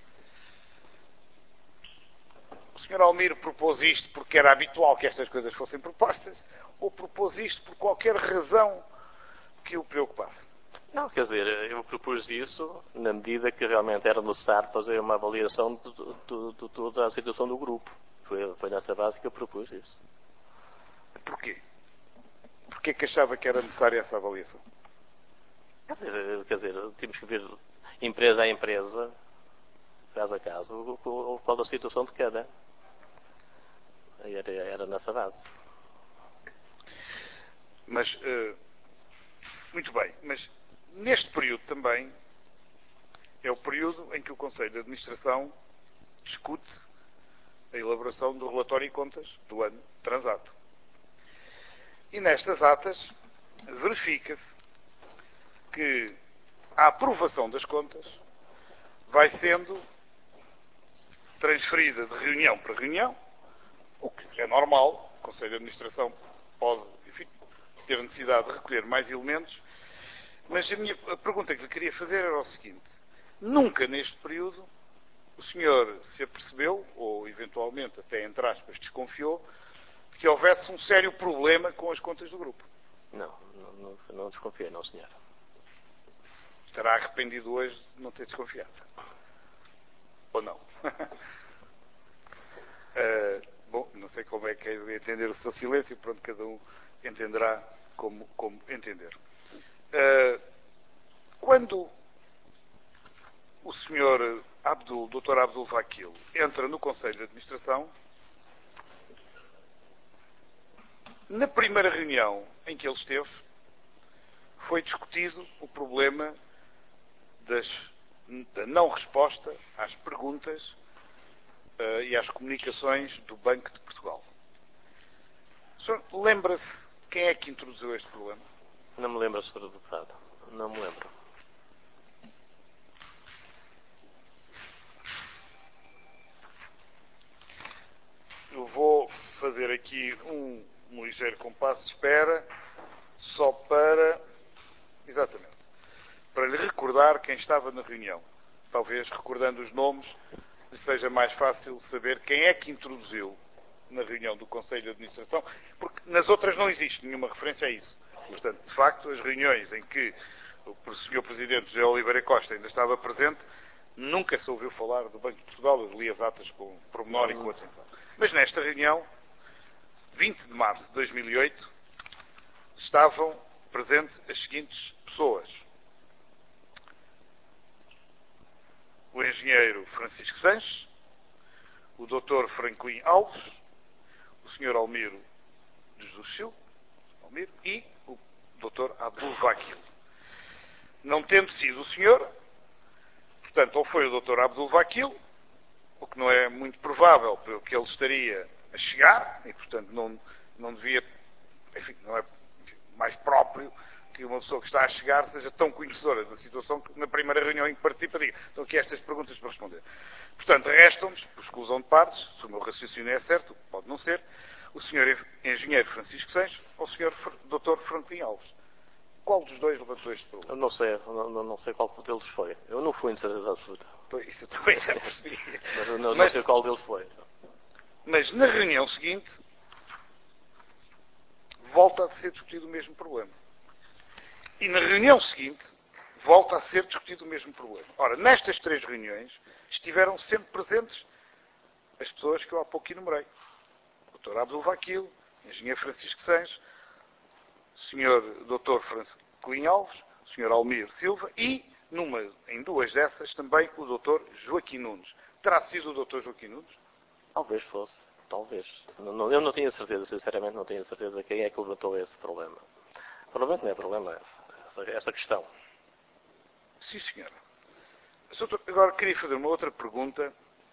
O senhor Almir propôs isto porque era habitual que estas coisas fossem propostas ou propôs isto por qualquer razão que o preocupasse? Não, quer dizer, eu propus isso na medida que realmente era necessário fazer uma avaliação de, de, de toda a situação do grupo. Foi, foi nessa base que eu propus isso. Porquê? Porquê que achava que era necessária essa avaliação? Quer dizer, quer dizer, temos que ver empresa a empresa, caso a caso, qual a situação de cada. Era, era nessa base. Mas, uh, muito bem, mas neste período também é o período em que o Conselho de Administração discute a elaboração do relatório e contas do ano transato. E nestas atas verifica-se que a aprovação das contas vai sendo transferida de reunião para reunião, o que é normal. O Conselho de Administração pode, enfim, ter necessidade de recolher mais elementos. Mas a minha a pergunta que lhe queria fazer era o seguinte: nunca neste período o senhor se apercebeu, ou eventualmente até entre aspas desconfiou, de que houvesse um sério problema com as contas do grupo? Não, não, não, não desconfiei, não, senhor. Estará arrependido hoje de não ter desconfiado? Ou não? Uh, bom, não sei como é que é de entender o seu silêncio, pronto, cada um entenderá como, como entender. Uh, quando o senhor Abdul, doutor Abdul Vakil, entra no Conselho de Administração, na primeira reunião em que ele esteve, foi discutido o problema das, da não resposta às perguntas uh, e às comunicações do Banco de Portugal. O senhor lembra-se quem é que introduziu este problema? Não me lembro, senhor Deputado. Não me lembro. Eu vou fazer aqui um, um ligeiro compasso de espera, só para, exatamente, para lhe recordar quem estava na reunião. Talvez, recordando os nomes, lhe seja mais fácil saber quem é que introduziu na reunião do Conselho de Administração, porque nas outras não existe nenhuma referência a isso. Portanto, de facto, as reuniões em que o senhor Presidente José Oliveira Costa ainda estava presente, nunca se ouviu falar do Banco de Portugal. Eu li as atas com pormenor e com atenção. Mas nesta reunião, vinte de março de dois mil e oito, estavam presentes as seguintes pessoas: o engenheiro Francisco Sanches, o doutor Franklin Alves, o senhor Almiro de Jesus Silva, Almiro, e o doutor Abdul Vakil. Não tendo sido o senhor, portanto, ou foi o doutor Abdul Vakil, o que não é muito provável, porque ele estaria a chegar, e, portanto, não, não devia, enfim, não é mais próprio que uma pessoa que está a chegar seja tão conhecedora da situação que na primeira reunião em que participa diga: estão aqui estas perguntas para responder. Portanto, restam-nos, por exclusão de partes, se o meu raciocínio é certo, pode não ser, o senhor engenheiro Francisco Sanches ou o senhor doutor Franklin Alves. Qual dos dois levantou este problema? Eu não sei, não, não sei qual deles foi. Eu não fui em certeza absoluta. Isso eu também já percebi. Mas eu não, Mas, não sei qual deles foi. Mas na reunião seguinte, volta a ser discutido o mesmo problema. E na reunião seguinte, volta a ser discutido o mesmo problema. Ora, nestas três reuniões, estiveram sempre presentes as pessoas que eu há pouco enumerei. O doutor Abdul Vakil, o engenheiro Francisco Sanches, o senhor doutor Franklin Alves, o senhor Almir Silva e, numa, em duas dessas, também o doutor Joaquim Nunes. Terá sido o doutor Joaquim Nunes? Talvez fosse. Talvez. Não, não, eu não tinha certeza, sinceramente, não tinha certeza quem é que levantou esse problema. Provavelmente não é problema, essa, essa questão. Sim, senhora. Agora queria fazer uma outra pergunta.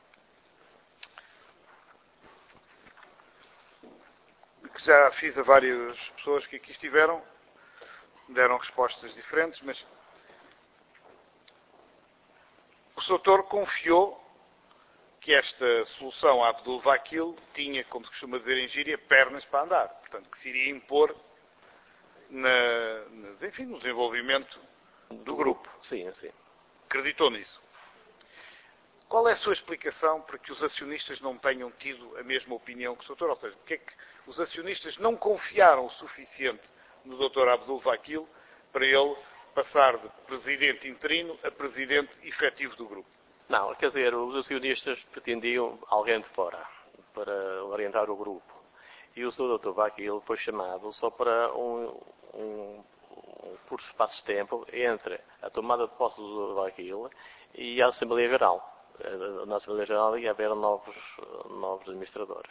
Que já fiz a várias pessoas que aqui estiveram, deram respostas diferentes, mas o senhor doutor confiou que esta solução à Abdul Vakil tinha, como se costuma dizer em gíria, pernas para andar. Portanto, que se iria impor na, nas, enfim, no desenvolvimento do, do grupo. grupo. Sim, sim. Acreditou nisso. Qual é a sua explicação para que os acionistas não tenham tido a mesma opinião que o doutor? Ou seja, porque é que os acionistas não confiaram o suficiente no doutor Abdul Vakil para ele passar de presidente interino a presidente efetivo do grupo? Não, quer dizer, os acionistas pretendiam alguém de fora para orientar o grupo. E o senhor doutor Vakil foi chamado só para um, um, um curto espaço de tempo entre a tomada de posse do doutor Vakil e a Assembleia Geral. Na Assembleia Geral ia haver novos, novos administradores.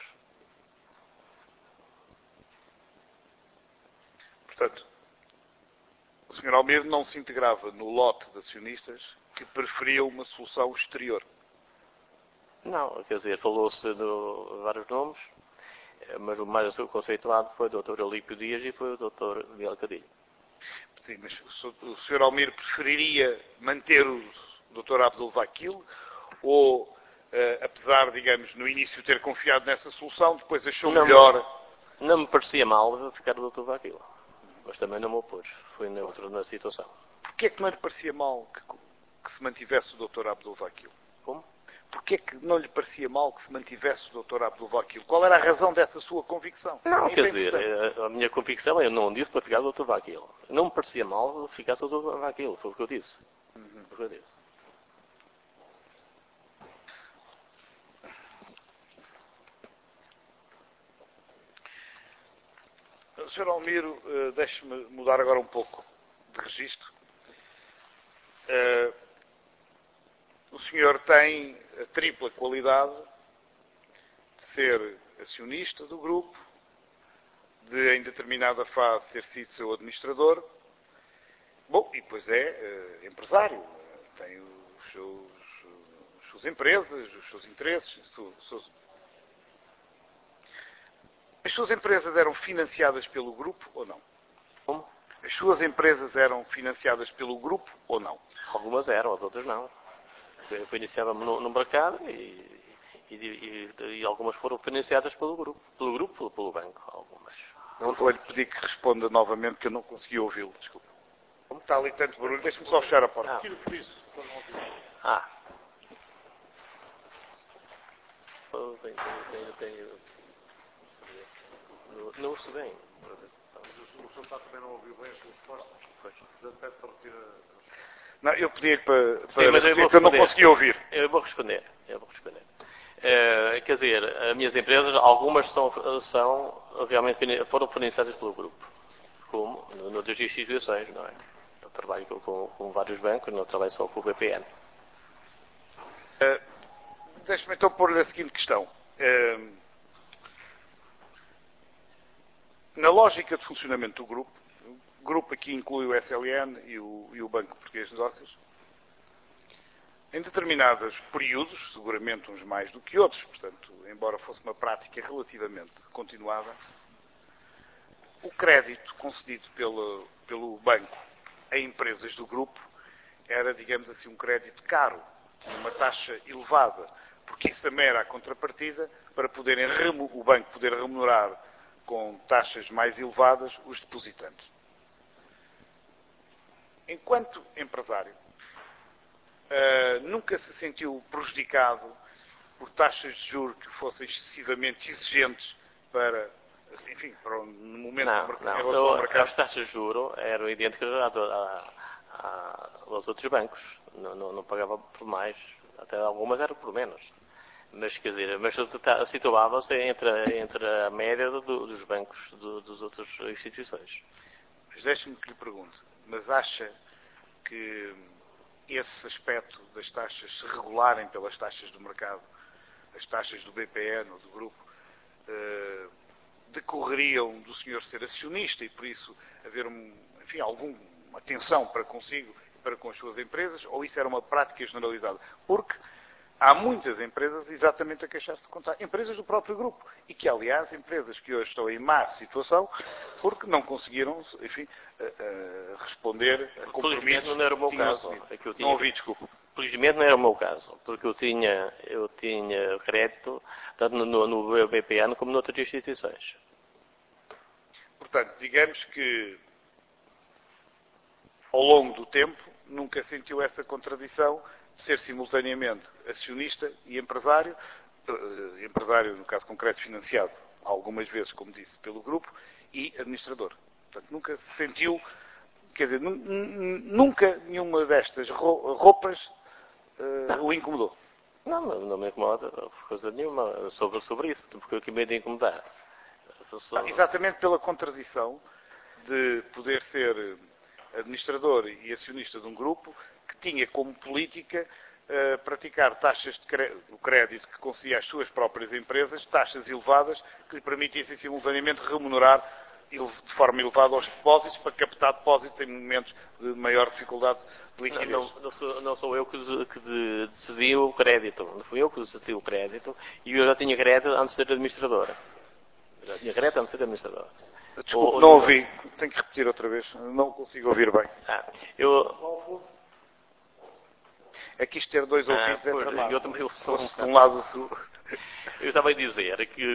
Portanto, o senhor Almir não se integrava no lote de acionistas que preferiam uma solução exterior. Não, quer dizer, falou-se de vários nomes, mas o mais conceituado foi o doutor Alípio Dias e foi o doutor Miguel Cadilho. Sim, mas o senhor Almir preferiria manter o doutor Abdul Vakil ou, uh, apesar, digamos, no início ter confiado nessa solução, depois achou não, melhor... Não me parecia mal ficar o doutor Vakil, mas também não me opôs. Fui neutro na situação. Porquê é que não lhe parecia mal que, que se mantivesse o doutor Abdul Vakil? Como? Porquê é que não lhe parecia mal que se mantivesse o doutor Abdul Vakil? Qual era a razão dessa sua convicção? Não, Isso quer é dizer, a, a minha convicção eu não disse para ficar o doutor Vakil. Não me parecia mal ficar o doutor Vakil, foi o que eu disse. Uhum. Foi o que eu disse. senhor Almiro, uh, deixe-me mudar agora um pouco de registro. Uh, o senhor tem a tripla qualidade de ser acionista do grupo, de em determinada fase ter sido seu administrador, bom, e depois é uh, empresário, tem os seus, as suas empresas, os seus interesses. Os seus... As suas empresas eram financiadas pelo grupo ou não? Como? As suas empresas eram financiadas pelo grupo ou não? Algumas eram, as outras não. Eu iniciava-me no, no mercado e, e, e, e algumas foram financiadas pelo grupo, pelo grupo, pelo banco, algumas. Não vou-lhe pedir que responda novamente, que eu não consegui ouvi-lo, desculpe. Como está ali tanto barulho, deixe-me só fechar a porta. Ah. Tiro por isso. Ah. Eu tenho, tenho, tenho, não, não ouço bem. O senhor está também não ouviu bem a sua resposta? Pois. Já pede para retirar. Não, eu pedi para, para Sim, mas eu, vou que eu não consegui ouvir. Eu vou responder. Eu vou responder. Uh, quer dizer, as minhas empresas, algumas são, são realmente foram financiadas pelo grupo, como noutras instituições, não é? Eu trabalho com, com, com vários bancos, não trabalho só com o B P N. Uh, Deixe-me então pôr-lhe a seguinte questão. Uh, na lógica de funcionamento do grupo, o grupo aqui inclui o S L N e o, e o Banco Português de Negócios, em determinados períodos, seguramente uns mais do que outros, portanto, embora fosse uma prática relativamente continuada, o crédito concedido pelo, pelo banco a empresas do grupo era, digamos assim, um crédito caro, tinha uma taxa elevada, porque isso também era a contrapartida para poderem, o banco poder remunerar com taxas mais elevadas os depositantes. Enquanto empresário, Uh, nunca se sentiu prejudicado por taxas de juros que fossem excessivamente exigentes para, enfim, para o no momento não, do mercado, não. em relação ao Eu, mercado? as taxas de juros eram idênticas a, a, a, aos outros bancos. Não, não, não pagava por mais, até algumas eram por menos. Mas, quer dizer, mas situava-se entre, entre a média do, dos bancos do, das outras instituições. Mas deixe-me que lhe pergunte, mas acha que esse aspecto das taxas se regularem pelas taxas do mercado, as taxas do B P N ou do grupo, eh, decorreriam do senhor ser acionista e por isso haver, um, enfim, alguma atenção para consigo e para com as suas empresas, ou isso era uma prática generalizada? Porque há muitas empresas exatamente a queixar-se de contar, empresas do próprio grupo, e que, aliás, empresas que hoje estão em má situação porque não conseguiram, enfim, uh, uh, responder a compromissos. Não era o meu caso. É que eu tinha... Não ouvi, desculpa. Felizmente não era o meu caso, porque eu tinha, eu tinha crédito tanto no, no B P N como noutras instituições. Portanto, digamos que ao longo do tempo nunca sentiu essa contradição de ser simultaneamente acionista e empresário, uh, empresário, no caso concreto, financiado algumas vezes, como disse, pelo grupo, e administrador. Portanto, nunca se sentiu, quer dizer, nunca nenhuma destas roupas uh, o incomodou. Não, não, não me incomoda coisa nenhuma sobre, sobre isso, porque eu que me de incomodar. Sou... Ah, exatamente pela contradição de poder ser administrador e acionista de um grupo que tinha como política uh, praticar taxas de crédito, crédito que concedia às suas próprias empresas, taxas elevadas que lhe permitissem simultaneamente remunerar de forma elevada aos depósitos para captar depósitos em momentos de maior dificuldade de liquidez. Não, não, não, sou, não sou eu que, que decidi o crédito, não fui eu que decidi o crédito e eu já tinha crédito antes de ser administradora. Já tinha crédito antes de ser administradora. Desculpe, ou, não ouvi. Tenho que repetir outra vez. Não consigo ouvir bem. Ah, eu... É que isto ter dois ouvidos ah, é pois, tramado. eu também sou um, de um lado sul. Eu estava a dizer que...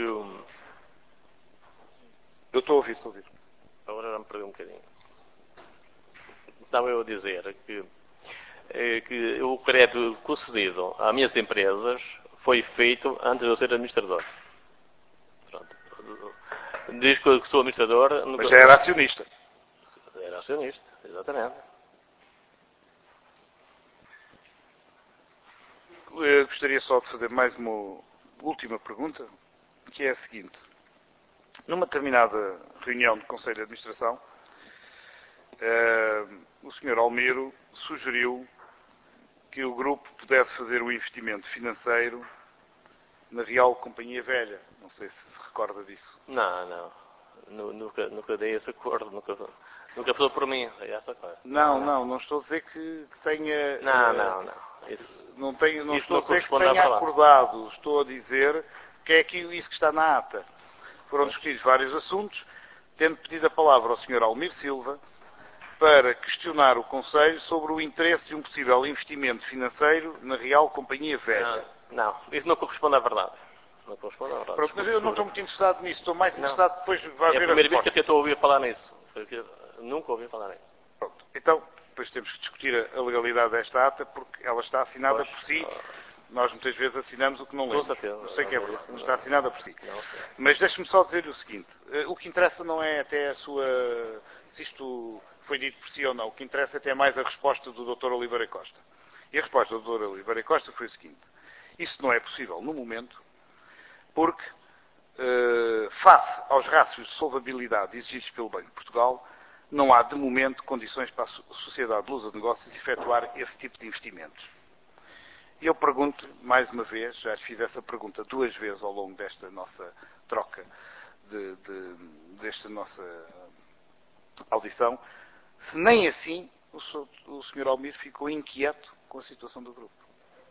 Eu estou a ouvir, estou a ouvir. Agora já me perdi um bocadinho. Estava eu a dizer que, que o crédito concedido às minhas empresas foi feito antes de eu ser administrador. Pronto. Diz que eu sou administrador... Mas já era acionista. Era acionista, exatamente. Eu gostaria só de fazer mais uma última pergunta, que é a seguinte. numa determinada reunião do Conselho de Administração, uh, o senhor Almiro sugeriu que o grupo pudesse fazer o investimento financeiro na Real Companhia Velha. Não sei se se recorda disso. Não, não. Nunca, nunca dei esse acordo. Nunca, nunca falou por mim. É essa coisa. Não, não. Não estou a dizer que, que tenha... Não, uh, não, não. Isso, não, tenho, não isso estou não a dizer que corresponde à tenha verdade. acordado. Estou a dizer que é aqui isso que está na ata. Foram discutidos vários assuntos, tendo pedido a palavra ao senhor Almiro Silva para questionar o Conselho sobre o interesse de um possível investimento financeiro na Real Companhia Velha. Não, não, isso não corresponde à verdade. Não corresponde à verdade. Pronto, mas eu não estou muito interessado nisso, estou mais Não. interessado depois vai É a haver primeira vez que resposta. eu tentou ouvir falar nisso. Foi que eu nunca ouvi falar nisso. Pronto, então, depois temos que discutir a legalidade desta ata, porque ela está assinada Pois, por si. ah, Nós muitas vezes assinamos o que não Com lemos. certeza. Eu sei que é Não, verdade, isso mas não. está assinada por si. Não sei. Mas deixe-me só dizer-lhe o seguinte. eh, O que interessa não é até a sua... Se isto foi dito por si ou não. O que interessa até é mais a resposta do doutor Oliveira Costa. E a resposta do doutor Oliveira Costa foi o seguinte. Isso não é possível no momento, porque, eh, face aos rácios de solvabilidade exigidos pelo Banco de Portugal, não há, de momento, condições para a Sociedade de Lusa de Negócios efetuar esse tipo de investimentos. E eu pergunto, mais uma vez, já lhe fiz essa pergunta duas vezes ao longo desta nossa troca, de, de, desta nossa audição, se nem assim o, so, o senhor Almiro ficou inquieto com a situação do grupo.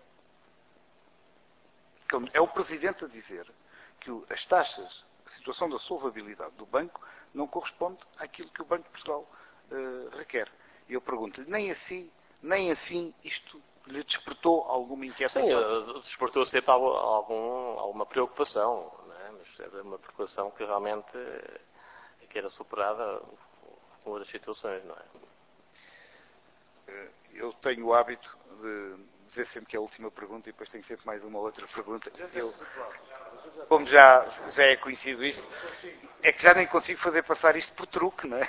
É o Presidente a dizer que as taxas, a situação da solvabilidade do banco não corresponde àquilo que o Banco de Portugal uh, requer. E eu pergunto-lhe, nem assim, nem assim isto lhe despertou alguma inquietação? Sim, despertou sempre algum, algum, alguma preocupação, não é? Mas era uma preocupação que realmente eh, que era superada com outras situações, não é? Eu tenho o hábito de dizer sempre que é a última pergunta e depois tenho sempre mais uma outra pergunta. Eu, como já, já é conhecido isto, é que já nem consigo fazer passar isto por truque, não é?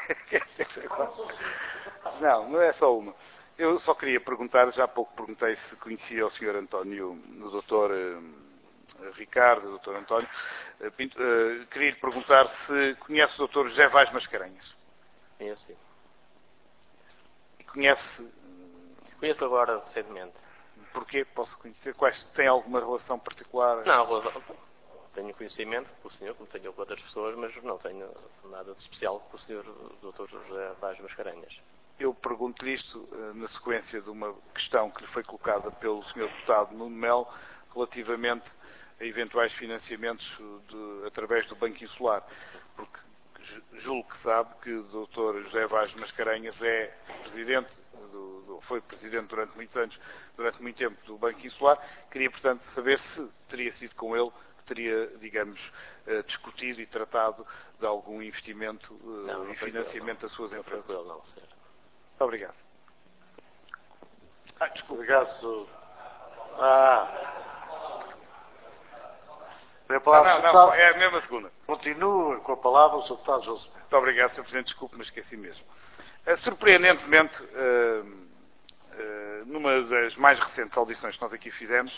Não, não é só uma. Eu só queria perguntar, já há pouco perguntei se conhecia o senhor António, o doutor uh, Ricardo, o doutor António, uh, Pinto, uh, queria lhe perguntar se conhece o doutor José Vaz Mascarenhas. Conheço, sim. E conhece... Conheço agora recentemente. Porquê? Posso conhecer? Quais, tem alguma relação particular? Não, tenho conhecimento com o senhor, como tenho com outras pessoas, mas não tenho nada de especial com o senhor doutor José Vaz Mascarenhas. Eu pergunto-lhe isto uh, na sequência de uma questão que lhe foi colocada pelo senhor deputado Nuno Melo relativamente a eventuais financiamentos de, através do Banco Insular, porque julgo que sabe que o doutor José Vaz Mascarenhas é presidente, do, do, foi presidente durante muitos anos, durante muito tempo do Banco Insular. Queria, portanto, saber se teria sido com ele que teria, digamos, uh, discutido e tratado de algum investimento uh, não, não e financiamento não. das suas não empresas. Não, não, senhor. Muito obrigado. Ah, desculpe. Obrigado, senhor. Ah. A palavra, Ah, não, não, deputado, é a mesma segunda. continua com a palavra o senhor Deputado João Semedo. Muito obrigado, senhor Presidente. Desculpe, mas esqueci mesmo. Uh, surpreendentemente, uh, uh, numa das mais recentes audições que nós aqui fizemos,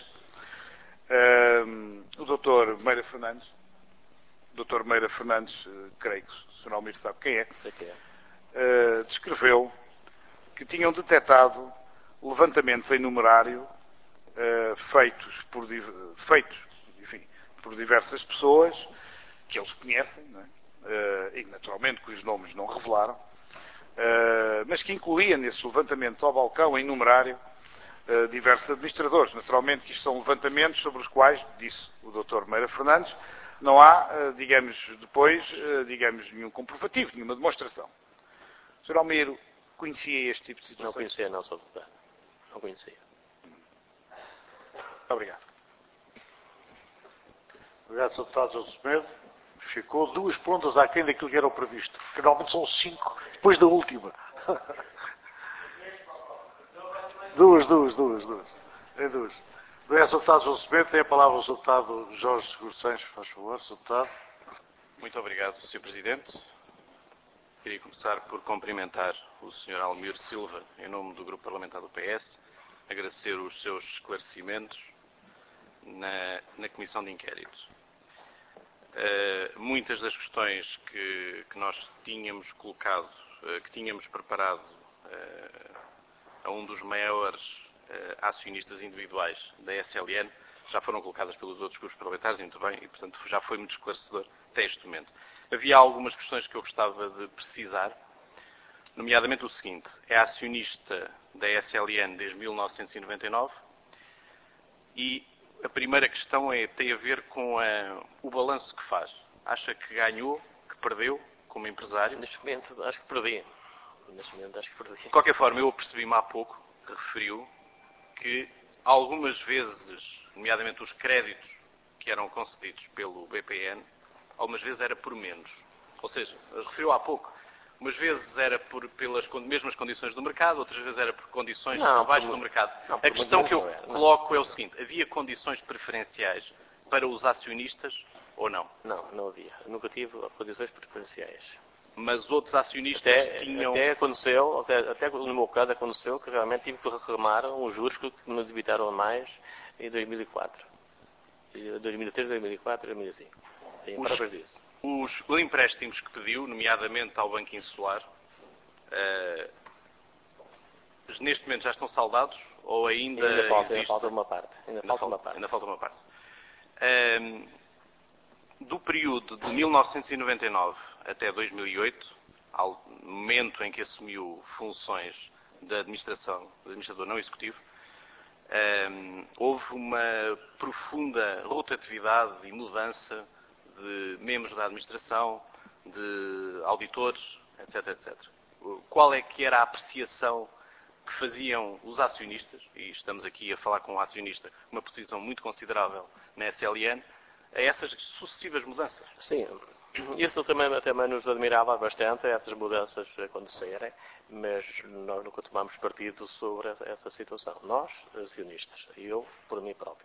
uh, o doutor Meira Fernandes, o doutor Meira Fernandes, uh, creio que o senhor Almiro sabe quem é, Sei que é. uh, descreveu que tinham detectado levantamentos em numerário uh, feitos, por, feitos enfim, por diversas pessoas que eles conhecem, não é? uh, e naturalmente cujos nomes não revelaram, uh, mas que incluía nesses levantamentos ao balcão em numerário uh, diversos administradores. Naturalmente que isto são levantamentos sobre os quais, disse o doutor Meira Fernandes, não há, uh, digamos, depois, uh, digamos, nenhum comprovativo, nenhuma demonstração. O senhor Almiro conhecia este tipo de situações? Não conhecia, não, senhor Deputado. Não conhecia. Muito obrigado. Obrigado, senhor Deputado João Semedo. Ficou duas pontas aquém daquilo que era o previsto. Porque normalmente são cinco, depois da última. duas, duas, duas, duas. Tem duas. Obrigado, senhor Deputado João Semedo. Tem a palavra o senhor Deputado Jorge Seguro Sanches, faz favor, senhor Deputado. Muito obrigado, senhor Presidente. Queria começar por cumprimentar o senhor Almiro Silva, em nome do Grupo Parlamentar do P S, agradecer os seus esclarecimentos na, na Comissão de Inquérito. Uh, muitas das questões que, que nós tínhamos colocado, uh, que tínhamos preparado uh, a um dos maiores uh, acionistas individuais da S L N já foram colocadas pelos outros grupos parlamentares, muito bem, e portanto já foi muito esclarecedor até este momento. Havia algumas questões que eu gostava de precisar, nomeadamente o seguinte: é acionista da S L N desde mil novecentos e noventa e nove e a primeira questão é, tem a ver com a, o balanço que faz. Acha que ganhou, que perdeu como empresário? Neste momento acho que perdi. Neste momento acho que perdi. De qualquer forma, eu apercebi-me há pouco que referiu que algumas vezes, nomeadamente os créditos que eram concedidos pelo B P N, algumas vezes era por menos. Ou seja, referiu há pouco, umas vezes era por, pelas mesmas condições do mercado, outras vezes era por condições não, abaixo por, do mercado. Não, a questão que eu era, coloco é o seguinte: havia condições preferenciais para os acionistas ou não? Não, não havia. Nunca tive condições preferenciais. Mas outros acionistas até, tinham... Até aconteceu, até, até no meu caso aconteceu que realmente tive que reclamar uns juros que me debitaram a mais em dois mil e quatro. dois mil e três, dois mil e quatro, dois mil e cinco. Tenho os, provas disso. Os empréstimos que pediu, nomeadamente ao Banco Insular, uh, neste momento já estão saldados ou ainda, ainda falta, existe? Ainda falta uma parte. Ainda, ainda, falta, falta, uma parte. ainda falta uma parte. Uh, do período de mil novecentos e noventa e nove até dois mil e oito, ao momento em que assumiu funções da administração, do administrador não executivo, um, houve uma profunda rotatividade e mudança de membros da administração, de auditores, etc, etcétera. Qual é que era a apreciação que faziam os acionistas, e estamos aqui a falar com um acionista com uma posição muito considerável na S L N, a essas sucessivas mudanças? Sim, isso também, também nos admirava bastante, essas mudanças acontecerem, mas nós nunca tomamos partido sobre essa, essa situação. Nós, acionistas, e eu, por mim próprio.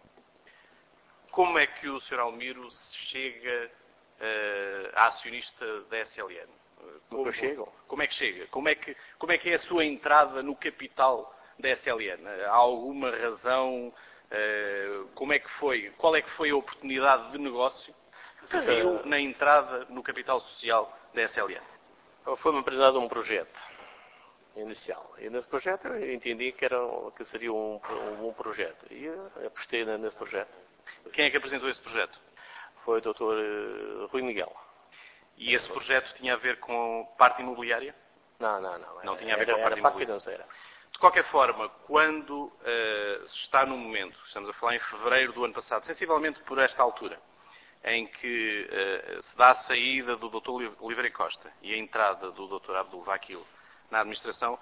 Como é que o senhor Almiro chega uh, a acionista da S L N? Como, chego? como é que chega? Como é que, como é que é a sua entrada no capital da S L N? Há alguma razão? Uh, como é que foi? Qual é que foi a oportunidade de negócio que viu na entrada no capital social da S L N? Foi-me apresentado um projeto inicial. E nesse projeto eu entendi que, era, que seria um, um, um projeto. E eu apostei nesse projeto. Quem é que apresentou esse projeto? Foi o doutor Rui Miguel. E esse projeto tinha a ver com parte imobiliária? Não, não, não. Não tinha a ver era, com a parte, era parte financeira. De qualquer forma, quando uh, está num momento, estamos a falar em fevereiro do ano passado, sensivelmente por esta altura, em que uh, se dá a saída do doutor Oliveira Costa e a entrada do doutor Abdul Vakil na administração,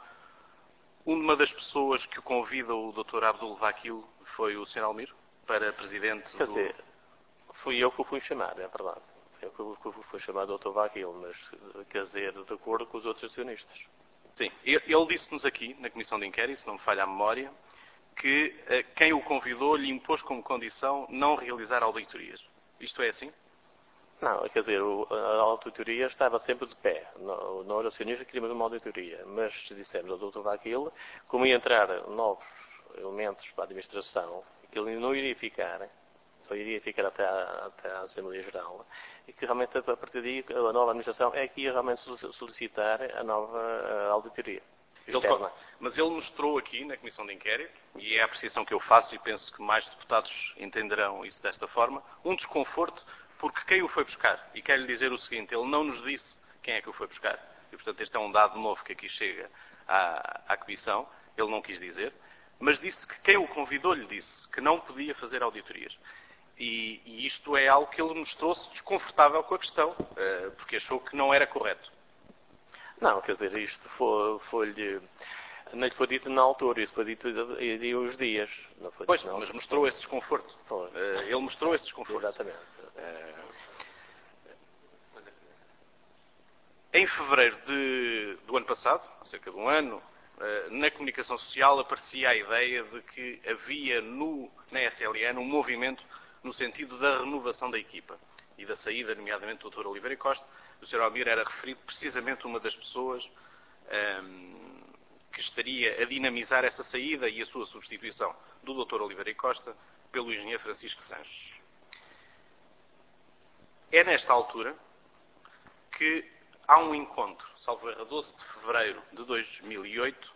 uma das pessoas que o convida o doutor Abdul Vakil foi o senhor Almiro para presidente Quer do... dizer, fui eu que o fui chamar, é verdade. Eu que fui chamado doutor Vakil, mas quer dizer, de acordo com os outros acionistas. Sim, ele disse-nos aqui, na Comissão de Inquérito, se não me falha a memória, que uh, quem o convidou lhe impôs como condição não realizar auditorias. Isto é assim? Não, quer dizer, a auditoria estava sempre de pé. Nós, acionistas, queríamos uma auditoria, mas dissemos ao doutor Vakil, como ia entrar novos elementos para a administração, que ele não iria ficar, só iria ficar até a, até a Assembleia Geral, e que realmente a partir daí a nova administração é que ia realmente solicitar a nova auditoria. Ele, mas ele mostrou aqui na Comissão de Inquérito, e é a apreciação que eu faço e penso que mais deputados entenderão isso desta forma, um desconforto porque quem o foi buscar, e quero lhe dizer o seguinte, ele não nos disse quem é que o foi buscar, e portanto este é um dado novo que aqui chega à, à Comissão, ele não quis dizer, mas disse que quem o convidou lhe disse que não podia fazer auditorias. E, e isto é algo que ele mostrou-se desconfortável com a questão, uh, porque achou que não era correto. Não, quer dizer, isto foi, foi-lhe... Não lhe foi dito na altura, isso foi dito de uns dias. Não foi pois, não, mas mostrou foi. esse desconforto. Uh, ele mostrou esse desconforto. Exatamente. Uh, em fevereiro de, do ano passado, há cerca de um ano, uh, na comunicação social aparecia a ideia de que havia no, na S L N um movimento no sentido da renovação da equipa e da saída, nomeadamente, do doutor Oliveira Costa. O senhor Almiro era referido precisamente uma das pessoas um, que estaria a dinamizar essa saída e a sua substituição do doutor Oliveira Costa pelo engenheiro Francisco Sanches. é nesta altura que há um encontro, salvo erro, a doze de fevereiro de dois mil e oito,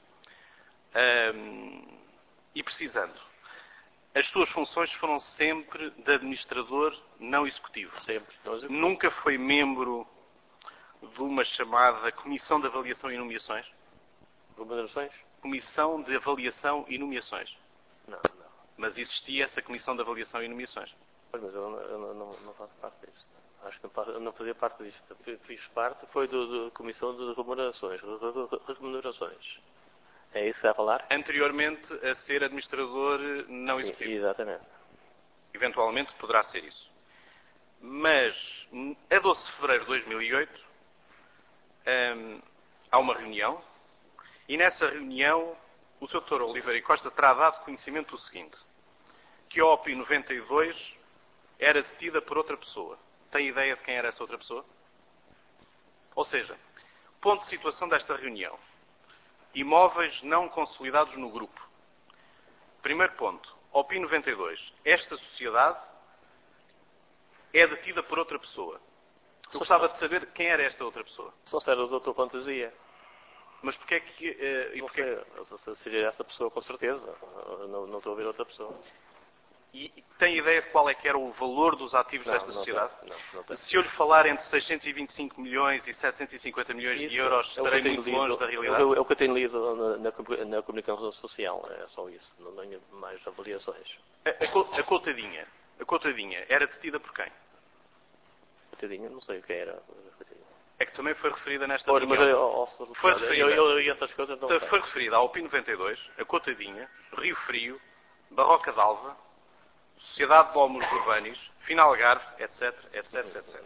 um, e precisando. As suas funções foram sempre de administrador não executivo. Sempre. Não executivo. Nunca foi membro de uma chamada Comissão de Avaliação e Nomeações? Remunerações? Comissão de Avaliação e Nomeações. Não, não. Mas existia essa Comissão de Avaliação e Nomeações. Pois, mas eu, não, eu não, não, não faço parte disto. Acho que não, eu não fazia parte disto. Fiz parte, foi da Comissão de Remunerações. Remunerações. É isso que está a falar? Anteriormente a ser administrador não executivo. Exatamente. Eventualmente poderá ser isso. Mas, a doze de fevereiro de dois mil e oito, hum, há uma reunião, e nessa reunião o senhor doutor Oliveira e Costa terá dado conhecimento do seguinte, que a O P I noventa e dois era detida por outra pessoa. Tem ideia de quem era essa outra pessoa? Ou seja, ponto de situação desta reunião. Imóveis não consolidados no grupo. Primeiro ponto. O P I noventa e dois. Esta sociedade é detida por outra pessoa. Eu gostava de saber quem era esta outra pessoa. Só se era o doutor Fantasia. Mas porquê é que... Uh, e não porquê... sei, seria essa pessoa com certeza. Não, não estou a ver outra pessoa. E tem ideia de qual é que era o valor dos ativos não, desta não sociedade? Tenho, não, não tenho. Se eu lhe falar entre seiscentos e vinte e cinco milhões e setecentos e cinquenta milhões isso de euros, é estarei muito lido, longe da realidade? É o que eu tenho lido na, na, na comunicação social. É só isso. Não tenho mais avaliações. A, a, a cotadinha. A cotadinha era detida por quem? Cotadinha? Não sei o que era. É que também foi referida nesta Olha, reunião. mas eu, eu, foi referida. Eu, eu, eu essas coisas não então, sei. Foi referida ao P I noventa e dois, a Cotadinha, Rio Frio, Barroca d'Alva, Sociedade de Lomos Urbanis, Finalgarve, etc, etc, etcétera.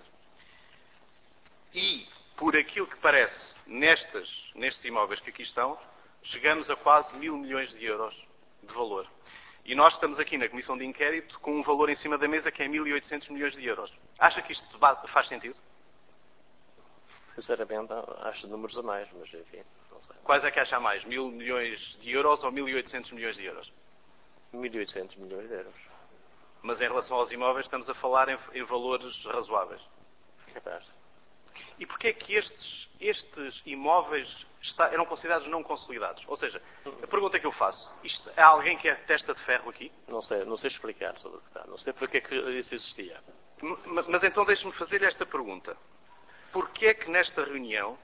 E, por aquilo que parece, nestas, nestes imóveis que aqui estão, chegamos a quase mil milhões de euros de valor. E nós estamos aqui na Comissão de Inquérito com um valor em cima da mesa que é mil e oitocentos milhões de euros. Acha que isto faz sentido? Sinceramente, acho números a mais, mas enfim, não sei. Quais é que acha mais? Mil milhões de euros ou mil e oitocentos milhões de euros? mil e oitocentos milhões de euros. Mas em relação aos imóveis estamos a falar em, em valores razoáveis. Capaz. E porquê é que estes, estes imóveis está, eram considerados não consolidados? Ou seja, a pergunta que eu faço, isto, há alguém que é testa de ferro aqui? Não sei, não sei explicar sobre o que está. Não sei porque é que isso existia. Mas, mas então deixe-me fazer esta pergunta. Porquê é que nesta reunião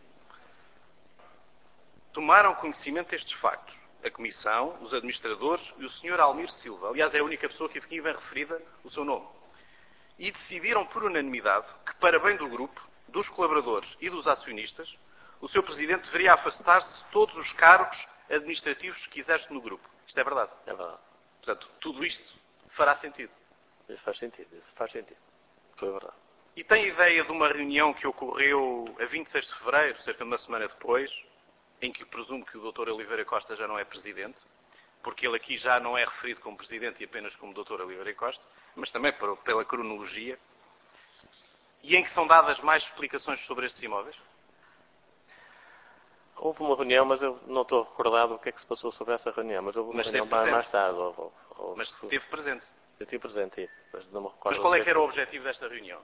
tomaram conhecimento destes factos? A Comissão, os administradores e o senhor Almir Silva. Aliás, é a única pessoa que aqui vem referida o seu nome. E decidiram por unanimidade que, para bem do grupo, dos colaboradores e dos acionistas, o seu Presidente deveria afastar-se de todos os cargos administrativos que exerce no grupo. Isto é verdade? É verdade. Portanto, tudo isto fará sentido. Isso faz sentido, isso faz sentido. Foi verdade. E tem ideia de uma reunião que ocorreu a vinte e seis de fevereiro, cerca de uma semana depois, em que presumo que o doutor Oliveira Costa já não é Presidente, porque ele aqui já não é referido como Presidente e apenas como doutor Oliveira Costa, mas também pela cronologia, e em que são dadas mais explicações sobre estes imóveis? Houve uma reunião, mas eu não estou recordado o que é que se passou sobre essa reunião, mas houve uma mas reunião mais, mais tarde. Ou, ou, ou, mas esteve presente? Eu estive presente, mas não me recordo. Mas qual é que era o objetivo desta reunião?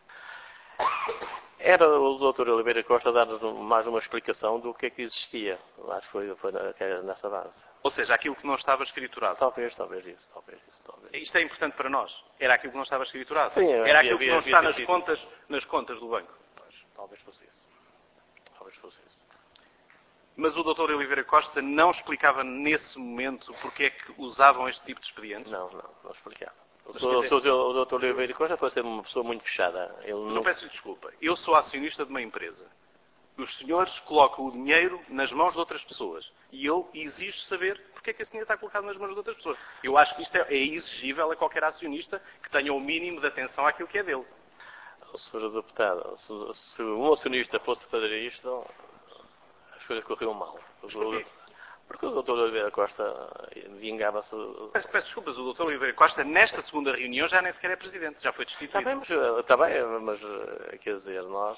Era o doutor Oliveira Costa dar mais uma explicação do que é que existia. Acho que foi, foi nessa base. Ou seja, aquilo que não estava escriturado. Talvez, talvez isso, talvez isso, talvez. Isto é importante para nós. Era aquilo que não estava escriturado. Sim, era aquilo havia, que não havia, está havia, nas, havia, contas, nas contas do banco. Pois, talvez fosse isso. Talvez fosse isso. Mas o doutor Oliveira Costa não explicava nesse momento porque é que usavam este tipo de expedientes? Não, não, não explicava. O dizer... doutor Oliveira Costa foi ser uma pessoa muito fechada. Ele Mas não... eu peço-lhe desculpa. Eu sou acionista de uma empresa. Os senhores colocam o dinheiro nas mãos de outras pessoas. E eu exijo saber porque é que esse dinheiro está colocado nas mãos de outras pessoas. Eu acho que isto é, é exigível a qualquer acionista que tenha o mínimo de atenção àquilo que é dele. senhor Deputado, se, se um acionista fosse fazer isto, as coisas corriam mal. Mas porquê? Porque o doutor Oliveira Costa vingava-se... Peço, peço desculpas, o doutor Oliveira Costa, nesta segunda reunião, já nem sequer é Presidente, já foi destituído. Está bem, mas, está bem, mas quer dizer, nós...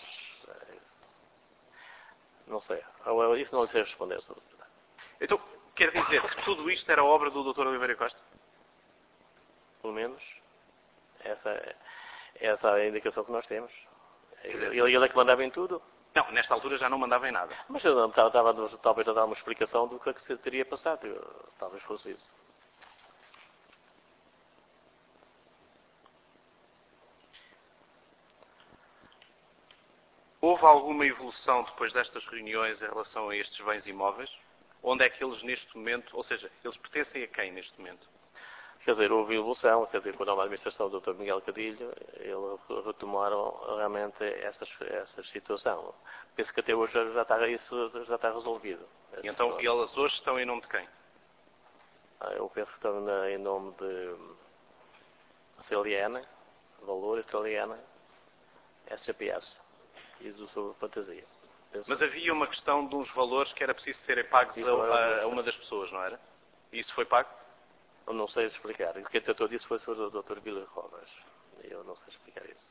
Não sei, isso não sei responder, senhor Deputado. Então, quer dizer que tudo isto era obra do doutor Oliveira Costa? Pelo menos, essa é, Essa é a indicação que nós temos. Ele, ele é que mandava em tudo. Não, nesta altura já não mandava em nada. Mas eu não estava, estava talvez a dar uma explicação do que é que se teria passado. Eu, talvez fosse isso. Houve alguma evolução depois destas reuniões em relação a estes bens imóveis? Onde é que eles neste momento, ou seja, eles pertencem a quem neste momento? Quer dizer, houve evolução, quer dizer, com a nova administração do doutor Miguel Cadilho, eles retomaram realmente essa, essa situação. Penso que até hoje já está, isso já está resolvido. E então, e elas hoje estão em nome de quem? Eu penso que estão na, em nome de C L N, Valor, C L N, S G P S e do Sul Fantasia. Penso. Mas havia uma questão de uns valores que era preciso serem pagos a, a, a uma das pessoas, não era? E isso foi pago? Eu não sei explicar. O que tentou disse foi sobre o doutor Vila Rovas. Eu não sei explicar isso.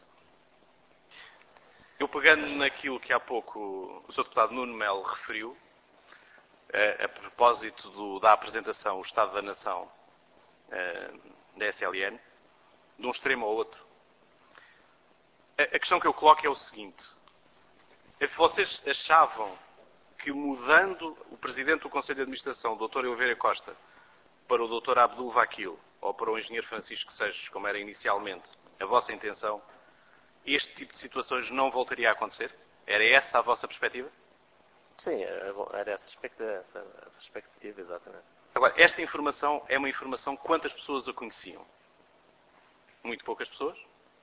Eu pegando naquilo que há pouco o senhor deputado Nuno Melo referiu, a, a propósito do, da apresentação, o Estado da Nação, a, da S L N, de um extremo ao outro, a, a questão que eu coloco é o seguinte. Vocês achavam que mudando o Presidente do Conselho de Administração, o doutor Oliveira Costa, para o doutor Abdul Vakil, ou para o engenheiro Francisco Seixas, como era inicialmente a vossa intenção, este tipo de situações não voltaria a acontecer? Era essa a vossa perspectiva? Sim, era essa expectativa, essa, essa expectativa, exatamente. Agora, esta informação é uma informação, quantas pessoas a conheciam? Muito poucas pessoas?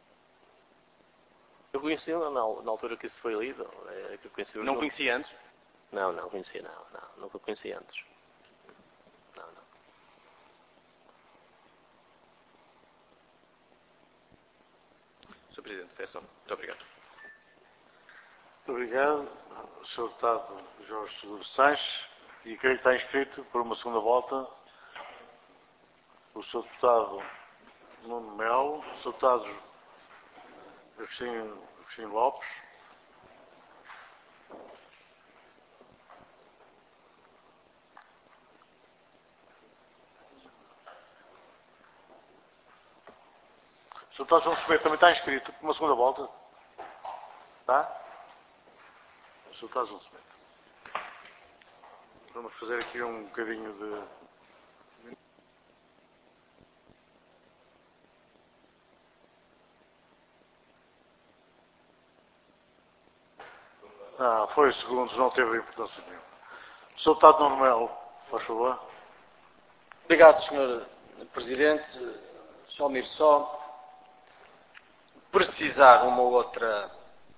Eu conheci na, na altura que isso foi lido. É, que eu conheci não conhecia antes? Não, não conhecia, não, não. Nunca conheci antes. Não, não. senhor Presidente, é só. Muito obrigado. Muito obrigado, senhor Deputado Jorge Seguro Sanches. E creio que está inscrito por uma segunda volta o senhor Deputado Nuno Melo, o senhor Deputado Agostinho, Agostinho Lopes. O senhor Deputado João Semedo também está inscrito por uma segunda volta. Está? O senhor Deputado João Semedo. Vamos fazer aqui um bocadinho de... Ah, foi segundos, não teve importância nenhuma. O senhor Deputado Nuno Melo, faz favor. Obrigado, senhor Presidente. senhor Almir, só precisar uma outra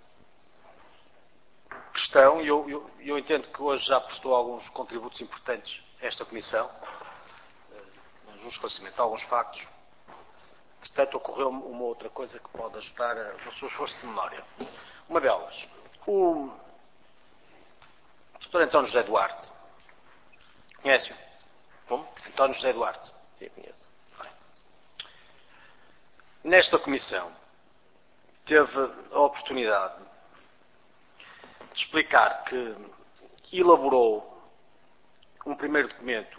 questão, e eu, eu, eu entendo que hoje já prestou alguns contributos importantes a esta Comissão, no esclarecimento de alguns factos. Portanto, ocorreu uma outra coisa que pode ajudar no seu esforço de memória. Uma delas, o doutor António José Duarte. Conhece-o? Como? António José Duarte. Sim, conheço. Bem. Nesta Comissão, teve a oportunidade de explicar que elaborou um primeiro documento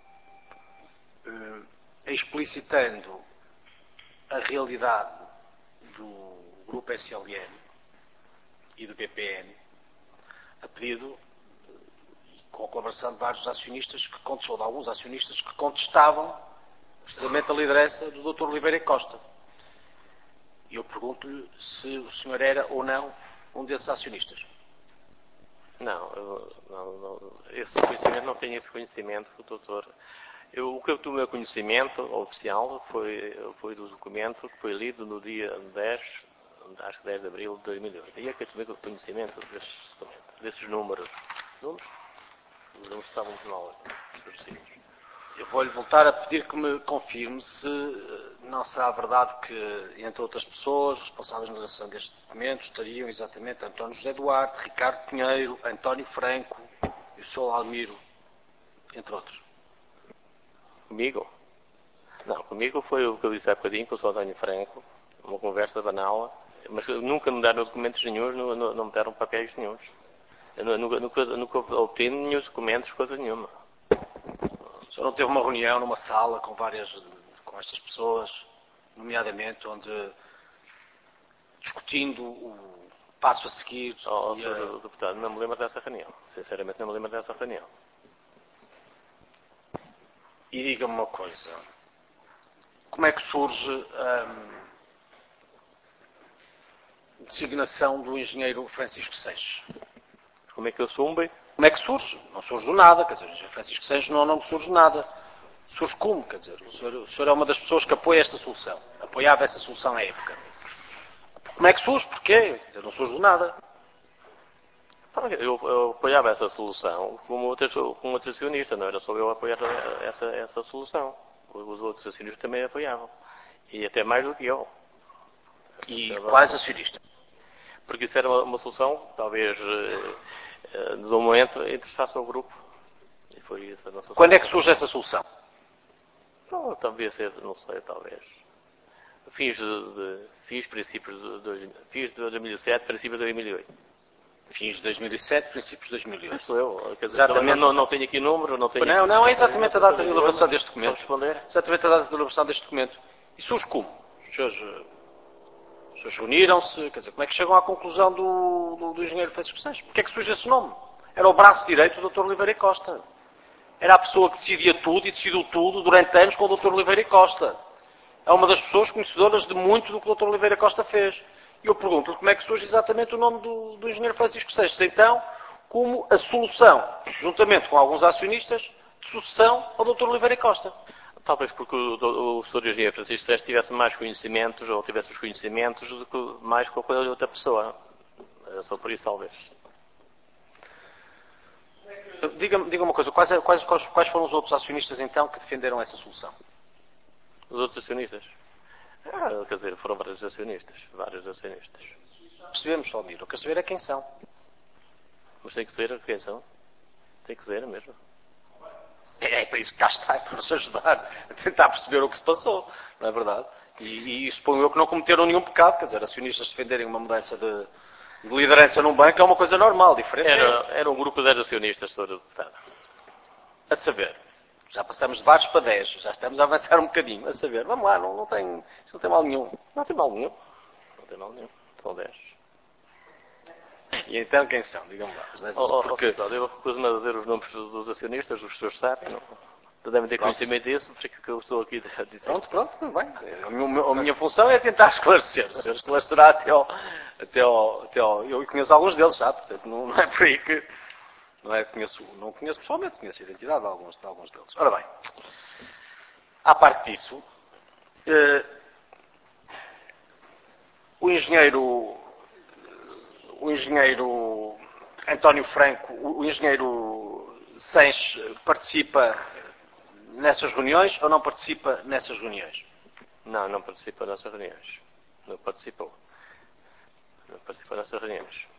eh, explicitando a realidade do Grupo S L N e do B P N, a pedido e com a colaboração de vários acionistas, que contestou, de alguns acionistas que contestavam precisamente a liderança do doutor Oliveira Costa. E eu pergunto-lhe se o senhor era ou não um desses acionistas. Não, eu, não, não, esse conhecimento, não tenho esse conhecimento do doutor. Eu, o que eu tomei conhecimento oficial foi, foi do documento que foi lido no dia dez, acho que dez de abril de dois mil e oito. E é que eu tomei conhecimento desses documentos, desses números. Números? Os números estavam muito mal estabelecidos. Eu vou-lhe voltar a pedir que me confirme se não será verdade que, entre outras pessoas, responsáveis na relação destes documentos, estariam exatamente António José Duarte, Ricardo Pinheiro, António Franco e o senhor Almiro, entre outros. Comigo? Não, comigo foi o que eu disse há bocadinho com o senhor António Franco, uma conversa banal, mas nunca me deram documentos nenhums, não, não, não me deram papéis nenhums. Eu nunca, nunca, nunca obtive nenhum documentos, coisa nenhuma. O senhor não teve uma reunião numa sala com várias, com estas pessoas, nomeadamente onde discutindo o passo a seguir. Oh, e senhor a... deputado, não me lembro dessa reunião. Sinceramente, não me lembro dessa reunião. E diga-me uma coisa. Como é que surge hum, a designação do engenheiro Francisco Seixas? Como é que eu sumbem? Como é que surge? Não surge do nada, quer dizer, o engenheiro Francisco Seixas não, não surge nada. Surge como? Quer dizer, o senhor, o senhor é uma das pessoas que apoia esta solução. Apoiava essa solução à época. Como é que surge? Porquê? Quer dizer, não surge do nada. Eu, eu apoiava essa solução como outro, como outro acionista, não era só eu apoiar essa, essa solução. Os outros acionistas também apoiavam. E até mais do que eu. E quais acionistas? Porque isso era uma, uma solução, talvez, uh, uh, no momento, interessasse ao grupo. E foi isso a nossa Quando é que surge essa solução? Não, talvez ser, não sei, talvez. Fins de, de fins princípios de, de, fins de dois mil e sete, princípios de dois mil e oito. Fins de dois mil e sete, princípios de dois mil e oito. Isso eu. Quer dizer, Exatamente. Não, não tenho aqui número, não tenho Não, aqui... não, é exatamente a data de elaboração deste documento. Posso responder? Exatamente a data de elaboração deste documento. E surge como? Os senhores, os senhores reuniram-se, quer dizer, como é que chegam à conclusão do, do, do engenheiro Francisco Seixas? Porquê é que surge esse nome? Era o braço direito do doutor Oliveira Costa. Era a pessoa que decidia tudo e decidiu tudo durante anos com o doutor Oliveira Costa. É uma das pessoas conhecedoras de muito do que o doutor Oliveira Costa fez. E eu pergunto-lhe como é que surge exatamente o nome do, do engenheiro Francisco Seixas, então, como a solução, juntamente com alguns acionistas, de sucessão ao doutor Oliveira Costa. Talvez porque o, o senhor engenheiro Francisco Seixas tivesse mais conhecimentos, ou tivesse os conhecimentos, do que mais qualquer outra pessoa. É só por isso, talvez. Diga-me diga uma coisa, quais, quais, quais, quais foram os outros acionistas, então, que defenderam essa solução? Os outros acionistas? Ah, quer dizer, foram vários acionistas. Vários acionistas. Percebemos, Almir. Eu quero saber é quem são. Mas tem que ser quem são. Tem que ser mesmo. É, é para isso que cá está, é para nos ajudar a tentar perceber o que se passou. Não é verdade? E, e suponho eu que não cometeram nenhum pecado. Quer dizer, acionistas defenderem uma mudança de, de liderança num banco é uma coisa normal, diferente. Era, era um grupo de dez acionistas, senhor deputado. A saber. Já passamos de vários para dez, já estamos a avançar um bocadinho. A saber, vamos lá, não, não tem, isso não tem mal nenhum. Não tem mal nenhum. Não tem mal nenhum. São dez. E então quem são? Digam lá. Os dez, Oh, oh, porque... oh, eu recuso-me a dizer os nomes dos acionistas, os senhores sabem, não? Devem ter Pronto. conhecimento disso, porque que eu estou aqui a dizer. Pronto, pronto, tudo bem. A minha, a minha função é tentar esclarecer. O senhor esclarecerá até ao, até ao, até ao... Eu conheço alguns deles, sabe? Portanto, não, não é por aí que... Não, é, conheço, não conheço pessoalmente, conheço a identidade de alguns, de alguns deles. Ora bem, à parte disso, eh, o engenheiro, o engenheiro António Franco, o engenheiro Seixas participa nessas reuniões ou não participa nessas reuniões? Não, não participa nessas reuniões. Não participou. Não participou nessas reuniões.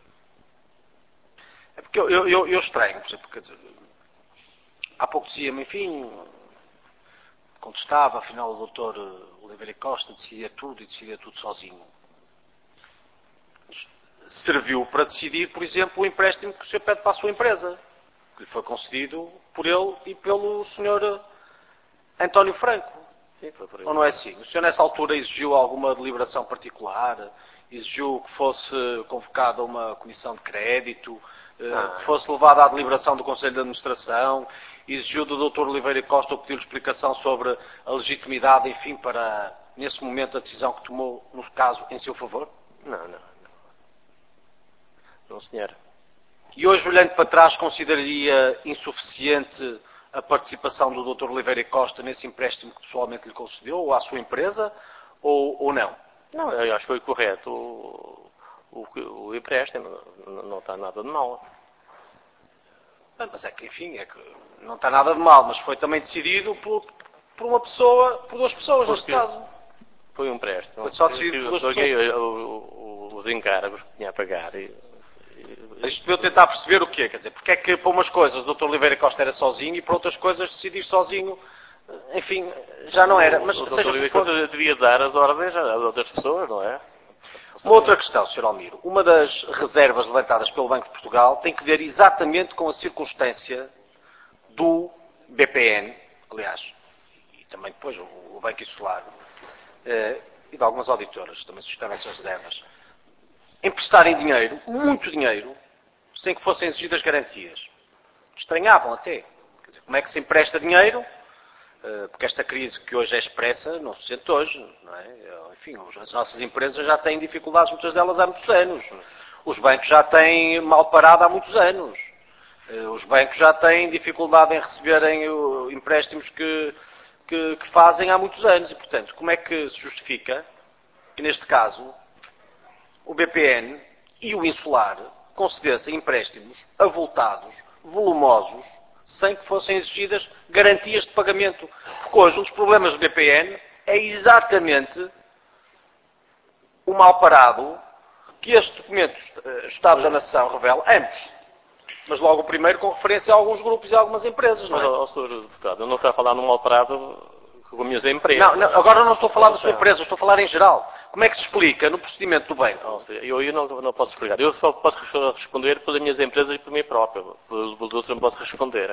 É porque eu, eu, eu estranho, por exemplo, quer dizer, há pouco dizia-me, enfim, contestava, afinal o doutor Oliveira Costa decidia tudo e decidia tudo sozinho. Serviu para decidir, por exemplo, o empréstimo que o senhor pede para a sua empresa, que lhe foi concedido por ele e pelo senhor António Franco. Sim, foi por aí. Ou não é assim? O senhor nessa altura exigiu alguma deliberação particular, exigiu que fosse convocada uma comissão de crédito, Ah. que fosse levada à deliberação do Conselho de Administração, exigiu do doutor Oliveira Costa ou pediu-lhe explicação sobre a legitimidade, enfim, para, nesse momento, a decisão que tomou, no caso, em seu favor? Não, não, não. Não, senhor. E hoje, olhando para trás, consideraria insuficiente a participação do doutor Oliveira Costa nesse empréstimo que pessoalmente lhe concedeu, ou à sua empresa, ou, ou não? Não, eu acho que foi correto o, o, o empréstimo. Não, não está nada de mal. Mas é que, enfim, é que não está nada de mal, mas foi também decidido por, por uma pessoa, por duas pessoas, neste Porque caso. Foi um empréstimo. Foi só decidido Eu- pelas eu paguei o- o- os encargos que tinha a pagar. E, e, Isto eu tentar perceber o quê? Quer dizer, porque é que para umas coisas o doutor Oliveira Costa era sozinho e para outras coisas decidir sozinho, enfim, já não era. Mas o seja doutor como Oliveira for. Costa devia dar as ordens às outras pessoas, não é? Uma outra questão, senhor Almiro. Uma das reservas levantadas pelo Banco de Portugal tem que ver exatamente com a circunstância do B P N, aliás, e também depois o, o Banco Insular, eh, e de algumas auditoras, também suscitaram essas reservas, emprestarem dinheiro, muito dinheiro, sem que fossem exigidas garantias. Estranhavam até. Quer dizer, como é que se empresta dinheiro? Porque esta crise que hoje é expressa não se sente hoje. Não é? Enfim, as nossas empresas já têm dificuldades, muitas delas há muitos anos. Os bancos já têm mal parado há muitos anos. Os bancos já têm dificuldade em receberem empréstimos que, que, que fazem há muitos anos. E, portanto, como é que se justifica que, neste caso, o B P N e o Insular concedessem empréstimos avultados, volumosos, sem que fossem exigidas garantias de pagamento? Porque hoje um dos problemas do B P N é exatamente o mal parado que este documento, Estado da Nação, revela, ambos. Mas logo o primeiro com referência a alguns grupos e a algumas empresas, não é? Mas, ó, senhor Deputado, eu não estou a falar num mal parado com as minhas empresas. Não, não, agora não estou a falar da sua empresa, estou a falar em geral. Como é que se explica no procedimento do banco? Não, eu, eu não, não posso explicar. Eu só posso responder pelas minhas empresas e por mim próprio. Pelos outros não posso responder.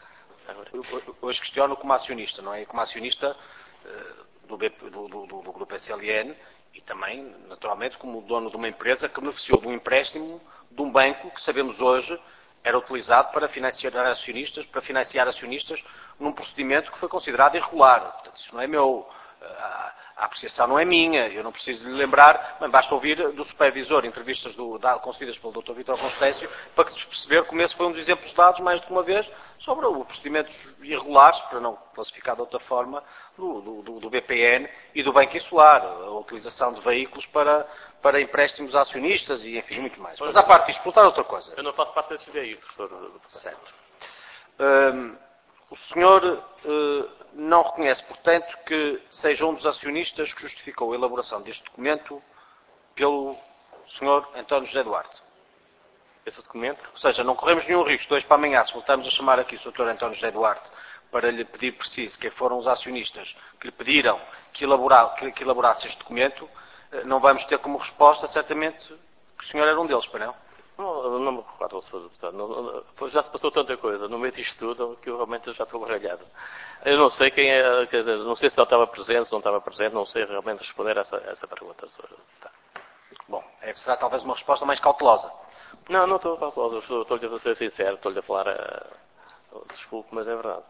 Hoje questiono como acionista, não é? Como acionista do, B P, do, do, do grupo S L N e também, naturalmente, como dono de uma empresa que beneficiou de um empréstimo de um banco que sabemos hoje era utilizado para financiar acionistas, para financiar acionistas num procedimento que foi considerado irregular. Portanto, isso não é meu. A apreciação não é minha. Eu não preciso lhe lembrar, mas basta ouvir do supervisor entrevistas do, da, concedidas pelo doutor Vítor Constâncio para que se perceber como esse foi um dos exemplos dados, mais de uma vez, sobre os procedimentos irregulares, para não classificar de outra forma, do, do, do B P N e do Banco Insular. A utilização de veículos para, para empréstimos a acionistas e, enfim, muito mais. Mas, à parte disto, voltar a outra coisa. Eu não faço parte desses veículos, doutor. Certo. Hum, o senhor uh, não reconhece, portanto, que seja um dos acionistas que justificou a elaboração deste documento pelo senhor António José Duarte. Esse documento? Ou seja, não corremos nenhum risco de hoje para amanhã, se voltarmos a chamar aqui o doutor António José Duarte para lhe pedir preciso quem foram os acionistas que lhe pediram que, elaborar, que, que elaborasse este documento, não vamos ter como resposta, certamente, que o senhor era um deles, para não? Não, não me recordo, senhor Deputado. Não, não, já se passou tanta coisa no meio disto tudo que eu realmente já estou baralhado. Eu não sei quem é, quer dizer, não sei se ele estava presente, se não estava presente, não sei realmente responder a essa, a essa pergunta, senhor Deputado. Bom, é que será talvez uma resposta mais cautelosa. Não, não estou cauteloso, estou, estou-lhe a ser sincero, estou-lhe a falar, uh, desculpe, mas é verdade.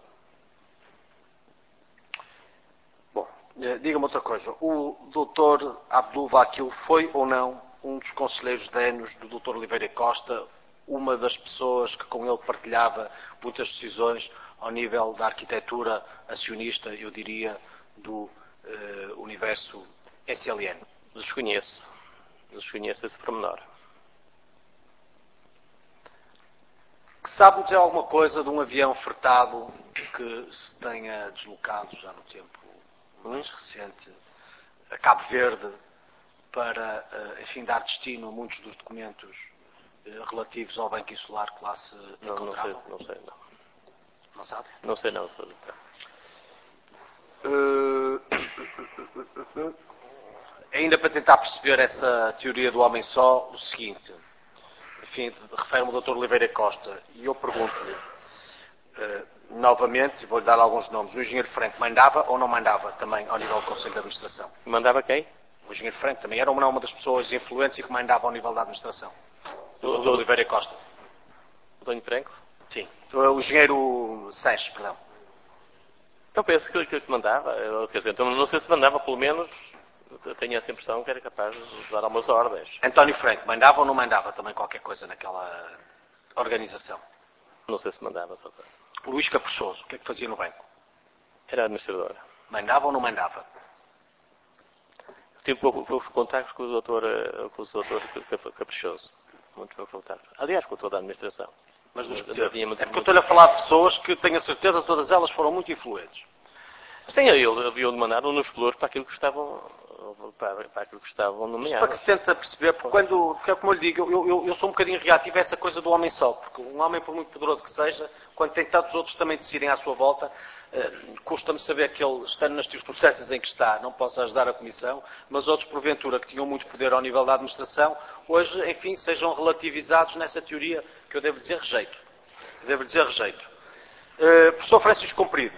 Bom, diga-me outra coisa. O doutor Abdul Vakil foi ou não um dos conselheiros de anos do doutor Oliveira Costa, uma das pessoas que com ele partilhava muitas decisões ao nível da arquitetura acionista, eu diria, do uh, universo S L N? Desconheço. Desconheço esse pormenor. Sabe-me dizer alguma coisa de um avião fretado que se tenha deslocado já no tempo mais recente a Cabo Verde para, enfim, dar destino a muitos dos documentos relativos ao Banco Insular que lá se não, encontravam? Não sei, não sei, não. Não sabe? Não sei, não. Senhor. Uh... Ainda para tentar perceber essa teoria do homem só, o seguinte, enfim, refere-me o doutor Oliveira Costa, e eu pergunto-lhe, uh, novamente, e vou-lhe dar alguns nomes, o engenheiro Franco mandava ou não mandava também ao nível do Conselho de Administração? Mandava quem? O engenheiro Franco também era uma, uma das pessoas influentes e que mandava ao nível da administração. O doutor Oliveira Costa. António Franco? Sim. O engenheiro Seixas, perdão. Eu penso que, que mandava, eu, quer dizer, então não sei se mandava, pelo menos, eu tenho essa impressão que era capaz de dar algumas ordens. António Franco, mandava ou não mandava também qualquer coisa naquela organização? Não sei se mandava, só para... Luís Caprichoso, o que é que fazia no banco? Era administrador. Mandava ou não mandava? Tive pouco, poucos contactos com o doutor, com o doutor Caprichoso. Muito pouco contacto. Aliás, com toda a administração. Mas dos que Mas, teve. muito, é porque eu estou-lhe a falar de pessoas que tenho a certeza que todas elas foram muito influentes. Sim, ele haviam de mandar nos flores para aquilo que estavam, para, para aquilo que estavam nomeados. Para que se tenta perceber, porque quando, porque, como eu lhe digo, eu, eu, eu sou um bocadinho reativo a essa coisa do homem só, porque um homem, por muito poderoso que seja, quando tem tantos outros também decidem à sua volta, uh, custa-me saber que ele, estando nas circunstâncias em que está, não possa ajudar a Comissão, mas outros, porventura, que tinham muito poder ao nível da administração, hoje, enfim, sejam relativizados nessa teoria que eu devo dizer rejeito. Eu devo dizer rejeito. Uh, professor Francisco Comprido.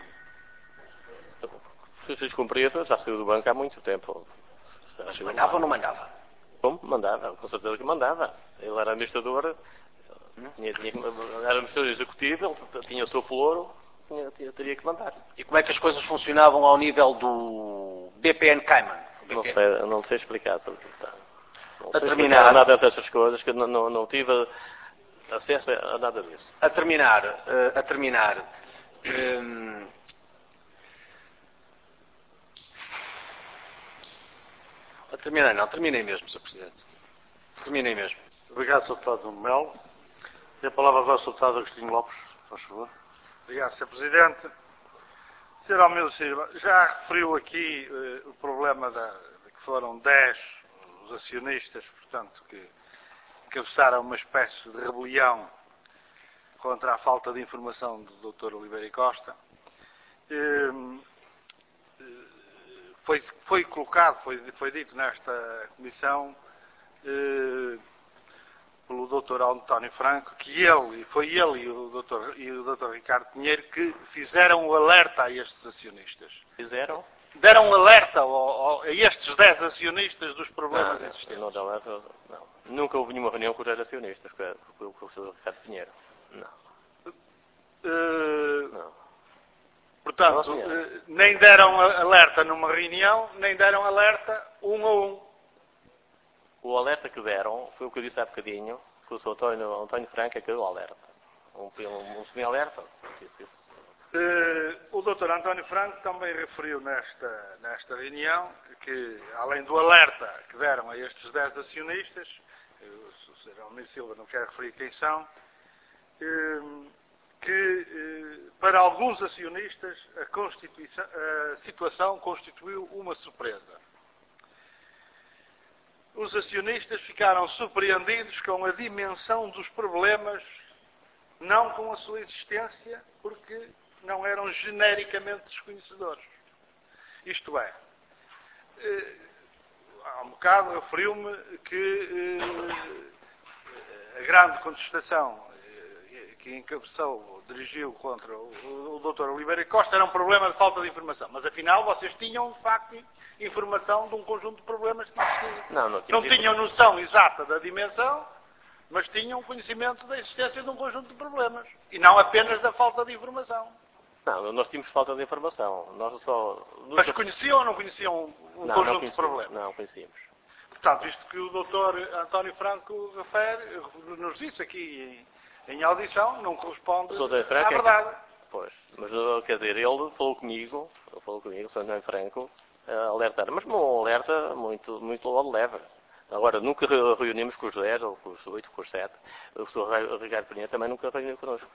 Francisco Comprido já saiu do banco há muito tempo. Mas mandava ou não mandava? Como? Mandava, com certeza que mandava. Ele era administrador, tinha, tinha, era administrador executivo, ele tinha o seu foro, tinha, tinha, teria que mandar. E como é que as coisas funcionavam ao nível do B P N Cayman? B P N? Não sei, não sei explicar. Não a sei terminar, explicar nada dessas coisas, que não, não, não tive acesso a nada disso. A terminar, uh, a terminar, um, a terminar, não, terminei mesmo, senhor Presidente. Terminei mesmo. Obrigado, senhor Deputado Nuno Melo. E a palavra vai ao senhor Deputado Agostinho Lopes, faz favor. Obrigado, senhor Presidente. senhor Almir Silva, já referiu aqui uh, o problema da, de que foram dez os acionistas, portanto, que encabeçaram uma espécie de rebelião contra a falta de informação do doutor Oliveira e Costa. Uh, foi, foi colocado, foi, foi dito nesta comissão uh, pelo doutor António Franco que ele, e foi ele e o doutor, e o doutor Ricardo Pinheiro que fizeram o alerta a estes acionistas. Fizeram? Deram um alerta ao, ao, a estes dez acionistas dos problemas não, existentes. Não, não, não, não. Nunca houve nenhuma reunião com os dez acionistas, com o professor Ricardo Pinheiro. Não. Uh, não. Portanto, não, uh, nem deram alerta numa reunião, nem deram alerta um a um. O alerta que deram foi o que eu disse há bocadinho, que o senhor António, António Franco é que deu o alerta. Um, um, um semi-alerta. Disse isso. Uh, o doutor António Franco também referiu nesta, nesta reunião que, além do alerta que deram a estes dez acionistas, o senhor Almir Silva não quer referir quem são, uh, que uh, para alguns acionistas a, constituição, a situação constituiu uma surpresa. Os acionistas ficaram surpreendidos com a dimensão dos problemas, não com a sua existência, porque não eram genericamente desconhecedores. Isto é, há um bocado referiu-me que a grande contestação que encabeçou, dirigiu contra o doutor Oliveira Costa era um problema de falta de informação. Mas afinal vocês tinham, de facto, informação de um conjunto de problemas que não tinham. Não, não, não tinham noção exata da dimensão, mas tinham conhecimento da existência de um conjunto de problemas. E não apenas da falta de informação. Não, nós tínhamos falta de informação. Nós só... Mas conheciam ou não conheciam um não, conjunto não de problemas? Não, conhecíamos. Portanto, isto que o doutor António Franco refere, nos disse aqui em, em audição, não corresponde à verdade. É que... Pois, mas quer dizer, ele falou comigo, ele falou comigo, o senhor António Franco, a alertar, mas um alerta muito, muito logo leve. Agora, nunca reunimos com os dez, ou com os oito, com os sete. O senhor Ricardo Pinheiro também nunca reuniu connosco.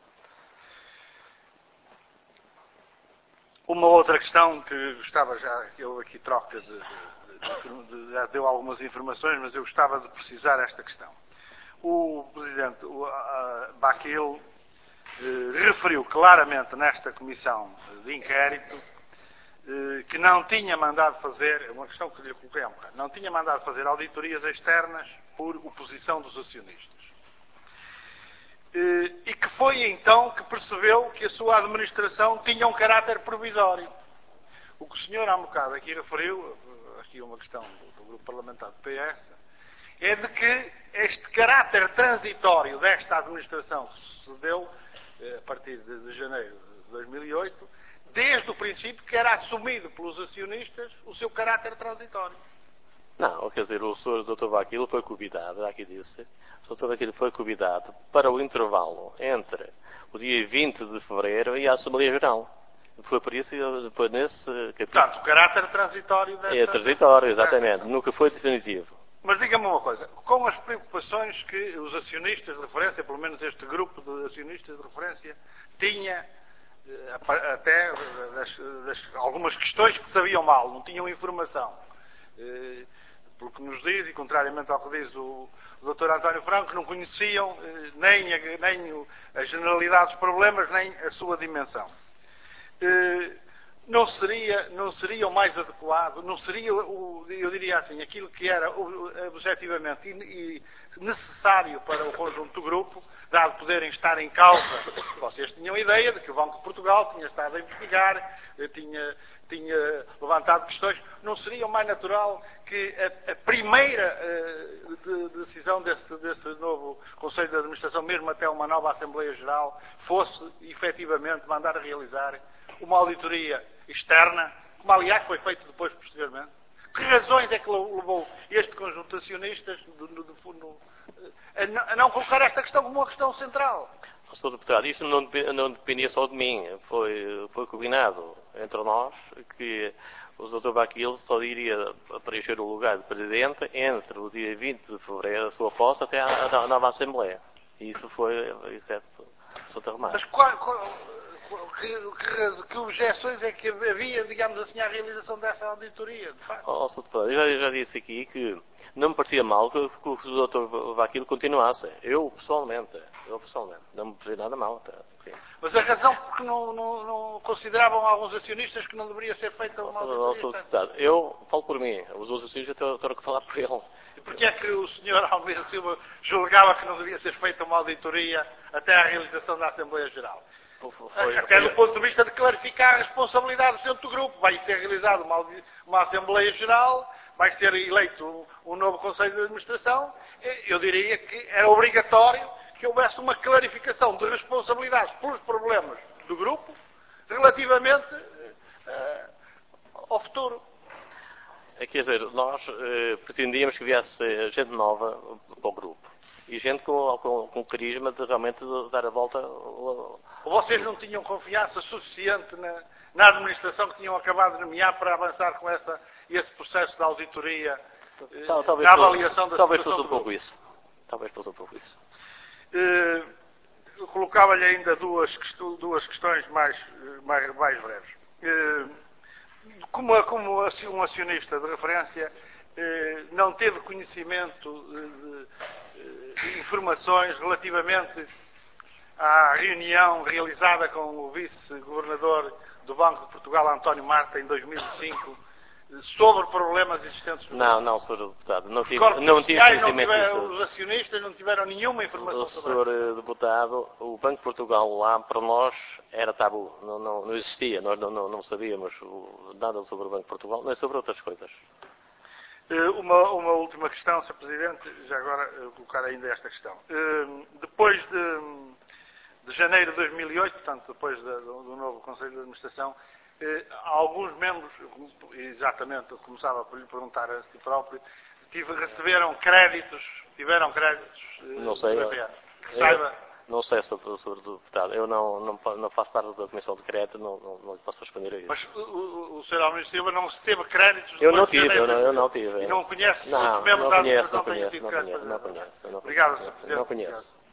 Uma outra questão que gostava já, eu aqui troca de, de, de, de, já deu algumas informações, mas eu gostava de precisar esta questão. O Presidente o, a, Baquil eh, referiu claramente nesta comissão de inquérito eh, que não tinha mandado fazer, uma questão que lhe coloquei há um bocado, não tinha mandado fazer auditorias externas por oposição dos acionistas. E que foi então que percebeu que a sua administração tinha um caráter provisório. O que o senhor há um bocado aqui referiu, aqui uma questão do, do grupo parlamentar do P S, é de que este caráter transitório desta administração que sucedeu a partir de, de janeiro de dois mil e oito, desde o princípio que era assumido pelos acionistas o seu caráter transitório. Não, quer dizer, o senhor doutor Baquil foi convidado, aqui disse, o doutor Baquil foi convidado para o intervalo entre o dia vinte de fevereiro e a Assembleia Geral. Foi por isso que foi nesse capítulo. Portanto, o caráter transitório dessa... É transitório, exatamente, nunca foi definitivo. Mas diga-me uma coisa, com as preocupações que os acionistas de referência, pelo menos este grupo de acionistas de referência, tinha até das, das, algumas questões que sabiam mal, não tinham informação. Porque nos diz, e contrariamente ao que diz o, o doutor António Franco, não conheciam nem, a, nem a generalidade dos problemas, nem a sua dimensão. Não seria, não seria o mais adequado, não seria, o, eu diria assim, aquilo que era objetivamente e necessário para o conjunto do grupo, dado poderem estar em causa. Vocês tinham a ideia de que o Banco de Portugal tinha estado a investigar, tinha, tinha levantado questões. não seria o mais natural que a, a primeira uh, de, de decisão desse, desse novo Conselho de Administração, mesmo até uma nova Assembleia Geral, fosse efetivamente mandar a realizar uma auditoria externa, como aliás foi feito depois posteriormente? Que razões é que levou este conjunto de acionistas do, do, do fundo a não, a não colocar esta questão como uma questão central? senhor Deputado, isto não, não dependia só de mim. Foi, foi combinado entre nós que o doutor Baquil só iria preencher o lugar de Presidente entre o dia vinte de fevereiro, a sua posse, até a nova Assembleia. E isso foi, isso é absolutamente arrumado. Mas qual, qual, que, que, que objeções é que havia, digamos assim, à realização dessa auditoria? De facto? Oh, senhor Deputado, eu já, eu já disse aqui que não me parecia mal que, que o doutor Baquil continuasse. Eu, pessoalmente, eu pessoalmente, não me parecia nada mal. Até, mas a razão porque não, não, não consideravam alguns acionistas que não deveria ser feita uma auditoria? Oh, senhor Deputado, eu falo por mim, os outros acionistas eu tenho que falar por ele. E porquê é que o senhor Almeida Silva julgava que não devia ser feita uma auditoria até à realização da Assembleia Geral? Foi, até foi... do ponto de vista de clarificar a responsabilidade dentro do grupo. Vai ser realizada uma, uma Assembleia Geral, vai ser eleito um, um novo Conselho de Administração. Eu diria que era obrigatório que houvesse uma clarificação de responsabilidades pelos problemas do grupo relativamente uh, ao futuro. É, quer dizer, nós uh, pretendíamos que viesse gente nova para o grupo. E gente com, com, com carisma de realmente dar a volta. Vocês não tinham confiança suficiente na, na administração que tinham acabado de nomear para avançar com essa, esse processo de auditoria, Tal, talvez na avaliação da talvez situação fosse um pouco isso. Talvez fosse um pouco isso. Uh, eu colocava-lhe ainda duas, duas questões mais, mais, mais breves. Uh, como, como um acionista de referência, uh, não teve conhecimento de, de informações relativamente à reunião realizada com o vice-governador do Banco de Portugal, António Marta, em dois mil e cinco, sobre problemas existentes no Não, não, senhor Deputado. Não tive, Corpos não tive conhecimento não tiver, disso. os acionistas não tiveram nenhuma informação o sobre senhor isso. Deputado, o Banco de Portugal lá, para nós, era tabu. Não, não, não existia. Nós não, não, não sabíamos nada sobre o Banco de Portugal, nem sobre outras coisas. Uma, uma última questão, senhor Presidente, já agora colocar ainda esta questão. Depois de, de janeiro de dois mil e oito, portanto, depois de, do, do novo Conselho de Administração, alguns membros, exatamente, eu começava por lhe perguntar a si próprio, tive, receberam créditos, tiveram créditos não sei, do B P S. Que eu, saiba. Não sei, senhor Deputado. Eu não, não, não faço parte da Comissão de Crédito, não, não, não posso responder a isso. Mas o, o, o senhor Almeida Silva não teve créditos? Eu não tive, eu não, eu não tive. E não conhece não, outros membros não da conheço, administração não que tenham conheço, tido não créditos? conheço, não conheço, não Obrigado, conheço. senhor Presidente. Não conheço. Obrigado.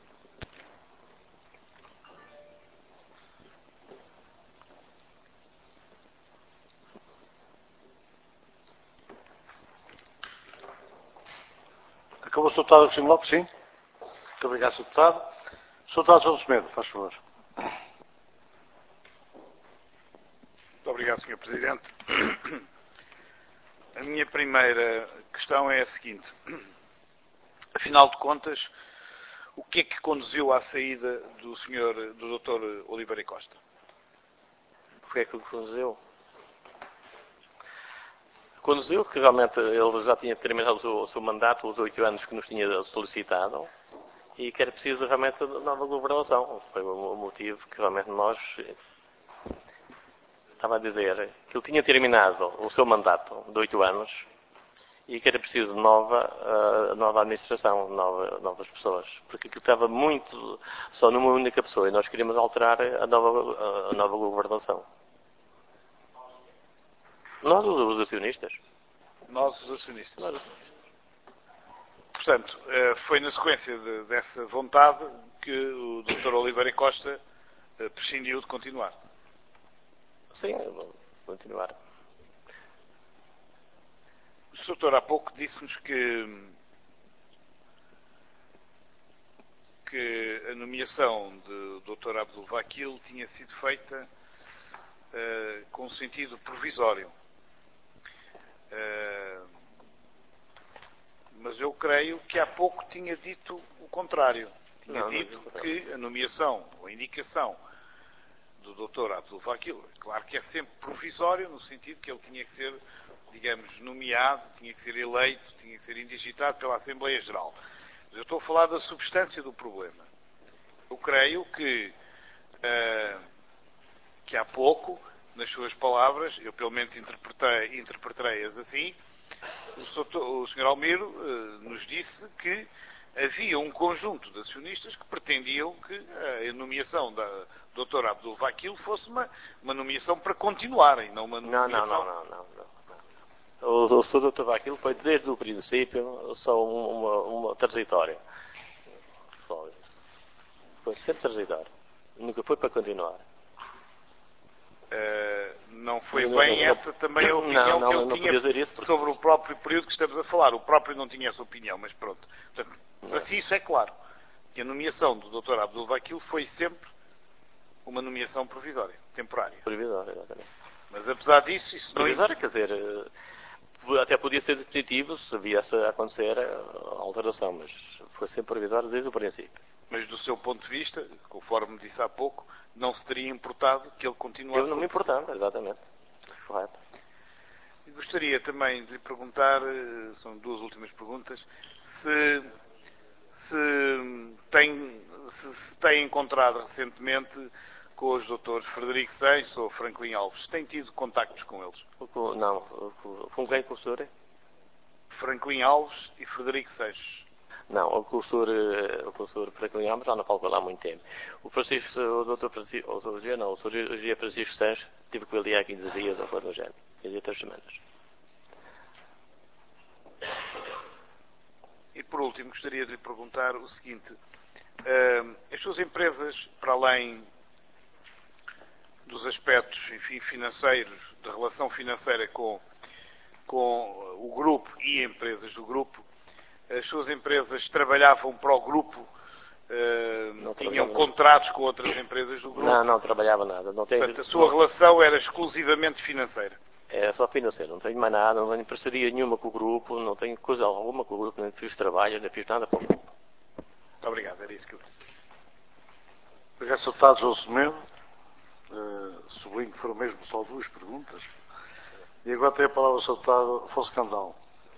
Acabou o senhor Deputado Agostinho Lopes, sim? Muito obrigado, senhor Deputado. senhor Deputado João Semedo, faz favor. Muito obrigado, senhor Presidente. A minha primeira questão é a seguinte. Afinal de contas, o que é que conduziu à saída do senhor, do doutor Oliveira Costa? Porque é que o conduziu? Conduziu que realmente ele já tinha terminado o seu, o seu mandato, os oito anos que nos tinha solicitado, e que era preciso realmente de nova governação. Foi o motivo que realmente nós... Estava a dizer que ele tinha terminado o seu mandato de oito anos e que era preciso nova, uh, nova administração, nova, novas pessoas. Porque aquilo estava muito só numa única pessoa e nós queríamos alterar a nova, a nova governação. Nós, os acionistas. Nós, os acionistas. Nós, os acionistas. Portanto, foi na sequência de, dessa vontade que o doutor Oliveira Costa prescindiu de continuar. Sim, vou continuar. O senhor doutor há pouco disse-nos que, que a nomeação de doutor Abdul Vakil tinha sido feita uh, com sentido provisório. Uh, mas eu creio que há pouco tinha dito o contrário. Tinha não, dito não, que a nomeação, ou a indicação do doutor Abdul Vakil. Claro que é sempre provisório, no sentido que ele tinha que ser, digamos, nomeado, tinha que ser eleito, tinha que ser indigitado pela Assembleia Geral. Mas eu estou a falar da substância do problema. Eu creio que, uh, que há pouco, nas suas palavras, eu pelo menos interpretei, interpretei-as assim, o senhor Almiro uh, nos disse que havia um conjunto de acionistas que pretendiam que a nomeação da doutora Abdul Vakil fosse uma, uma nomeação para continuar e não uma nomeação... Não, não, não, não, não, não. O, o senhor doutor Vakil foi desde o princípio só uma, uma transitória. Só isso. Foi sempre transitório. Nunca foi para continuar. Uh, não foi não, bem não, essa também a opinião não, não, que ele não tinha dizer isso porque... sobre o próprio período que estamos a falar. O próprio não tinha essa opinião, mas pronto. Portanto, para si isso é claro. Que a nomeação do doutor Abdul Vakil foi sempre uma nomeação provisória, temporária. Provisória, exatamente. Mas apesar disso, isso não... Provisória, quer dizer, até podia ser definitivo se viesse a acontecer a alteração, mas foi sempre provisória desde o princípio. Mas do seu ponto de vista, conforme disse há pouco, não se teria importado que ele continuasse... Eu não me importava, exatamente. Correto. E gostaria também de lhe perguntar, são duas últimas perguntas, se, se, tem, se, se tem encontrado recentemente com os doutores Frederico Seixas ou Franklin Alves. Tem tido contactos com eles? Com, não, com quem, com o senhor? Franklin Alves e Frederico Seixas. Não, o senhor, o senhor Franklin Alves já não falo com ele há muito tempo. O Francisco, o doutor Francisco, o doutor não, o senhor Francisco Seixas, tive com ele há quinze dias ou coisa do género, quinze a três semanas. E por último, gostaria de lhe perguntar o seguinte, uh, as suas empresas, para além dos aspectos, enfim, financeiros, da relação financeira com, com o grupo e empresas do grupo, as suas empresas trabalhavam para o grupo, uh, tinham contratos com outras empresas do grupo? Não, não trabalhava nada. Não tenho... Portanto, a sua relação era exclusivamente financeira? É só financeiro, não tenho mais nada, não tenho parceria nenhuma com o grupo, não tenho coisa alguma com o grupo, nem fiz trabalho, nem fiz nada para o grupo. Muito obrigado, era isso que eu disse. Obrigado, senhor Deputado João Semedo. Uh, sublinho que foram mesmo só duas perguntas. E agora tem a palavra o senhor Deputado Afonso Candal.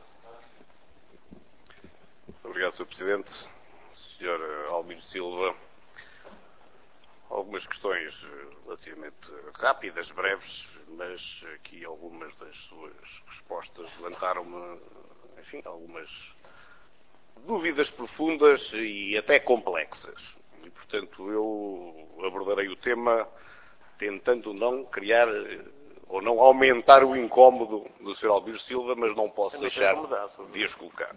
Obrigado, senhor Presidente. senhor Almiro Silva, algumas questões relativamente rápidas, breves, mas aqui algumas das suas respostas levantaram-me, enfim, algumas dúvidas profundas e até complexas. E, portanto, eu abordarei o tema tentando não criar ou não aumentar o incómodo do senhor Almiro Silva, mas não posso deixar de as colocar.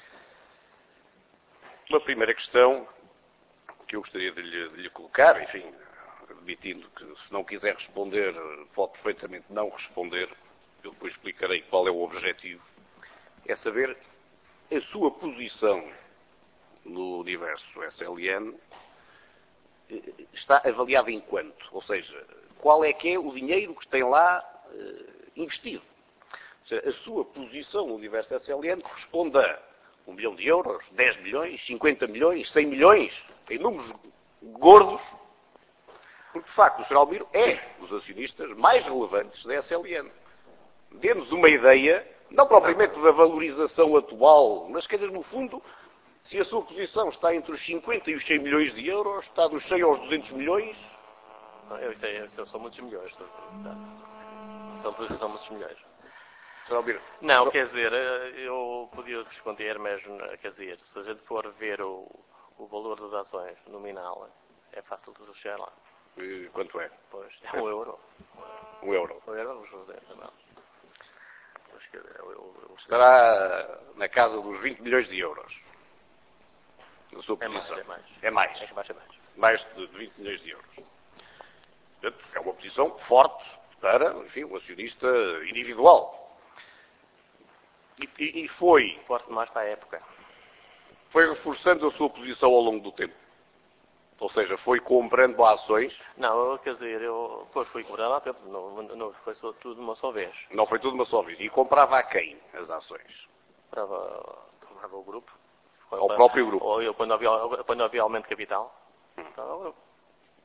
Uma primeira questão que eu gostaria de lhe, de lhe colocar, enfim, admitindo que se não quiser responder, pode perfeitamente não responder, eu depois explicarei qual é o objetivo, é saber a sua posição no universo S L N está avaliada em quanto? Ou seja, qual é que é o dinheiro que tem lá uh, investido? Ou seja, a sua posição no universo S L N corresponde a um milhão de euros, dez milhões, cinquenta milhões, cem milhões, em números gordos, porque de facto o senhor Almiro é dos acionistas mais relevantes da S L N. Dê-nos uma ideia, não propriamente da valorização atual, mas quer dizer, no fundo, se a sua posição está entre os cinquenta e os cem milhões de euros, está dos cem aos duzentos milhões. Não, eu sei, eu sei, são muitos milhões. São, são muitos milhões. Não, não, quer dizer, eu podia responder, mas, quer dizer, se a gente for ver o, o valor das ações nominal, é fácil de chegar lá. E quanto é? Pois, é um euro. Um euro. Um euro, vamos fazer, não. Mas, quer dizer, eu, eu, eu... Estará na casa dos vinte milhões de euros. Na sua posição. É mais, é mais. É mais. É mais. Mais de vinte milhões de euros. Portanto, é uma posição forte para, enfim, um acionista individual. E, e foi... Forte mais para a época. Foi reforçando a sua posição ao longo do tempo. Ou seja, foi comprando ações. Não, quer dizer, eu depois fui comprando há tempo. Não, não foi tudo de uma só vez. Não foi tudo de uma só vez. E comprava a quem as ações? Comprava, comprava o grupo. Ao próprio grupo. Ou eu, quando havia, quando havia aumento de capital. Hum. Comprava o grupo.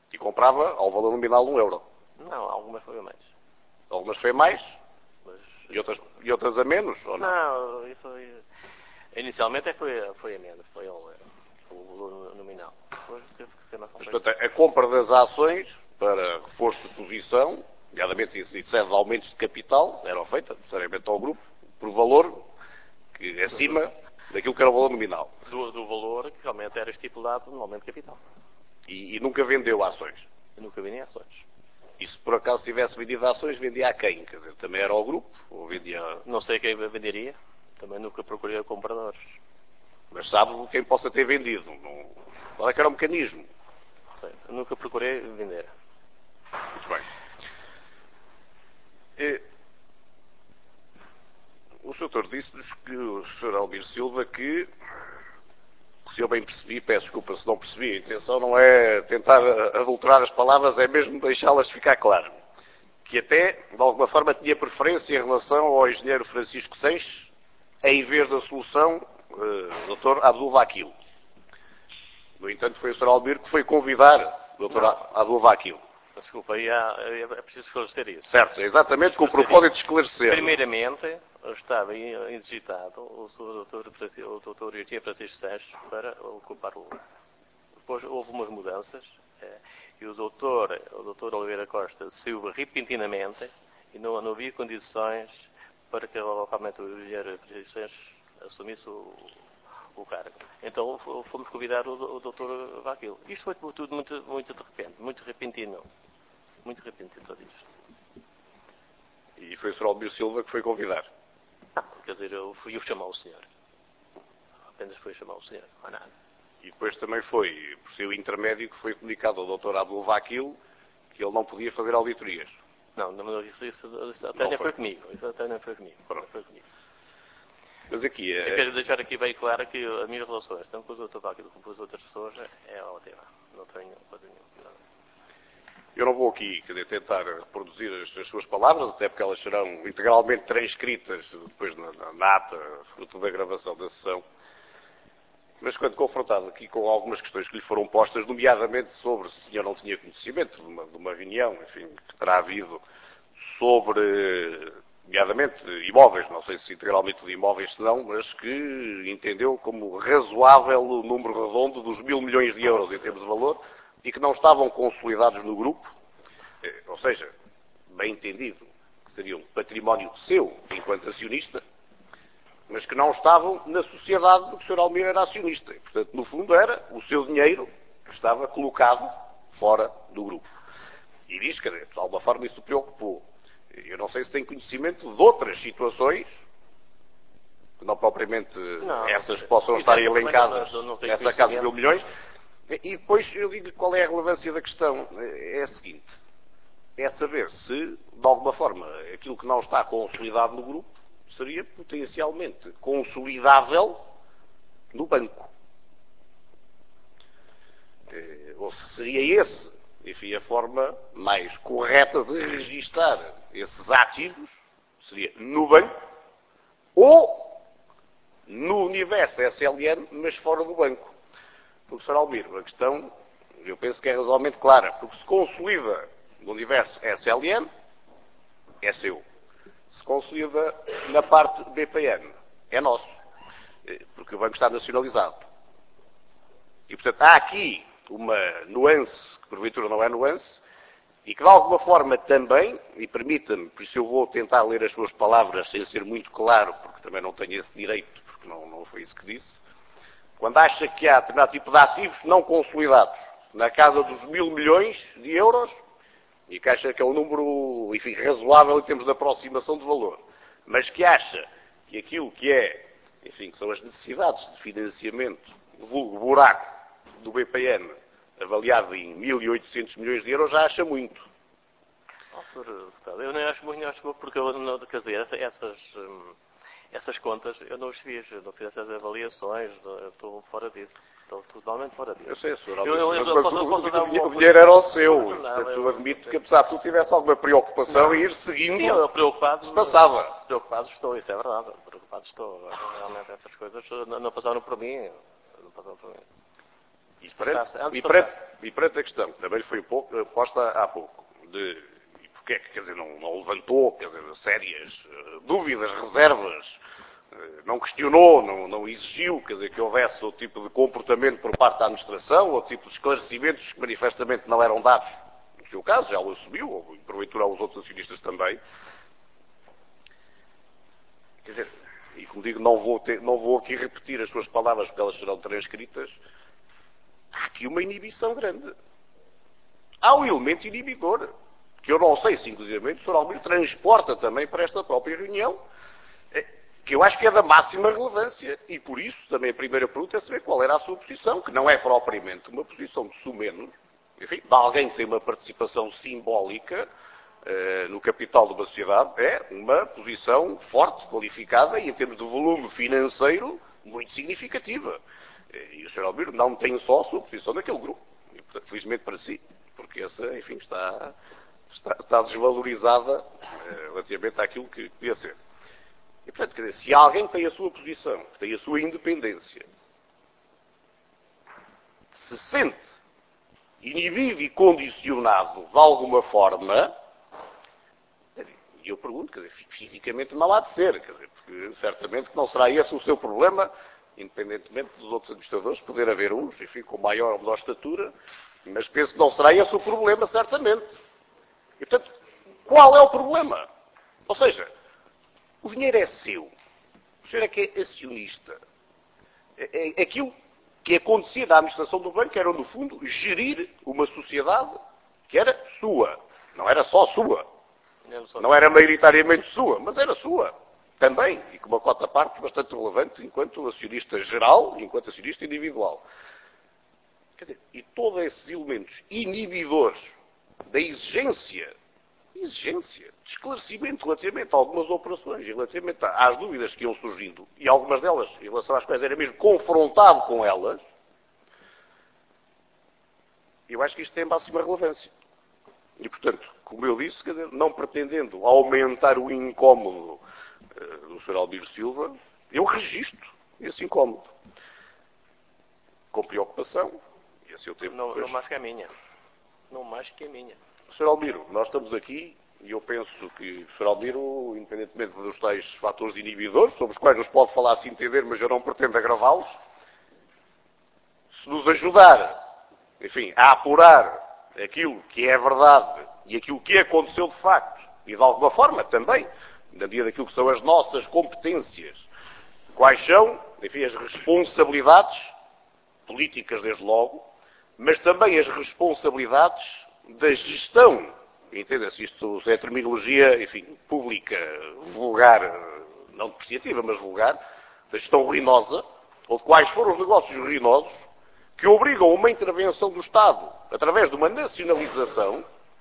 E comprava ao valor nominal de um euro. Não, algumas foi a mais. Algumas foi a mais Mas, e outras, e outras a menos, ou não? não, isso foi... Inicialmente é que foi, foi a menos, foi a um euro. O valor nominal. Depois teve que ser mais Mas, complexo. portanto, a compra das ações para reforço de posição, nomeadamente isso excede aumentos de capital, eram feitas necessariamente ao grupo, por valor que acima daquilo que era o valor nominal. Do, do valor que realmente era estipulado no aumento de capital. E, e nunca vendeu ações. Eu nunca vi nem ações. E se por acaso tivesse vendido ações, vendia a quem? Quer dizer, também era ao grupo? Ou vendia... Não sei quem venderia. Também nunca procurei compradores. Mas sabe quem possa ter vendido. Não... Qual é que era o mecanismo? Não sei. Eu nunca procurei vender. Muito bem. E... O doutor disse-nos que o senhor Almir Silva que, se eu bem percebi, peço desculpa se não percebi, a intenção não é tentar adulterar as palavras, é mesmo deixá-las ficar claras. Que até, de alguma forma, tinha preferência em relação ao engenheiro Francisco Seixas, em vez da solução uh, doutor Abdul Vakil. No entanto, foi o senhor Almir que foi convidar o doutor Abdul Vakil. Desculpa, aí há, é preciso esclarecer isso. Certo, exatamente com o propósito de esclarecer. Primeiramente, estava indigitado o doutor o doutor Eugênio Francisco Seixas para ocupar o lugar. Depois houve umas mudanças é, e o doutor, o doutor Oliveira Costa saiu repentinamente e não, não havia condições para que realmente o Eugênio Francisco Seixas assumisse o, o cargo. Então fomos convidar o, o doutor Vakil. Isto foi tudo muito, muito de repente, muito repentino. Muito repentino tudo isto. E foi o senhor Almir Silva que foi convidar? Não, quer dizer, eu fui eu chamar o senhor. Apenas fui chamar o senhor, não há nada. E depois também foi, por seu intermédio, que foi comunicado ao doutor Abdul Vakil que ele não podia fazer auditorias. Não, não, isso, isso, isso até nem foi comigo. Isso até nem foi comigo. Não foi comigo. Mas aqui... É... Eu quero deixar aqui bem claro que as minhas relações, tanto com o doutor Vakil como com as outras pessoas, é ótima. Não tenho coisa nenhuma. Eu não vou aqui quer dizer, tentar reproduzir as, as suas palavras, até porque elas serão integralmente transcritas depois na, na, na ata, fruto da gravação da sessão. Mas quando confrontado aqui com algumas questões que lhe foram postas, nomeadamente sobre se o senhor não tinha conhecimento de uma, de uma reunião, enfim, que terá havido sobre, nomeadamente, imóveis, não sei se integralmente de imóveis se não, mas que entendeu como razoável o número redondo dos mil milhões de euros em termos de valor, e que não estavam consolidados no grupo, ou seja, bem entendido, que seriam património seu enquanto acionista, mas que não estavam na sociedade do que o senhor Almir era acionista. E, portanto, no fundo era o seu dinheiro que estava colocado fora do grupo. E diz que, de alguma forma, isso o preocupou. Eu não sei se tem conhecimento de outras situações, não propriamente não, essas que possam estar elencadas não, não nessa casa de mil milhões. E depois eu digo-lhe qual é a relevância da questão. É a seguinte. É saber se, de alguma forma, aquilo que não está consolidado no grupo seria potencialmente consolidável no banco. Ou se seria esse, enfim, a forma mais correta de registar esses ativos, seria no banco ou no universo S L N, mas fora do banco. Professor Almir, a questão, eu penso que é razoavelmente clara, porque se consolida no universo S L N, é seu. Se consolida na parte B P N, é nosso. Porque o banco está nacionalizado. E, portanto, há aqui uma nuance, que porventura não é nuance, e que de alguma forma também, e permita-me, por isso eu vou tentar ler as suas palavras sem ser muito claro, porque também não tenho esse direito, porque não, não foi isso que disse. Quando acha que há determinado tipo de ativos não consolidados, na casa dos mil milhões de euros, e que acha que é um número, enfim, razoável em termos de aproximação de valor, mas que acha que aquilo que é, enfim, que são as necessidades de financiamento, vulgo buraco do B P N, avaliado em mil e oitocentos milhões de euros, já acha muito. Eu nem acho muito, nem acho muito, porque eu não, quer dizer, essas... Hum... Essas contas, eu não os fiz, eu não fiz essas avaliações, eu estou fora disso. Estou totalmente fora disso. Eu sei, senhor eu, eu, eu, mas posso, o, posso o, o, o dinheiro era o seu. Não, eu, eu admito eu, que, apesar de tudo, tivesse alguma preocupação não, em ir seguindo. Sim, eu preocupado, se passava. Preocupado estou, isso é verdade. Preocupado estou. Realmente essas coisas não, não passaram por mim. Não passaram por mim. E perante, e, perante, e perante a questão, que também lhe foi posta há pouco, de e porque é que, quer dizer, não, não levantou, quer dizer, sérias uh, dúvidas, reservas, uh, não questionou, não, não exigiu, quer dizer, que houvesse outro tipo de comportamento por parte da administração, outro tipo de esclarecimentos que manifestamente não eram dados, no seu caso, já o assumiu, ou porventura aos outros acionistas também. Quer dizer, e como digo, não vou, ter, não vou aqui repetir as suas palavras porque elas serão transcritas. Há aqui uma inibição grande. Há um elemento inibidor, que eu não sei se, inclusive, o senhor Almir transporta também para esta própria reunião, que eu acho que é da máxima relevância, e por isso também a primeira pergunta é saber qual era a sua posição, que não é propriamente uma posição de sumenos, enfim, de alguém que tem uma participação simbólica uh, no capital de uma sociedade, é uma posição forte, qualificada e, em termos de volume financeiro, muito significativa. E o senhor Almir não tem só a sua posição naquele grupo. E, portanto, felizmente para si, porque essa, enfim, está, está, está desvalorizada eh, relativamente àquilo que podia ser. E, portanto, quer dizer, se alguém tem a sua posição, tem a sua independência, se sente inibido e condicionado de alguma forma, e eu pergunto, quer dizer, fisicamente não há de ser, quer dizer, porque certamente que não será esse o seu problema, independentemente dos outros administradores, poder haver uns, enfim, com maior ou menor estatura, mas penso que não será esse o problema, certamente. E, portanto, qual é o problema? Ou seja, o dinheiro é seu. O senhor é que é acionista. É, é, aquilo que acontecia na administração do banco era, no fundo, gerir uma sociedade que era sua. Não era só sua. Não era maioritariamente sua, mas era sua. Também, e com uma cota parte bastante relevante enquanto acionista geral e enquanto acionista individual. Quer dizer, e todos esses elementos inibidores da exigência, exigência, de esclarecimento relativamente a algumas operações, relativamente às dúvidas que iam surgindo, e algumas delas, em relação às quais era mesmo confrontado com elas, eu acho que isto tem máxima relevância. E, portanto, como eu disse, quer dizer, não pretendendo aumentar o incómodo do senhor Almir Silva, eu registro esse incómodo. Com preocupação. E assim eu tenho não, depois... não mais que a minha. Não mais que a minha. senhor Almiro, nós estamos aqui, e eu penso que o senhor Almiro, independentemente dos tais fatores inibidores, sobre os quais nos pode falar se entender, mas eu não pretendo agravá-los, se nos ajudar, enfim, a apurar aquilo que é verdade e aquilo que aconteceu de facto, e de alguma forma também, na medida daquilo que são as nossas competências, quais são, enfim, as responsabilidades políticas, desde logo, mas também as responsabilidades da gestão, entenda-se, isto é terminologia, enfim, pública, vulgar, não depreciativa, mas vulgar, da gestão ruinosa, ou de quais foram os negócios ruinosos que obrigam a uma intervenção do Estado através de uma nacionalização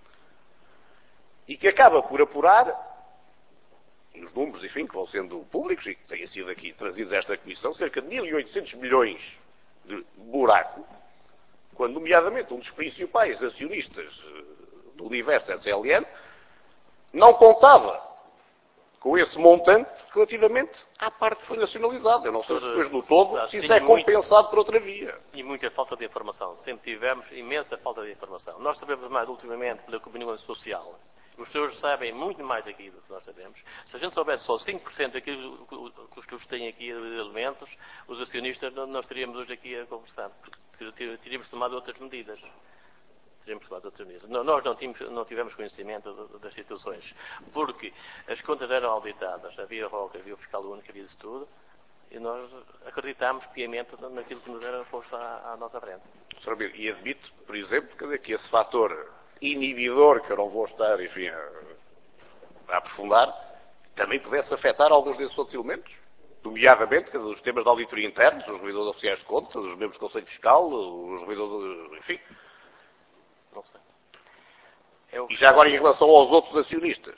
e que acaba por apurar, nos números, enfim, que vão sendo públicos e que têm sido aqui trazidos a esta Comissão, cerca de mil e oitocentos milhões de buraco, quando, nomeadamente, um dos principais acionistas do universo S L N não contava com esse montante relativamente à parte que foi nacionalizada. Eu não sei se depois no todo se isso é compensado por outra via. E muita falta de informação. Sempre tivemos imensa falta de informação. Nós sabemos mais ultimamente pela comunicação social. Os senhores sabem muito mais aqui do que nós sabemos. Se a gente soubesse só cinco por cento daquilo que os senhores têm aqui de elementos, os acionistas não estaríamos hoje aqui a conversar. Porque teríamos tomado outras medidas. Teríamos tomado outras medidas. Nós não tivemos, não tivemos conhecimento das situações. Porque as contas eram auditadas. Havia ROC, havia o fiscal único, havia isso tudo. E nós acreditámos piamente naquilo que nos era posto à, à nossa frente. E admito, por exemplo, quer dizer, que esse fator inibidor, que eu não vou estar, enfim, a, a aprofundar, também pudesse afetar alguns desses outros elementos, nomeadamente quer dizer, os temas de auditoria internos, os revidores oficiais de contas, os membros do Conselho Fiscal, os revidores, enfim. Não sei. Eu... E já agora em relação aos outros acionistas.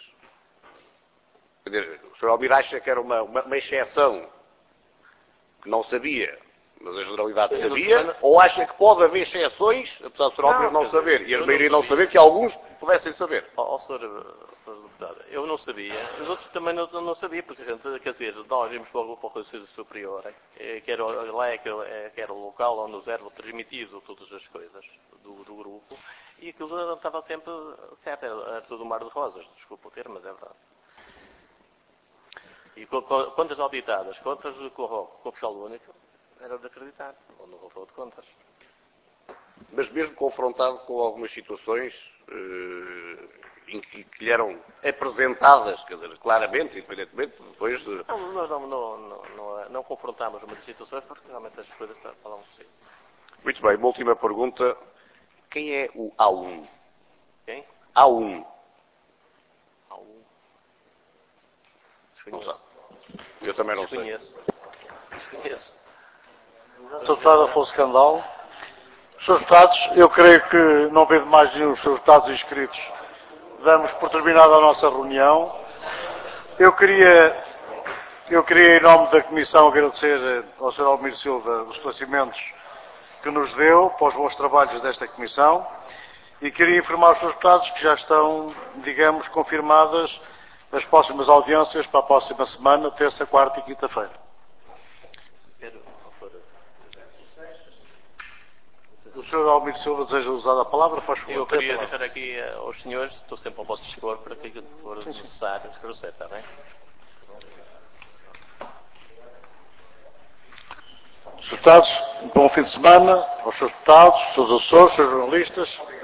Quer dizer, o senhor Almir acha que era uma, uma, uma exceção que não sabia Mas a generalidade Eu não sabia, sei, ou acha que pode haver exceções, apesar do senhor Almir não, quer dizer, saber, e a eu maioria não não sabia. saber, que alguns pudessem saber. Ó, ó, senhor, senhor deputado, eu não sabia, os outros também não, não sabia, porque a gente, quer dizer, nós vimos para o, para o Conselho Superior, eh, que era lá é que, é, que era o local onde nos eram transmitido todas as coisas do, do grupo, e aquilo estava sempre certo, era, era tudo um mar de rosas, desculpa o termo, mas é verdade. E com, com, contas auditadas, contas com, com o fiscal único, era de acreditar, ou no relator de contas. Mas mesmo confrontado com algumas situações eh, em que, que lhe eram apresentadas, quer dizer, claramente, independentemente, depois de... Não, nós não, não, não, não, não confrontámos muitas situações, porque realmente as coisas falam por si. Muito bem, uma última pergunta. Quem é o A um? Quem? A um. A um. Não Desconheço. sabe. Eu também não sei. Desconheço. Desconheço. senhor Deputado Afonso Candal. senhores Deputados, eu creio que não havendo mais nenhum dos senhores Deputados inscritos, damos por terminada a nossa reunião. Eu queria, eu queria, em nome da Comissão, agradecer ao senhor Almir Silva os esclarecimentos que nos deu para os bons trabalhos desta Comissão e queria informar os senhores Deputados que já estão, digamos, confirmadas as próximas audiências para a próxima semana, terça, quarta e quinta-feira. O senhor Almir Silva deseja usar a palavra, faz favor. Eu queria deixar aqui uh, aos senhores, estou sempre ao vosso dispor para que for necessário esclarecer, está bem? senhores Deputados, bom fim de semana aos senhores Deputados, aos seus assessores, aos seus jornalistas.